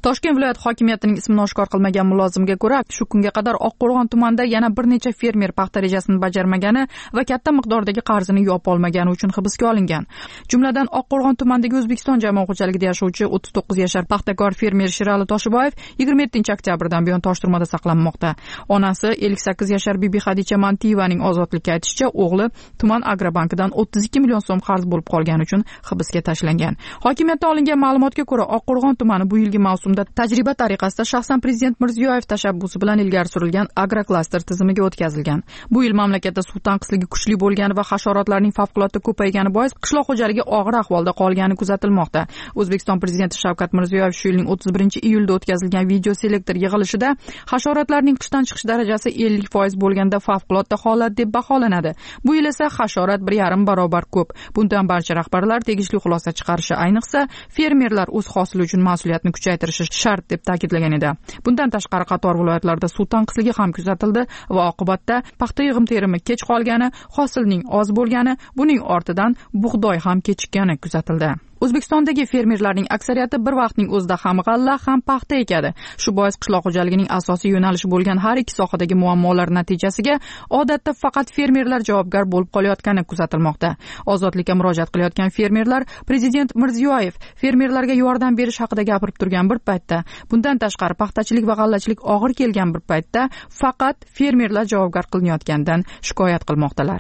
Toshkent viloyat hokimiyatining ismini oshkor qilmagan mulozimga ko'ra, shu kunga qadar Oqqo'rg'on tumanida yana bir necha fermer paxta rejasini bajarmagani va katta miqdordagi qarzini yopib olmagani uchun hibsga olingan. Jumladan Oqqo'rg'on tumanidagi O'zbekiston jamoat xo'jaligida yashovchi o'ttiz to'qqiz yashar paxtakor fermer Shirali Toshiboyev yigirma yettinchi oktyabrdan buyon Tosh turmada saqlanmoqda. Onasi ellik sakkiz yashar Bibi Xadicha Mantiyevaning ozodlikka aytishicha, o'g'li tuman Agrobankidan o'ttiz ikki million so'm qarz bo'lib qolgani uchun hibsga tashlangan. Hokimiyatdan olingan ma'lumotga ko'ra, Oqqo'rg'on tumani bu yilgi mavsumda tajriba tariqasida shaxsan prezident Mirziyoyev tashabbusi bilan ilgari surilgan agroklaster tizimiga o'tkazilgan. Bu yil mamlakatda suv tanqisligi kuchli bo'lgani va hasharotlarning favqulodda ko'paygani bois qishloq xo'jaligi og'ir ahvolda qolgani kuzatilmoqda. O'zbekiston prezidenti Shavkat Mirziyoyev shu yilning o'ttiz birinchi iyulda o'tkazilgan video selektor yig'ilishida hasharotlarning qishdan chiqish darajasi ellik foiz bo'lganda favqulodda holat deb baholanadi. Bu yil esa hasharot bir yarim barobar ko'p. Bundan barcha rahbarlar tegishli xulosa chiqarishi, ayniqsa fermerlar o'z hosili uchun mas'uliyatni kuchaytirishi shart deb ta'kidlagan edi. Bundan tashqari qator viloyatlarda suv tanqisligi ham kuzatildi va oqibatda paxta yig'im-terimi kech qolgani, hosilning oz bo'lgani, buning ortidan bug'doy ham kechikkani kuzatildi. O'zbekistondagi fermerlarning aksariyati bir vaqtning o'zida ham g'alla, ham paxta ekadi. Shu bois qishloq xo'jaligining asosiy yo'nalishi bo'lgan har ikki sohadagi muammolar natijasiga odatda faqat fermerlar javobgar bo'lib qolayotgani kuzatilmoqda. Ozodlikka murojaat qilayotgan fermerlar prezident Mirziyoyev fermerlarga yordam berish haqida gapirib turgan bir paytda, bundan tashqari paxtachilik va g'allachilik og'ir kelgan bir paytda faqat fermerlar javobgar qilinayotganidan shikoyat qilmoqdalar.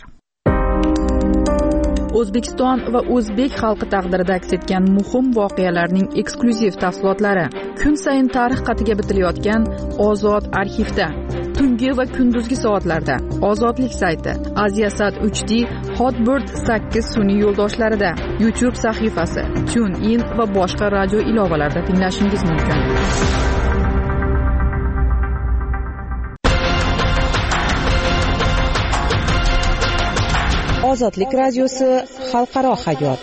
O'zbekiston va o'zbek xalqi taqdirida aks etgan muhim voqealarning eksklyuziv tafsilotlari kun sayin tarix qatiga bitilayotgan Ozod arxivda, tungi va kunduzgi soatlarda, Ozodlik sayti, Aziasat uch D, Hotbird sakkiz sun'iy yo'ldoshlarida, YouTube sahifasi, TuneIn va boshqa radio ilovalarida tinglashingiz mumkin. Ozodlik radiosi xalqaro hayot.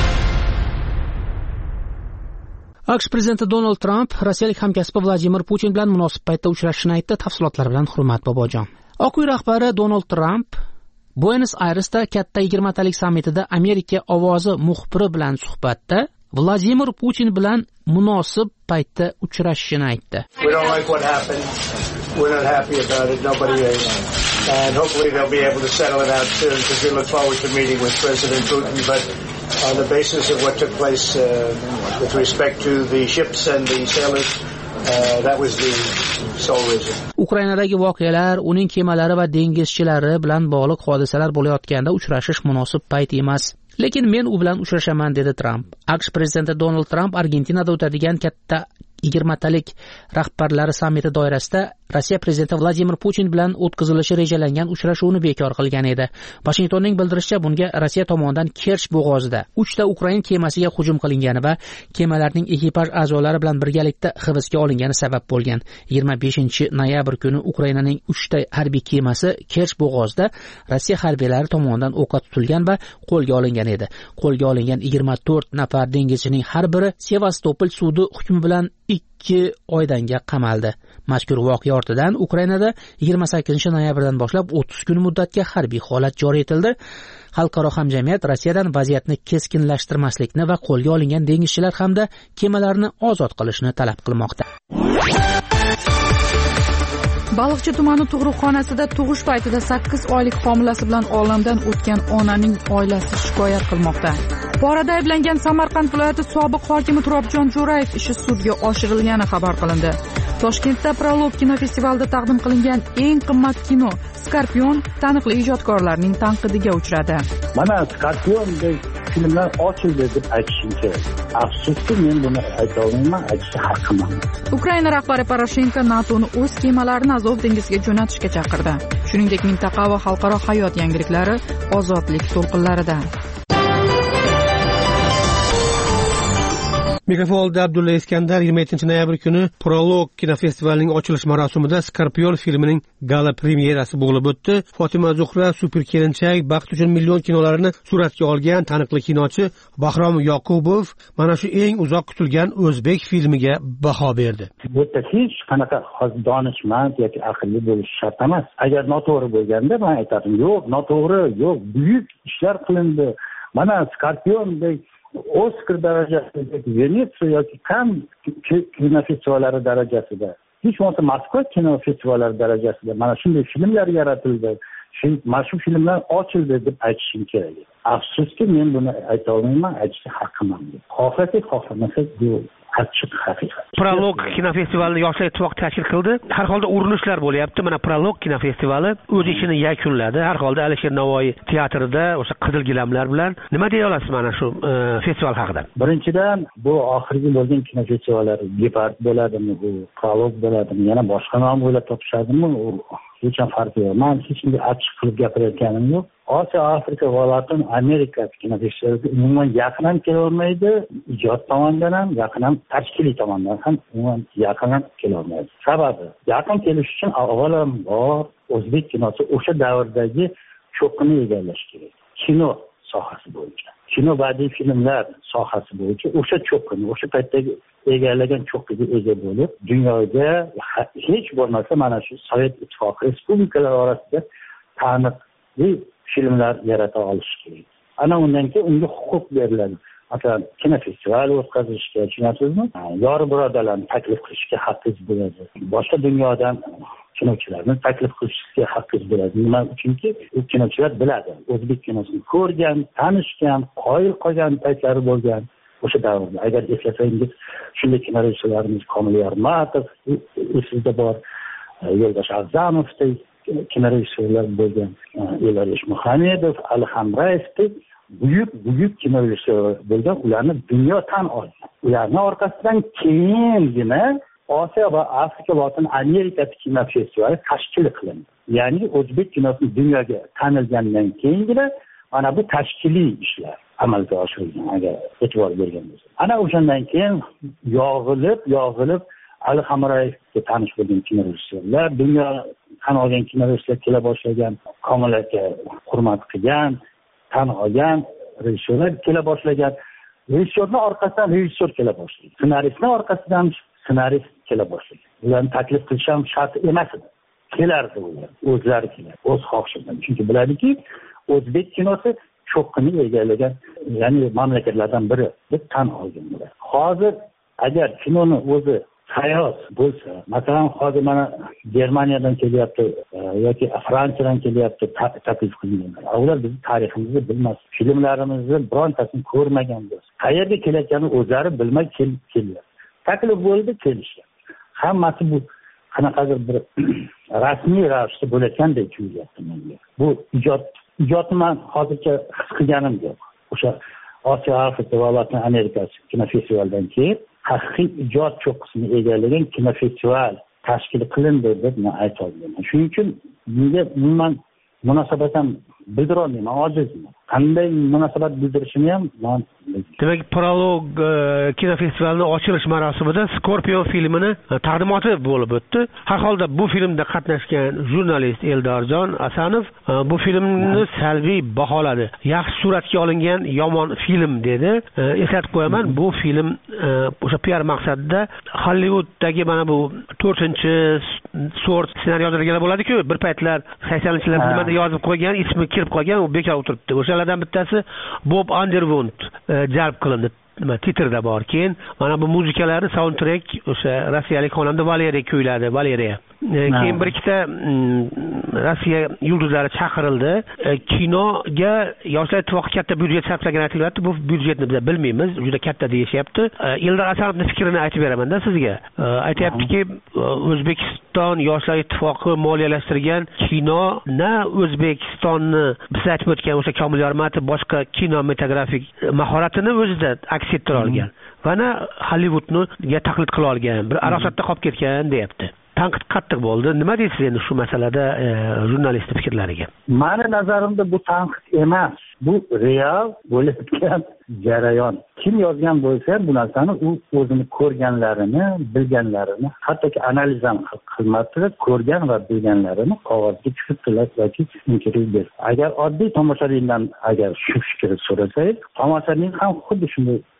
AQSh prezidenti Donald Tramp rossiyalik hamkasbi Vladimir Putin bilan munosib paytda uchrashishini aytdi. Tafsilotlar bilan Hurmat Bobojon. Oq uy rahbari Donald Tramp Buenos Airesda katta yigirmatalik sammitida Amerika ovozi muxbiri bilan suhbatda Vladimir Putin bilan munosib paytda uchrashishini aytdi. We're not happy about it. Nobody is. And hopefully they'll be able to settle it out soon because we look forward to meeting with President Putin. But on the basis of what took place uh, with respect to the ships and the sailors, uh, that was the sole reason. Ukrainadagi voqealar, uning kemalari va dengizchilari bilan bog'liq hodisalar bo'layotganda uchrashish munosib payt emas. Lekin men u bilan uchrashaman, dedi Tramp. AQSh prezidenti Donald Tramp Argentinada o'tadigan katta yigirmatalik rahbarlari sammiti doirasida Rossiya prezidenti Vladimir Putin bilan o'tkazilishi rejalangan uchrashuvni bekor qilgan edi. Washingtonning bildirishicha, bunga Rossiya tomonidan Kerch bo'g'ozida uchta Ukrain kemasiga hujum qilingani va kemalarning ekipaj a'zolari bilan birgalikda hibsga olingani sabab bo'lgan. yigirma beshinchi noyabr kuni Ukrainaning uchta harbiy kemasi Kerch bo'g'ozida Rossiya harbiylari tomonidan o'qqa tutilgan va qo'lga olingan edi. Qo'lga olingan yigirma to'rt nafar dengizchining har biri Sevastopol sudi hukmi bilan ikki oydanga qamaldi. Mazkur voqea ortidan Ukrainada yigirma sakkizinchi noyabrdan boshlab o'ttiz kun muddatga harbiy holat joriy etildi. Xalqaro hamjamiyat Rossiyadan vaziyatni keskinlashtirmaslikni va qo'lga olingan dengizchilar hamda kemalarni ozod qilishni talab qilmoqda. Baliqchi tumani tug'ruqxonasida tug'ish paytida sakkiz oylik homilasi bilan olamdan o'tgan onaning oilasi shikoyat qilmoqda. Porada ayblangan Samarqand viloyati sobiq hokimi Turobjon Jo'rayev ishi sudga oshirilgani xabar qilindi. Toshkentda Prolog kinofestivalida taqdim qilingan eng qimmat kino Skorpion taniqli ijodkorlarning tanqidiga uchradi. Mana Skorpiondek filmlar ochildi deb aytishim kerak. Afsuski, men buni ayta olmayman, aytishga haqqim yo'q. Ukraina rahbari Poroshenko NATOni o'z kemalarini Azov dengiziga jo'natishga chaqirdi. Shuningdek, mintaqa va xalqaro hayot yangiliklari ozodlik to'lqinlaridan. Mikrofonda Abdulla Iskandar yigirma yettinchi noyabr kuni Prolog kinofestivalining ochilish marosimida Skorpion filmining gala premyerasi bo'lib o'tdi. Fotima Zuhra super kelinchak, baxt uchun million kinolarini suratga olgan taniqli kinochi Bahrom Yoqubov mana shu eng uzoq kutilgan o'zbek filmiga baho berdi. Bu yerda hech qanaqa donishmand yoki aqlli bo'lish shart emas. Agar noto'g'ri bo'lganda men aytadim, yo'q, noto'g'ri, yo'q, buyuk ishlar qilindi. Mana Skorpiondek Oskar darajasidagi Venetsiya yoki Kann kinofestivallari darajasida, hech bo'lmasa Moskva kinofestivallari darajasida mana shunday filmlar yaratildi, mana shu filmlar ochildi deb aytishim kerak. Afsuski, men buni ayta olmayman, aytishga haqqim yo'q. Xohlasak, xohlamasak bu achchiq haqiqat. Prolog kinofestivalini Yoshlar ittifoqi tashkil qildi. Har holda urinishlar bo'lyapti. Mana Prolog kinofestivali o'z ishini yakunladi. Har holda Alisher Navoiy teatrida o'sha qizil gilamlar bilan nima deya olasiz mana shu festival haqida? Birinchidan, bu oxirgi bo'lgan kinofestivallar Gepard bo'ladimi, bu Prolog bo'ladimi, yana boshqa nom o'ylab topishadimi? Hech ham farqi yo'q. Men hech qanday achchiq qilib gapirayotganim yo'q. Osiyo, Afrika va Latin Amerika kinofestivaliga umuman yaqin ham kela olmaydi, ijod tomonidan ham, yaqin ham tashkiliy tomondan ham umuman yaqin ham kela olmaydi. Sababi, yaqin kelish uchun avvalambor o'zbek kinosi o'sha davrdagi cho'qqini egallash kerak. Kino sohasi bo'yicha, kino badiiy filmlar sohasi bo'yicha o'sha cho'qqini, o'sha paytdagi egallagan cho'qqiga ega bo'lib, dunyoga hech bo'lmasa mana shu Sovet ittifoqi respublikalari orasida taniqli filmlar yarata olish kerak. Ana undan keyin unga huquq beriladi. Masalan, kinofestival o'tkazishga, tushunasizmi? Yori birodarlarni taklif qilishga haqqingiz bo'ladi. Boshqa dunyodan kinochilarni taklif qilishga haqqingiz bo'ladi. Nima uchunki, u kinochilar biladi. O'zbek kinosini ko'rgan, tanishgan, qoyil qolgan paytlari bo'lgan. O'sha davrda agar eslasangiz, shunday kino rejissyorlarimiz Komil Yarmatov, esingizda bor, Yo'ldosh A'zamovdek kino rejissyorlar bo'lgan, Elalish Muhammedov, Ali Hamrayevdek buyuk buyuk kino rejissyorlar bo'lgan, ularni dunyo tan olgan. Ularning orqasidan keyingina Osiyo va Afrika va Latin Amerika kinofestivali tashkil qilindi. Ya'ni o'zbek kinosi dunyoga tanilgandan keyingina mana bu tashkiliy ishlar amalga oshirilgan, agar e'tibor bergan bo'lsak. Ana o'shandan keyin yog'ilib, yog'ilib Ali Hamrayevga tanish bo'lgan kino rejissyorlar, dunyo tan olgan kino rejissyorlar kela boshlagan, Komil aka hurmat qilgan, tan olgan rejissyorlar kela boshlagan. Rejissyorning orqasidan rejissyor kela boshlagan. Ssenaristning orqasidan ssenarist kela boshlagan. Ularni taklif qilish ham shart emas edi. Kelardi ular, o'zlari kelardi, o'z xohishidan. Chunki biladiki, o'zbek kinosi cho'qqini egallagan, ya'ni mamlakatlardan biri deb tan olgan ular. Hozir agar kinoni o'zi hayot bo'lsa, masalan, hozir mana Germaniyadan kelyapti yoki Fransiyadan kelyapti taklif qilinganlar. Ular bizning tariximizni bilmas, filmlarimizni birontasini ko'rmagan bo'lsa, qayerga kelayotganini o'zlari bilmay kelgan. Taklif bo'ldi, kelishgan. Hammasi bu qanaqadir bir rasmiy ravishda bo'layotgandek tuyulyapti menga. Bu ijod ijodni men hozircha his qilganim yo'q. O'sha Osiyo, Afrika va Latin Amerika kinofestivalidan keyin haqiqiy ijod cho'qqisini egallagan kinofestival tashkil qilindi deb men ayta olmayman. Shuning uchun menga umuman munosabat ham bildira olmayman, ojizman. Qanday munosabat bildirishini ham men demak, Prolog kinofestivalining ochilish marosimida Scorpion filmini taqdimoti bo'lib o'tdi. Har holda bu filmda qatnashgan jurnalist Eldorjon Asanov bu filmni salbiy baholadi. Yaxshi suratga olingan yomon film dedi. Eslatib qo'yaman, bu film o'sha P R maqsadida Hollywooddagi mana bu to'rtinchi sort ssenariy yozadiganlar bo'ladi-ku, bir paytlar saksonlarlarda nimada yozib qo'ygan, ismi kirib qolgan, u bekor o'tiribdi. O'shalardan bittasi Bob Underwood jalb qilindi. Nima titrda bor. Keyin mana bu muzikalarni soundtrack o'sha rossiyalik xonanda Valeriya kuyladi, Valeriya. Keyin bir ikkita Rossiya yulduzlari chaqirildi. Kinoga Yoshlar ittifoqi katta byudjet sarflagan aytilyapti. Bu byudjetni biz bilmaymiz, juda katta deyishyapti. Eldor Asanovning fikrini aytib beraman-da sizga. Aytayaptiki, O'zbekiston Yoshlar ittifoqi moliyalashtirgan kino na O'zbekistonni biz aytib o'tgan o'sha Komil Yarmatov boshqa kinematografik mahoratini o'zida aks ettira olgan. Va na Hollywoodni taqlid qila olgan, bir arosatda qolib ketgan deyapti. Tanqid qattiq bo'ldi. Nima deysiz endi shu masalada jurnalistning fikrlariga? Mani nazarimda bu tanqid emas, bu real bo'layotgan jarayon. Kim yozgan bo'lsa, bu narsani u o'zini ko'rganlarini, bilganlarini, hattoki analiz ham qilmadi, ko'rgan va bilganlarini qog'ozga tushirdilar yoki intervyu berdi. Agar oddiy tomoshabindan agar shu fikrni so'rasangiz, tomoshabin ham xuddi shunday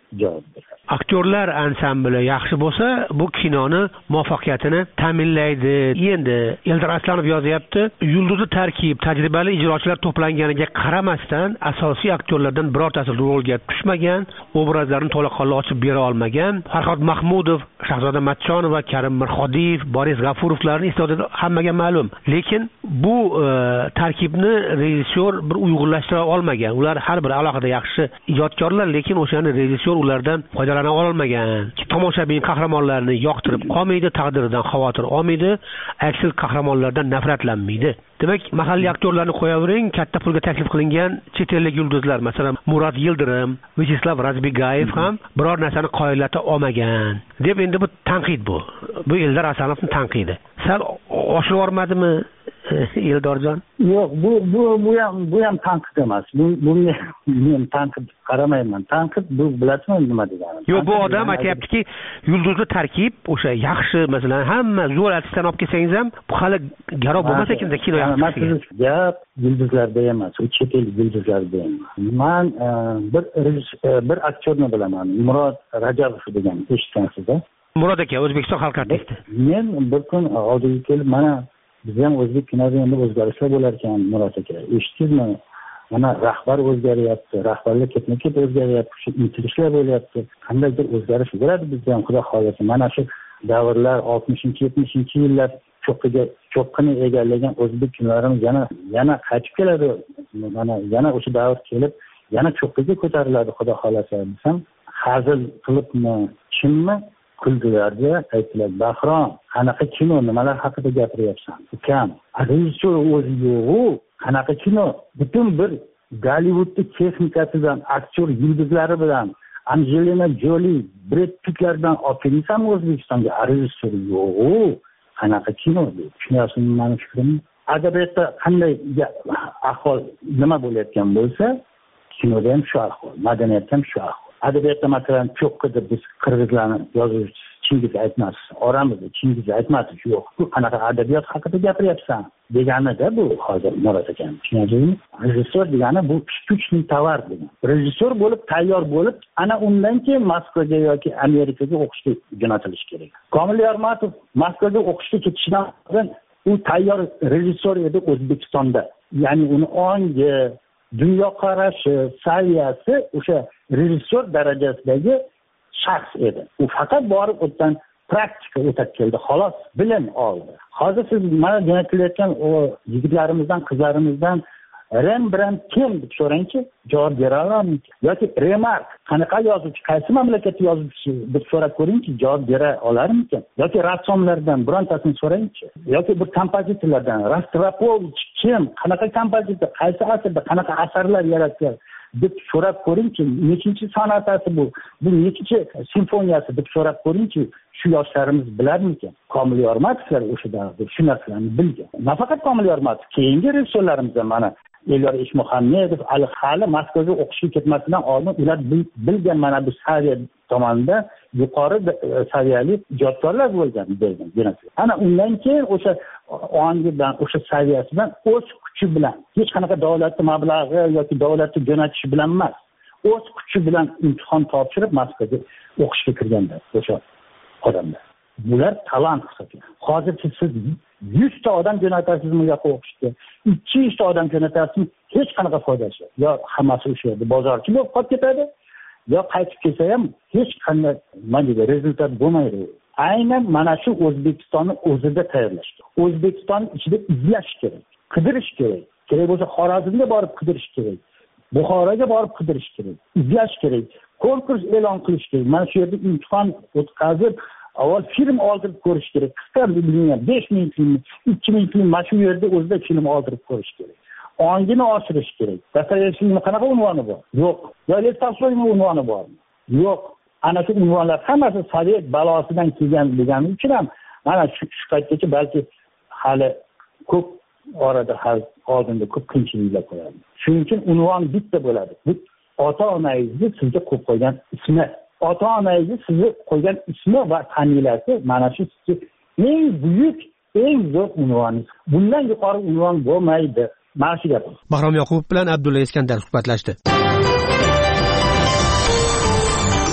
javob beradi. Aktyorlar ansambli yaxshi bo'lsa, bu kinoni muvaffaqiyatini ta'minlaydi. Endi Eldor Aslanov yozyapti, yulduzli tarkib, tajribali ijrochilar to'planganiga qaramasdan, asosiy aktyorlardan birortasi rolga tushmagan, obrazlarni to'laqonli ochib bera olmagan. Farhod Mahmudov, Shahzoda Matchonova, Karim Mirxodiyev, Boris G'afurovlarning iste'dodi hammaga ma'lum. Lekin bu e, tarkibni rejissyor bir uyg'unlashtira olmagan. Ular har bir alohida yaxshi ijodkorlar, lekin o'shani rejissyor ulardan foydalana olmagan. Tomoshabin qahramonlarni yoqtirib qolmaydi, taqdiridan xavotir olmaydi, aksil qahramonlardan nafratlanmaydi. Demak, mahalliy aktyorlarni qo'yavering, katta pulga taklif qilingan chet ellik yulduzlar, masalan, Murat Yildirim, Vyacheslav Razbigayev ham biror narsani qoyillata olmagan deb endi bu tanqid bu. Bu Eldor Asanovning tanqidi. Sal oshirib yormadimi Eldorjon? Yo'q, bu bu bu ham bu ham tanqid emas. Bu bunga men tanqid qaramayman. Tanqid bu bilasizmi nima deganim? Yo'q, bu odam aytayaptiki, yulduzli tarkib o'sha yaxshi, masalan, hamma zo'r artistlarni olib kelsangiz ham bu hali garoq bo'lmas ekanda kino yaxshi. Gap yulduzlarda emas, u chet el yulduzlarida emas. Men bir bir aktyorni bilaman, Murod Rajabov degan, eshitgansiz-a? Murod aka, O'zbekiston xalq artisti. Men bir kun oldiga kelib, mana biz ham o'zbek kinoda endi o'zgarishlar bo'lar ekan, Murod aka. Eshitdingizmi? Mana rahbar o'zgaryapti, rahbarlar ketma-ket o'zgaryapti, shu intilishlar bo'lyapti. Qandaydir o'zgarish bo'ladi bizda ham, xudo xolasa. Mana shu davrlar oltmishinchi yetmishinchi yillar cho'qqiga cho'qqini egallagan o'zbek kinolarimiz yana yana qaytib keladi. Mana yana o'sha davr kelib, yana cho'qqiga ko'tariladi, xudo xolasa. Desam, hazil qilibmi, chinmi? Kuldilarda aytdilar, Bahrom, qanaqa kino, nimalar haqida gapiryapsan? Ukam, rejissyor o'zi yo'q-ku, qanaqa kino? Butun bir Gollivudning texnikasidan, aktyor yulduzlari bilan, Angelina Jolie, Brad Pittlardan olib kelsanmi O'zbekistonga? Rejissyor yo'q-ku, qanaqa kino? Tushunyapsizmi meni fikrimni? Adabiyotda qanday ahvol nima bo'layotgan bo'lsa, kinoda ham shu ahvol, madaniyatda ham shu ahvol. Adabiyotda masalan cho'qqi deb biz qirg'izlarni yozuvchi Chingiz Aytmatov oramizda Chingiz Aytmatov yo'q. Bu qanaqa adabiyot haqida gapiryapsan deganida bu hozir Murod akam. Tushunasizmi? Rejissyor degani bu ishtuchniy tovar degan. Rejissyor bo'lib tayyor bo'lib, ana undan keyin Moskvaga yoki Amerikaga o'qishga jo'natilish kerak. Komil Yarmatov Moskvaga o'qishga ketishidan oldin u tayyor rejissyor edi O'zbekistonda. Ya'ni uni ongi, dunyoqarashi, saviyasi o'sha rejissyor darajasidagi shaxs edi. U faqat borib o'tdan praktika o'tib keldi, xolos bilim oldi. Hozir siz mana jo'natilayotgan o yigitlarimizdan, qizlarimizdan Rembrandt kim deb so'rangchi, javob bera olamizmi? Yoki Remark qanaqa yozuvchi, qaysi mamlakatda yozuvchi deb so'rab ko'ringchi, javob bera olarmikan? Yoki rassomlardan birontasini so'rangchi, yoki bir kompozitorlardan, Rostropovich kim, qanaqa kompozitor, qaysi asrda qanaqa asarlar yaratgan deb so'rab ko'ringchi, nechinchi sonatasi bu, bu nechinchi simfoniyasi deb so'rab ko'ringchi, shu yoshlarimiz bilarmikan? Komil Yormatovlar o'sha davrda shu narsalarni bilgan. Nafaqat Komil Yormatov, keyingi rejissyorlarimiz ham mana Elyor Eshmuhammedov, Ali hali Moskvaga o'qishga ketmasidan oldin ular bilgan mana bu saviya tomonda yuqori saviyali ijodkorlar bo'lgan degan. Ana undan keyin o'sha ongidan, o'sha saviyasidan o'z kuchi bilan, hech qanaqa davlatning mablag'i yoki davlatning jo'natishi bilan emas, o'z kuchi bilan imtihon topshirib Moskvaga o'qishga kirganda o'sha odamlar. Bular talant hisoblanadi. Hozir siz yuz ta odam jo'natasizmi yoki o'qishga, ikki yuz ta odam jo'natasizmi, hech qanaqa foydasi yo'q. Yo hammasi o'sha yerda bozorchi bo'lib qolib ketadi, yo qaytib kelsa ham hech qanday nima rezultat bo'lmaydi. Aynan mana shu O'zbekistonni o'zida tayyorlash kerak. O'zbekiston ichida izlash kerak, qidirish kerak. Kerak bo'lsa Xorazmga borib qidirish kerak. Buxoroga borib qidirish kerak, izlash kerak, konkurs e'lon qilish kerak. Mana shu yerda imtihon o'tkazib, avval film oldirib ko'rish kerak. Qisqa bilingan besh ming film, ikki ming film mana shu yerda o'zida film oldirib ko'rish kerak. Ongini oshirish kerak. Dostoyevskiyning qanaqa unvoni bor? Yo'q. Lev Tolstoyning unvoni bormi? Yo'q. Ana shu unvonlar hammasi Sovet balosidan kelgan degani uchun ham mana shu paytgacha balki hali ko'p orada hal oldinda ko'p qiyinchiliklar qo'yadi. Shuning uchun unvon bitta bo'ladi. Bu ota-onangizni sizga qo'yib qo'ygan ismi. Ota-onangizni sizga qo'ygan ismi va familiyasi mana shu sizga eng buyuk, eng zo'r unvoningiz. Bundan yuqori unvon bo'lmaydi. Mana shu gap. Bahrom Yoqubov bilan Abdulla Iskandar suhbatlashdi.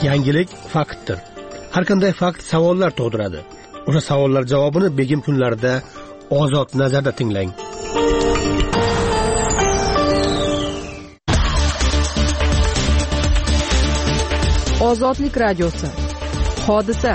Yangilik faktdir. Har qanday fakt savollar tug'diradi. O'sha savollar javobini begim kunlarida ozod nazarda tinglang. Ozodlik radiosi. Hodisa.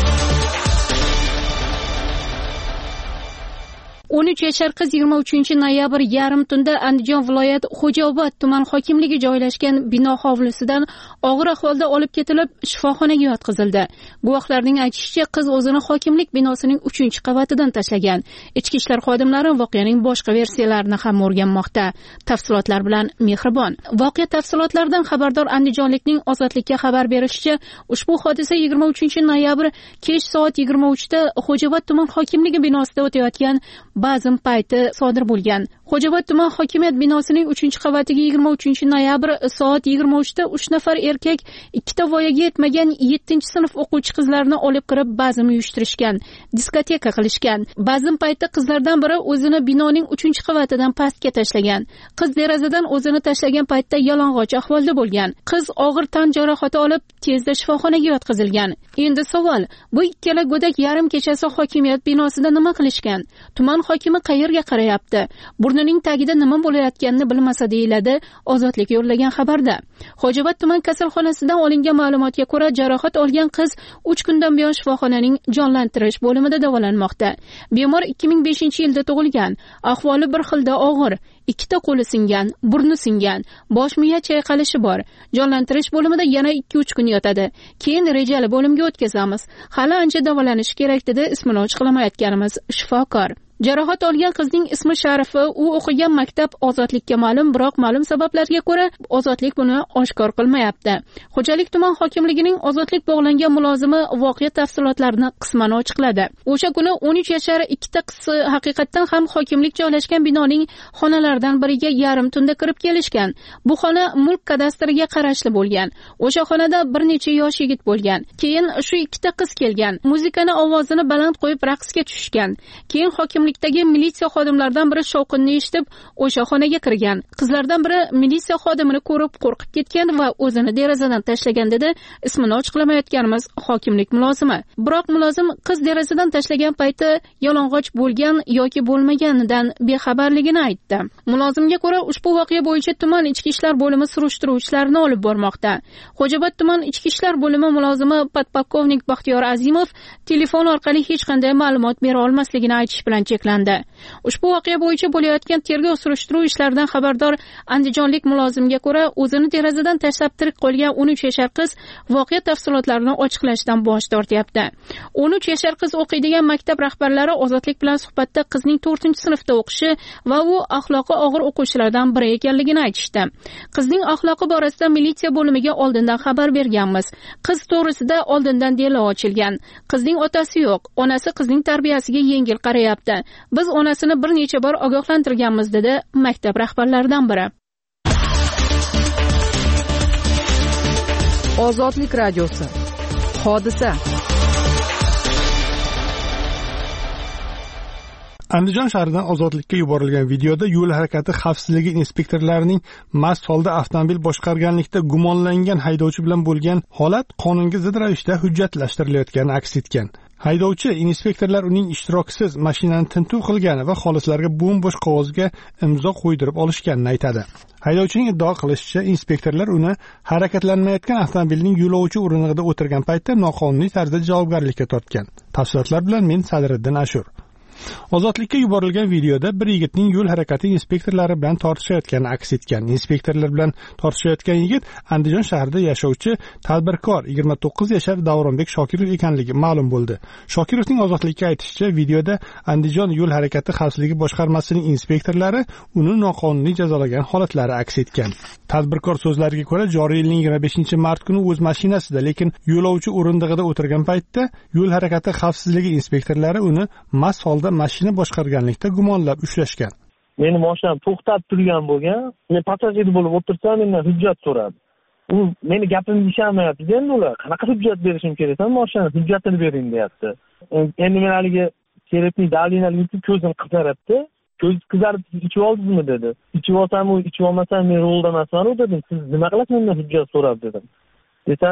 o'n uch yashar qiz yigirma uchinchi noyabr yarim tunda Andijon viloyat Xo'jaobod tuman hokimligi joylashgan bino hovlisidan og'ir ahvolda olib ketilib shifoxonaga yotqizildi. Guvohlarning aytishicha, qiz o'zini hokimlik binosining uchinchi qavatidan tashlagan. Ichki ishlar xodimlari voqeaning boshqa versiyalarini ham o'rganmoqda. Tafsilotlar bilan Mehribon. Voqea tafsilotlaridan xabardor andijonlikning Ozodlikka xabar berishicha, ushbu hodisa yigirma uchinchi noyabr kech soat yigirma uchda Xo'jaobod tuman hokimligi binosida o'tayotgan bazm payti sodir bo'lgan. Xo'jaobod tuman hokimiyat binosining uchinchi qavatiga yigirma uchinchi noyabr soat yigirma uchda uch nafar erkak ikkita voyaga yetmagan yettinchi sinf o'quvchi qizlarni olib kirib bazm uyushtirishgan, diskoteka qilishgan. Bazm payti qizlardan biri o'zini binoning uchinchi qavatidan pastga tashlagan. Qiz derazadan o'zini tashlagan paytda yalang'och ahvolda bo'lgan. Qiz og'ir tan jarohati olib tezda shifoxonaga yotqizilgan. Endi savol, bu ikkala go'dak yarim kechasi hokimiyat binosida nima qilishgan? Tuman hokimi qayerga qarayapti? Burnining tagida nima bo'layotganini bilmasa deyiladi Ozodlik yo'llagan xabarda. Xo'jaobod tuman kasalxonasidan olingan ma'lumotga ko'ra, jarohat olgan qiz uch kundan buyon shifoxonaning jonlantirish bo'limida davolanmoqda. Bemor ikki ming beshinchi yilda tug'ilgan. Ahvoli bir xilda og'ir. Ikkita qo'li singan, burni singan, bosh miya chayqalishi bor. Jonlantirish bo'limida yana ikki uch kun yotadi. Keyin rejali bo'limga o'tkazamiz. Hali ancha davolanishi kerak dedi ismini ochiqlamayotganimiz shifokor. Jarohat olgan qizning ismi Sharifa, u o'qigan maktab Ozodlikka ma'lum, biroq ma'lum sabablarga ko'ra Ozodlik buni oshkor qilmayapti. Xo'jalik tuman hokimligining Ozodlik bog'langan mulozimi voqea tafsilotlarini qisman ochiqladi. O'sha kuni o'n uch yashar ikkita qiz haqiqatan ham hokimlik joylashgan binoning xonalaridan biriga yarim tunda kirib kelishgan. Bu xona mulk kadastriga qarashli bo'lgan. O'sha xonada bir necha yosh yigit bo'lgan. Keyin shu ikkita qiz kelgan. Muzikani ovozini baland qo'yib raqsga tushishgan. Keyin hokim Dagi militsiya xodimlaridan biri shovqinni eshitib o'sha xonaga kirgan. Qizlardan biri militsiya xodimini ko'rib qo'rqib ketgan va o'zini derazadan tashlagan dedi ismini ochiqlamayotganimiz hokimlik mulozimi. Biroq mulozim qiz derazadan tashlagan payti yalang'och bo'lgan yoki bo'lmaganidan bexabarligini aytdi. Mulozimga ko'ra, ushbu voqea bo'yicha tuman ichki ishlar bo'limi surishtiruv ishlarini olib bormoqda. Xo'jaobod tuman ichki ishlar bo'limi mulozimi podpolkovnik Baxtiyor Azimov telefon orqali hech qanday ma'lumot bera olmasligini aytish bilan cheklandi. Ushbu voqea bo'yicha bo'layotgan tergov surishtiruv ishlaridan xabardor andijonlik mulozimga ko'ra, o'zini derazadan tashlab tirik qolgan o'n uch yashar qiz voqea tafsilotlarini ochiqlashdan bosh tortyapti. o'n uch yashar qiz o'qiydigan maktab rahbarlari Ozodlik bilan suhbatda qizning to'rtinchi sinfda o'qishi va u axloqi og'ir o'quvchilardan biri ekanligini aytishdi. Qizning axloqi borasida militsiya bo'limiga oldindan xabar berganmiz. Qiz to'g'risida oldindan delo ochilgan. Qizning otasi yo'q, onasi qizning tarbiyasiga yengil qarayapti. Biz onasini bir necha bor ogohlantirganmiz dedi maktab rahbarlaridan biri. Ozodlik radiosi. Hodisa. Andijon shahridan Ozodlikka yuborilgan videoda yo'l harakati xavfsizligi inspektorlarining mast holda avtomobil boshqarganlikda gumonlangan haydovchi bilan bo'lgan holat qonunga zid ravishda hujjatlashtirilayotgani aks etgan. Haydovchi inspektorlar uning ishtirokisiz mashinani tintuv qilgani va xolislarga bo'm-bo'sh qog'ozga imzo qo'ydirib olishganini aytadi. Haydovchining iddao qilishicha, inspektorlar uni harakatlanmayotgan avtomobilning yo'lovchi o'rindig'ida o'tirgan paytda noqonuniy tarzda javobgarlikka tortgan. Tafsilotlar bilan men Sadriddin Ashur. Ozodlikka yuborilgan videoda bir yigitning yo'l harakati inspektorlari bilan tortishayotgani aks etgan. Inspektorlar bilan tortishayotgan yigit Andijon shahrida yashovchi tadbirkor yigirma to'qqiz yashar Davronbek Shokirov ekanligi ma'lum bo'ldi. Shokirovning Ozodlikka aytishicha, videoda Andijon yo'l harakati xavfsizligi boshqarmasining inspektorlari uni noqonuniy jazolagan holatlari aks etgan. Tadbirkor so'zlariga ko'ra, joriy yilning yigirma beshinchi mart kuni o'z mashinasida, lekin yo'lovchi o'rindig'ida o'tirgan paytda yo'l harakati xavfsizligi inspektorlari uni mast holda mashina boshqarganlikda gumonlab ushlashgan. Meni mashinam to'xtab turgan bo'lgan. Men passajir bo'lib o'tirsam, mendan hujjat so'radi. U meni gapimga ishonmayapti. Endi ular qanaqa hujjat berishim kerak? Ham mashina hujjatini bering deyapti. Endi men haligi kerakli dalillarni yutib ko'zim qizaryapti. Ko'z qizarib ichib oldingizmi dedi. Ichib olsam, u ichib olmasam men rolda emasman dedim. Siz nima qilasiz mendan hujjat so'rab dedim. Desam,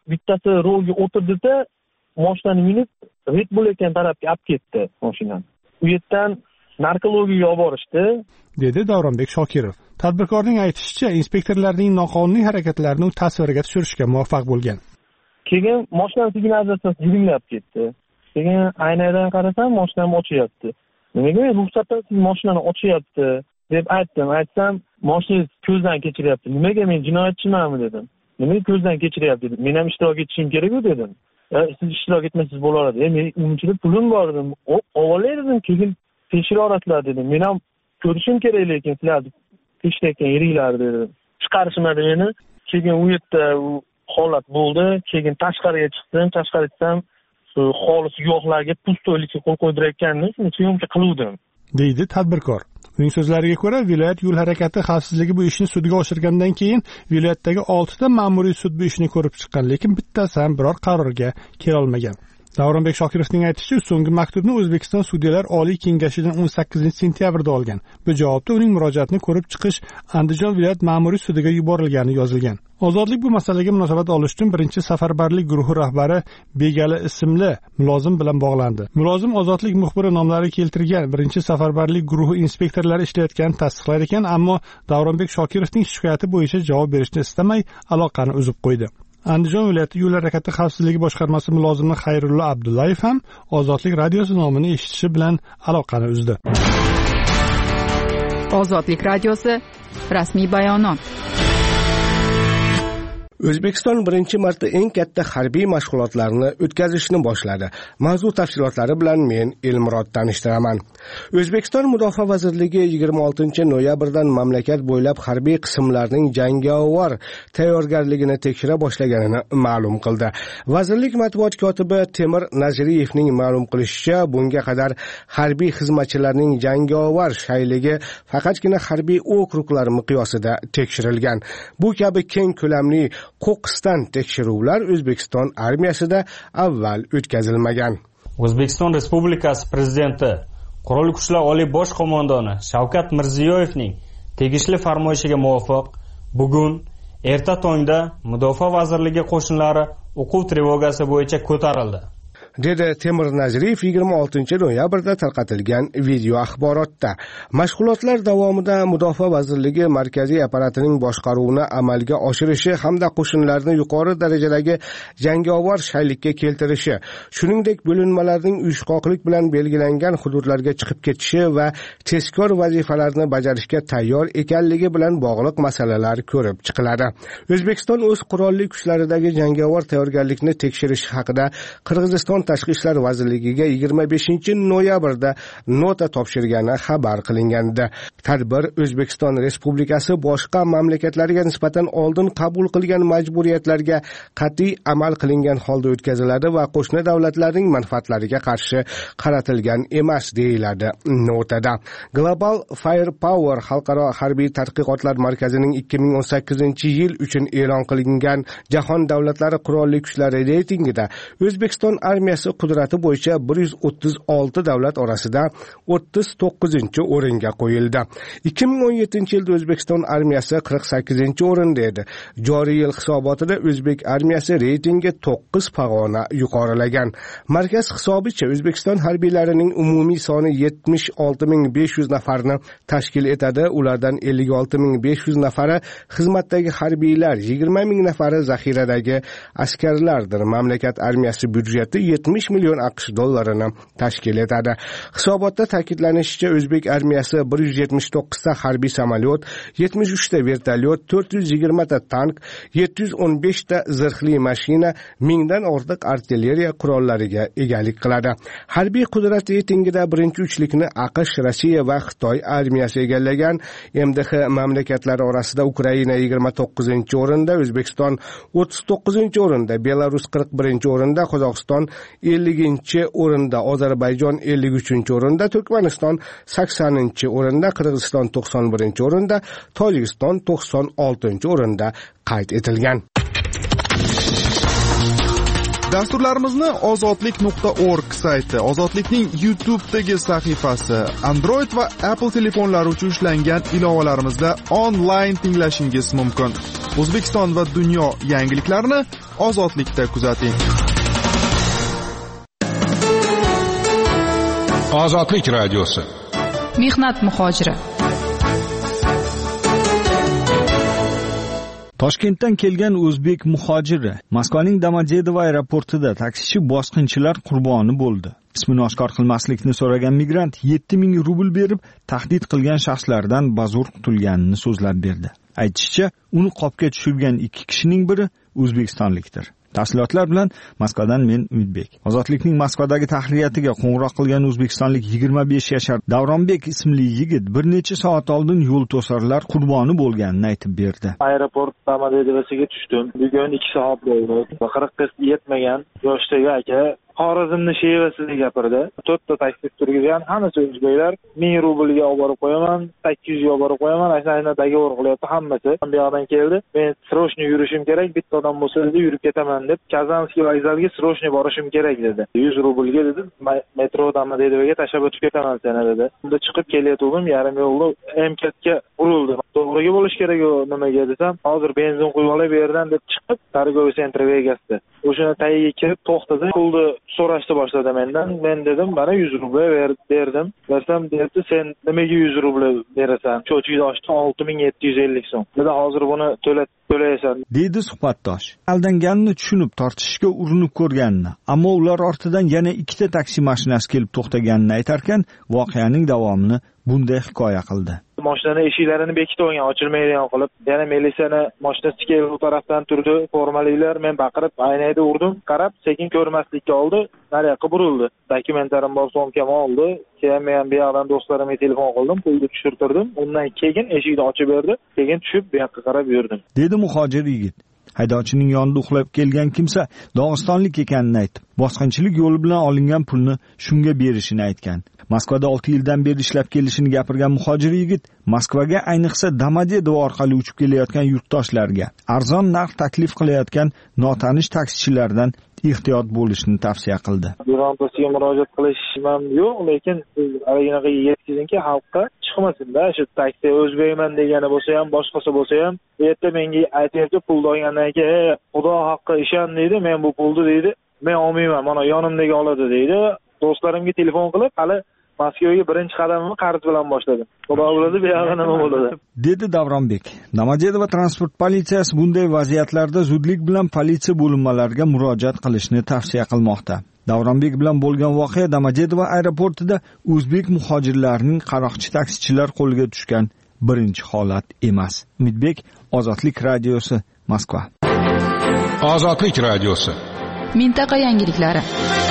bittasi rolga o'tirdida mashinani minib Red Bull ekan tarafga olib ketdi mashinani. U yerdan narkologiyaga olib borishdi, dedi Davronbek Shokirov. Tadbirkorning aytishicha, inspektorlarning noqonuniy harakatlarini u tasvirga tushirishga muvaffaq bo'lgan. Keyin mashinani signalizatsiyasi jiringlab ketdi. Keyin aynadan qarasam, mashinam ochyapti. Nimaga ruxsatdan siz mashinani ochyapti deb aytdim. Aytsam, mashinangiz ko'zdan kechiryapti. Nimaga men jinoyatchimanmi dedim. Nimaga ko'zdan kechiryapti dedim. Men ham ishtirok etishim kerak-ku dedim. Siz ishtirok etmasangiz bo'lardi. Men unchalik pulim bor dedim. Avvalay dedim, keyin tekshirorasizlar dedim. Men ham ko'rishim kerak, lekin sizlar tekshirayotgan yeringlar dedim. Chiqarishmadi meni. Keyin u yerda holat bo'ldi. Keyin tashqariga chiqdim. Tashqariga chiqsam, shu xolis guvohlarga pustoylikka qo'l qo'ydirayotganini syomka qiluvdim, deydi tadbirkor. Uning so'zlariga ko'ra, viloyat yo'l harakati xavfsizligi bu ishni sudga oshirgandan keyin viloyatdagi oltita ma'muriy sud bu ishni ko'rib chiqqan, lekin bittasi ham biror qarorga kela olmagan. Davronbek Shokirovning aytishicha, so'nggi maktubni O'zbekiston Sudyalar Oliy Kengashidan o'n sakkizinchi sentyabrda olgan. Bu javobda uning murojaatini ko'rib chiqish Andijon viloyat ma'muriy sudiga yuborilgani yozilgan. Ozodlik bu masalaga munosabat olish uchun birinchi safarbarlik guruhi rahbari Begali ismli mulozim bilan bog'landi. Mulozim Ozodlik muxbiri nomlari keltirgan birinchi safarbarlik guruhi inspektorlari ishlayotganini tasdiqlar ekan, ammo Davronbek Shokirovning shikoyati bo'yicha javob berishni istamay aloqani uzib qo'ydi. Andijon viloyati yo'l harakati xavfsizligi boshqarmasi mulozimi Xayrullo Abdullayev ham Ozodlik radiosi nomini eshitishi bilan aloqani uzdi. Ozodlik radiosi rasmiy bayonot. O'zbekiston birinchi marta eng katta harbiy mashg'ulotlarni o'tkazishni boshladi. Mavzu tafsilotlari bilan men Elmurod tanishtiraman. O'zbekiston Mudofaa vazirligi yigirma oltinchi noyabrdan mamlakat bo'ylab harbiy qismlarning jangovar tayyorgarligini tekshira boshlaganini ma'lum qildi. Vazirlik matbuot kotibi Temir Naziriyevning ma'lum qilishicha, bunga qadar harbiy xizmatchilarning jangovar shayligi faqatgina harbiy okruglar miqyosida tekshirilgan. Bu kabi keng ko'lamli qo'qqisdan tekshiruvlar O'zbekiston armiyasida avval o'tkazilmagan. O'zbekiston Respublikasi Prezidenti Qurolli Kuchlar Oliy bosh qo'mondoni Shavkat Mirziyoyevning tegishli farmoyishiga muvofiq bugun erta tongda Mudofaa vazirligi qo'shinlari o'quv trevogasi bo'yicha ko'tarildi, dedi Temir Naziriyev yigirma oltinchi noyabrda tarqatilgan video axborotda. Mashg'ulotlar davomida Mudofaa vazirligi markaziy apparatining boshqaruvini amalga oshirishi hamda qo'shinlarni yuqori darajadagi jangovar shaylikka keltirishi, shuningdek bo'linmalarning uyushqoqlik bilan belgilangan hududlarga chiqib ketishi va tezkor vazifalarni bajarishga tayyor ekanligi bilan bog'liq masalalar ko'rib chiqiladi. O'zbekiston o'z qurolli kuchlaridagi jangovar tayyorgarlikni tekshirish haqida Qirg'iziston Tashqi ishlar vazirligiga yigirma beshinchi noyabrda nota topshirgani xabar qilingandi. Tadbir O'zbekiston Respublikasi boshqa mamlakatlarga nisbatan oldin qabul qilgan majburiyatlarga qat'iy amal qilingan holda o'tkaziladi va qo'shni davlatlarning manfaatlariga qarshi qaratilgan emas, deyiladi notada. Global Firepower xalqaro harbiy tadqiqotlar markazining ikki ming o'n sakkizinchi yil uchun e'lon qilingan Jahon davlatlari qurolli kuchlari reytingida O'zbekiston armiyasi qudrati bo'yicha bir yuz o'ttiz olti davlat orasida o'ttiz to'qqizinchi o'ringa qo'yildi. ikki ming o'n yettinchi yilda O'zbekiston armiyasi qirq sakkizinchi o'rinda edi. Joriy yil hisobotida O'zbek armiyasi reytingi to'qqiz pog'ona yuqorilagan. Markaz hisobicha O'zbekiston harbiylarining umumiy soni yetmish olti ming besh yuz nafarni tashkil etadi. Ulardan ellik olti ming besh yuz nafari xizmatdagi harbiylar, yigirma ming nafari zaxiradagi askarlardir. Mamlakat armiyasi byudjeti yetmish million AQSh dollarini tashkil etadi. Hisobotda ta'kidlanishicha, O'zbek armiyasi bir yuz yetmish to'qqizta harbiy samolyot, yetmish uchta vertolyot, to'rt yuz yigirma ta tank, yetti yuz o'n besh ta zirhli mashina, mingdan ortiq artilleriya qurollariga egalik qiladi. Harbiy qudrat reytingida birinchi uchlikni AQSh, Rossiya va Xitoy armiyasi egallagan. M D H mamlakatlari orasida Ukraina yigirma to'qqizinchi o'rinda, O'zbekiston o'ttiz to'qqizinchi o'rinda, Belarus qirq birinchi o'rinda, Qozog'iston elliginchi o'rinda, Ozarbayjon ellik uchinchi o'rinda, Turkmaniston saksoninchi o'rinda, Qirg'iziston to'qson birinchi o'rinda, Tojikiston to'qson oltinchi o'rinda qayd etilgan. Dasturlarimizni ozodlik nuqta org sayti, Ozodlikning YouTube'dagi sahifasi, Android va Apple telefonlari uchun ishlangan ilovalarimizda onlayn tinglashingiz mumkin. O'zbekiston va dunyo yangiliklarini Ozodlikda kuzating. Ozodlik radiosi. Mehnat muhojiri. Toshkentdan kelgan o'zbek muhojiri Moskvaning Domodedovo aeroportida taksichi bosqinchilar qurboni bo'ldi. Ismini oshkor qilmaslikni so'ragan migrant yetti ming rubl berib tahdid qilgan shaxslardan bazo'r qutulganini so'zlab berdi. Aytishicha, uni qopga tushirgan ikki kishining biri o'zbekistonlikdir. Tafsilotlar bilan Moskvadan men Umidbek. Ozodlikning Moskvadagi tahriyatiga qo'ng'iroq qilgan o'zbekistonlik yigirma besh yashar Davronbek ismli yigit bir necha soat oldin yo'l to'sarlar qurboni bo'lganini aytib berdi. Aeroport Domodedovosiga tushdim. Bugun ikki soat bo'ldi. qirqqa yetmagan yoshdagi aka Xorazmni shevasida gapirdi. to'rtta taksi turgan, hammasi o'zbeklar. ming rublga olib borib qo'yaman, sakkiz yuz ga olib borib qo'yaman. Aynan dogovor qilyapti hammasi. Bu yoqdan keldi. Men srochniy yurishim kerak, bitta odam bo'lsa dedi, yurib ketaman deb, Kazanskiy vokzaliga srochniy borishim kerak dedi. yuz rublga dedi, metro Domodedovoga tashlab o'tib ketaman seni dedi. Unda chiqib kelayotgandim, yarim yo'lda M K ga urildi. To'g'riga bo'lish kerak u nimaga desam, hozir benzin quyib olay bu yerdan deb chiqib, Targoviy sentri Vegasda. O'shani tagiga kirib to'xtadi. Pulni so'rashni boshladi mendan. Men dedim, "Mana yuz rubl berdim." Bersam dedi, "Sen nimaga yuz rubl berasan? Cho'chikni ochdi olti ming yetti yuz ellik so'm. Dedi, hozir buni to'lat to'laysan." Deydi suhbatdosh. Aldanganini tushunib tortishishga urinib ko'rganini, ammo ular ortidan yana ikkita taksi mashinasi kelib to'xtaganini aytarkan, voqeaning davomini bunday hikoya qildi. Mashinani eshiklarini bekitib olgan, ochilmaydigan qilib, yana militsiyani mashinasi kelib u tarafdan turdi, formaliklar, men baqirib, aynayda urdim, qarab, sekin ko'rmaslikka oldi, nariyoqqa burildi. Dokumentlarim bor, so'mkam oldi. Keyin men bu yoqdan do'stlarimga telefon qildim, pulni tushirtirdim. Undan keyin eshikni ochib berdi, keyin tushib bu yoqqa qarab yurdim. Dedi muhojir yigit. Haydovchining yonida uxlab kelgan kimsa Dog'istonlik ekanini aytib, bosqinchilik yo'li bilan olingan pulni shunga berishini aytgan. Moskvada olti yildan beri ishlab kelishini gapirgan muhojir yigit Moskvaga ayniqsa Domodedovo orqali uchib kelayotgan yurtdoshlarga arzon narx taklif qilayotgan notanish taksichilardan ehtiyot bo'lishni tavsiya qildi. Birontasiga murojaat qilishim yo'q, lekin siz alinaga yetkazingki, xalqqa chiqmasin-da, shu taksi o'zbekman degani bo'lsa ham, boshqasi bo'lsa ham, bu yerda menga aytayapti, pulni olgandan keyin, Xudo haqqi ishon deydi, men bu pulni deydi, men olmayman, mana yonimdagi oladi deydi. Do'stlarimga telefon qilib, hali Moskvaga birinchi qadamimni qarz bilan boshladim. Xudo biladi, bu yoqda nima bo'ladi, dedi Davronbek. Domodedovo transport politsiyasi bunday vaziyatlarda zudlik bilan politsiya bo'linmalariga murojaat qilishni tavsiya qilmoqda. Davronbek bilan bo'lgan voqea Domodedovo aeroportida o'zbek muhojirlarining qaroqchi taksichilar qo'liga tushgan birinchi holat emas. Umidbek, Ozodlik radiosi, Moskva. Ozodlik radiosi. Mintaqa yangiliklari.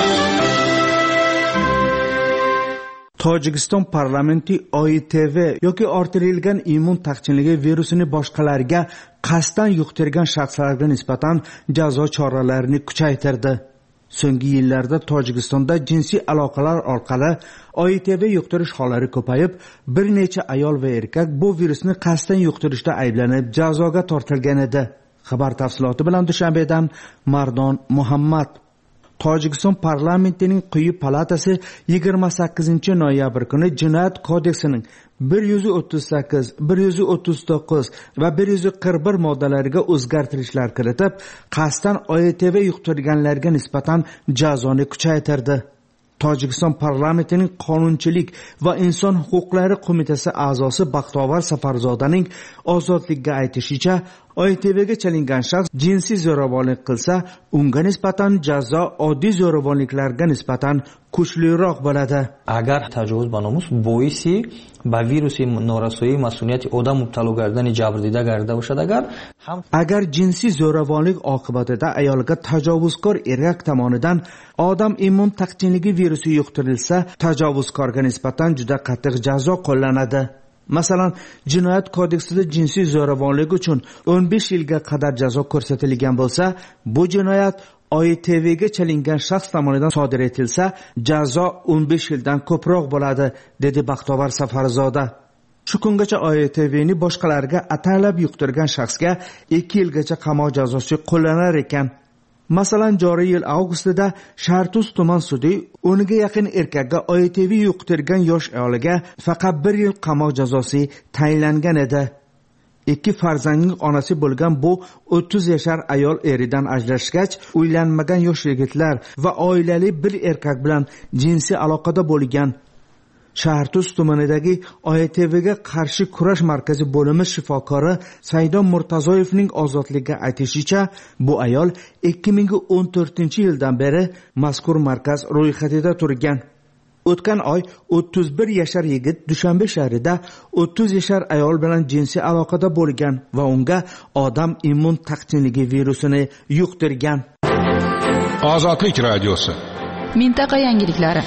Tojikiston parlamenti O I T V yoki orttirilgan immun taqchilligi virusini boshqalarga qasddan yuqtirgan shaxslarga nisbatan jazo choralarini kuchaytirdi. So'nggi yillarda Tojikistonda jinsiy aloqalar orqali O I T V yuqtirish hollari ko'payib, bir necha ayol va erkak bu virusni qasddan yuqtirishda ayblanib jazoga tortilgan edi. Xabar tafsiloti bilan Dushanbedan Mardon Muhammad. Tojikiston parlamentining quyi palatasi yigirma sakkizinchi noyabr kuni Jinoyat kodeksining bir yuz o'ttiz sakkiz, bir yuz o'ttiz to'qqiz va bir yuz qirq bir moddalariga o'zgartirishlar kiritib, qasddan O I T V yuqtirganlarga nisbatan jazoni kuchaytirdi. Tojikiston parlamentining Qonunchilik va inson huquqlari qo'mitasi a'zosi Baxtovar Safarzodaning Ozodlikka aytishicha, O I T Vga chalingan shaxs jinsiy zo'ravonlik qilsa, unga nisbatan jazo oddiy zo'ravonliklarga nisbatan kuchliroq bo'ladi. Agar tajovuz ба номус боиси ба вируси норасоии мас'улияти одам мубтало гардани ҷабрдида гарда бошад, agar agar jinsiy zo'ravonlik oqibatida ayolga tajovuzkor erkak tomonidan odam immun taqchilligi virusi yuqtirilsa, tajovuzkorga nisbatan juda qattiq jazo qo'llanadi. Masalan, Jinoyat kodeksida jinsiy zo'ravonlik uchun o'n besh yilga qadar jazo ko'rsatilgan bo'lsa, bu jinoyat O I T Vga chalingan shaxs tomonidan sodir etilsa, jazo o'n besh yildan ko'proq bo'ladi, dedi Baxtovar Safarzoda. Shu kungacha O I T Vni boshqalarga atalab yuqtirgan shaxsga ikki yilgacha qamoq jazosi qo'llanar ekan. Masalan, joriy yil avgustida Shartuz tuman sudi o'nga yaqin erkakka O Y T V yuqtirgan yosh ayoliga faqat bir yil qamoq jazosi tayinlangan edi. Ikki farzandning onasi bo'lgan bu o'ttiz yashar ayol eridan ajrashgach, uylanmagan yosh yigitlar va oilali bir erkak bilan jinsiy aloqada bo'lgan. Shahartuz tumanidagi O Y T Vga qarshi kurash markazi bo'limi shifokori Saidon Murtazoyevning ozodlikka aytishicha, bu ayol ikki ming o'n to'rtinchi yildan beri mazkur markaz ro'yxatida turgan. O'tgan oy o'ttiz bir yashar yigit Dushanbe shahrida o'ttiz yashar ayol bilan jinsiy aloqada bo'lgan va unga odam immun taqchilligi virusini yuqtirgan. Ozodlik radiosi. Mintaqa yangiliklari.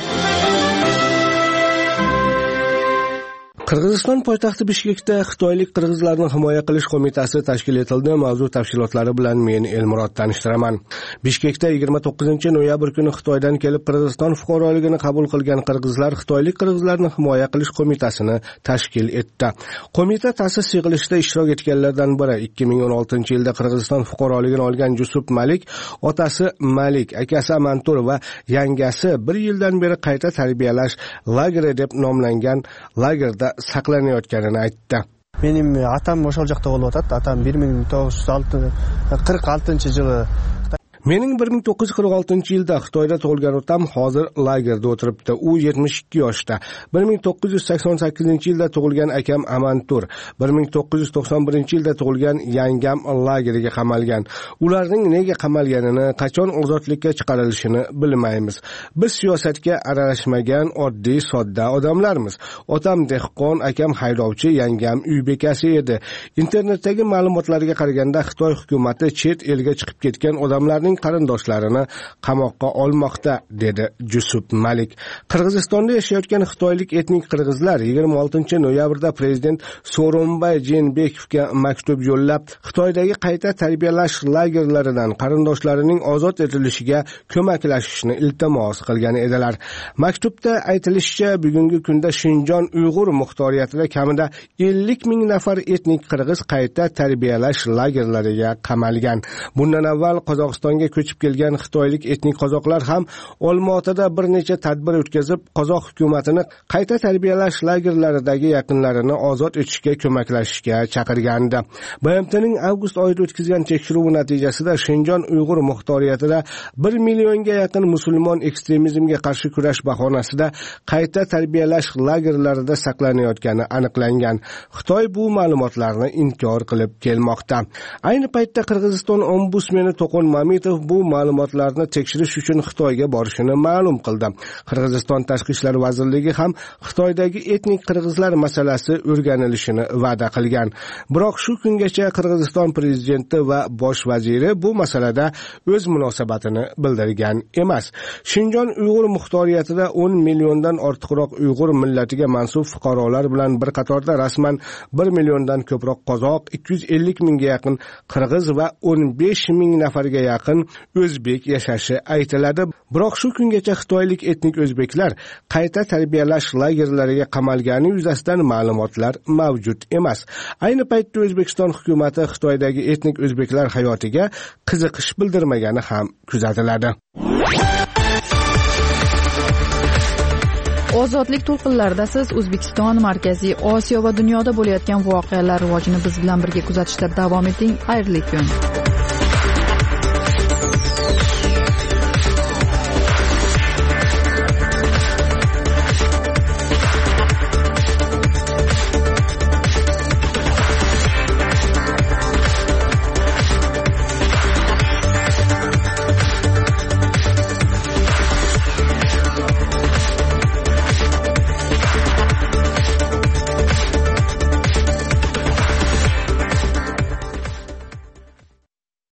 Qirg'iziston poytaxti Bishkekda Xitoylik qirg'izlarni himoya qilish qo'mitasi tashkil etildi. Mavzu tafsilotlari bilan men Elmurod tanishtiraman. Bishkekda yigirma to'qqizinchi noyabr kuni Xitoydan kelib Qirg'iziston fuqaroligini qabul qilgan qirg'izlar Xitoylik qirg'izlarni himoya qilish qo'mitasini tashkil etdi. Qo'mita ta'sis yig'ilishida ishtirok etganlardan biri ikki ming o'n oltinchi yilda Qirg'iziston fuqaroligini olgan Jusuf Malik, otasi Malik, akasi Amantur va yangasi bir yildan beri qayta tarbiyalash lageri deb nomlangan lagerda saqlanayotganini aytdi. Mening atam o'sha joqda bo'lib o'tadi. Atam bir ming to'qqiz yuz qirq oltinchi yili Mening bir ming to'qqiz yuz qirq oltinchi yilda Xitoyda tug'ilgan otam hozir lagerda o'tiribdi. U yetmish ikki yoshda. bir ming to'qqiz yuz sakson sakkizinchi yilda tug'ilgan akam Amantur, bir ming to'qqiz yuz to'qson birinchi yilda tug'ilgan yangam lageriga qamalgan. Ularning nega qamalganini, qachon ozodlikka chiqarilishini bilmaymiz. Biz siyosatga aralashmagan oddiy sodda odamlarmiz. Otam dehqon, akam haydovchi, yangam uy bekasi edi. Internetdagi ma'lumotlarga qaraganda Xitoy hukumatı chet elga chiqib ketgan odamlarning qarindoshlarini qamoqqa olmoqda, dedi Jusuf Malik. Qirg'izistonda yashayotgan xitoylik etnik qirg'izlar yigirma oltinchi noyabrda prezident Sooronbay Jeenbekovga maktub yo'llab, Xitoydagi qayta tarbiyalash lagerlaridan qarindoshlarining ozod etilishiga ko'maklashishni iltimos qilgan edilar. Maktubda aytilishicha, bugungi kunda Shinjon Uyg'ur muxtoriyatida kamida ellik ming nafar etnik qirg'iz qayta tarbiyalash lagerlariga qamalgan. Bundan avval Qozog'istonga ko'chib kelgan xitoylik etnik qozoqlar ham Olmaotada bir necha tadbir o'tkazib, qozoq hukumatini qayta tarbiyalash lagerlaridagi yaqinlarini ozod etishga ko'maklashishga chaqirgandi. B M T'ning avgust oyida o'tkazgan tekshiruvi natijasida Shinjon Uyg'ur muxtoriyatida bir millionga yaqin musulmon ekstremizmga qarshi kurash bahonasida qayta tarbiyalash lagerlarida saqlanayotgani aniqlangan. Xitoy bu ma'lumotlarni inkor qilib kelmoqda. Ayni paytda Qirg'iziston ombudsmeni To'qon Mamitov bu ma'lumotlarni tekshirish uchun Xitoyga borishini ma'lum qildi. Qirg'iziston Tashqi ishlar vazirligi ham Xitoydagi etnik qirg'izlar masalasi o'rganilishini va'da qilgan. Biroq shu kungacha Qirg'iziston prezidenti va bosh vaziri bu masalada o'z munosabatini bildirgan emas. Shinjon Uyg'ur muxtoriyatida o'n milliondan ortiqroq Uyg'ur millatiga mansub fuqarolar bilan bir qatorda rasman bir milliondan ko'proq qozoq, ikki yuz ellik mingga yaqin qirg'iz va o'n besh ming nafarga yaqin o'zbek yashashi aytiladi. Biroq shu kungacha xitoylik etnik o'zbeklar qayta tarbiyalash lagerlariga qamalgani yuzasidan ma'lumotlar mavjud emas. Ayni paytda O'zbekiston hukumatı Xitoydagi etnik o'zbeklar hayotiga qiziqish bildirmagani ham kuzatiladi. Ozodlik to'lqinlarida siz O'zbekiston, Markaziy Osiyo va dunyoda bo'layotgan voqealar rivojini biz bilan birga kuzatishda davom eting. Xayrli kun.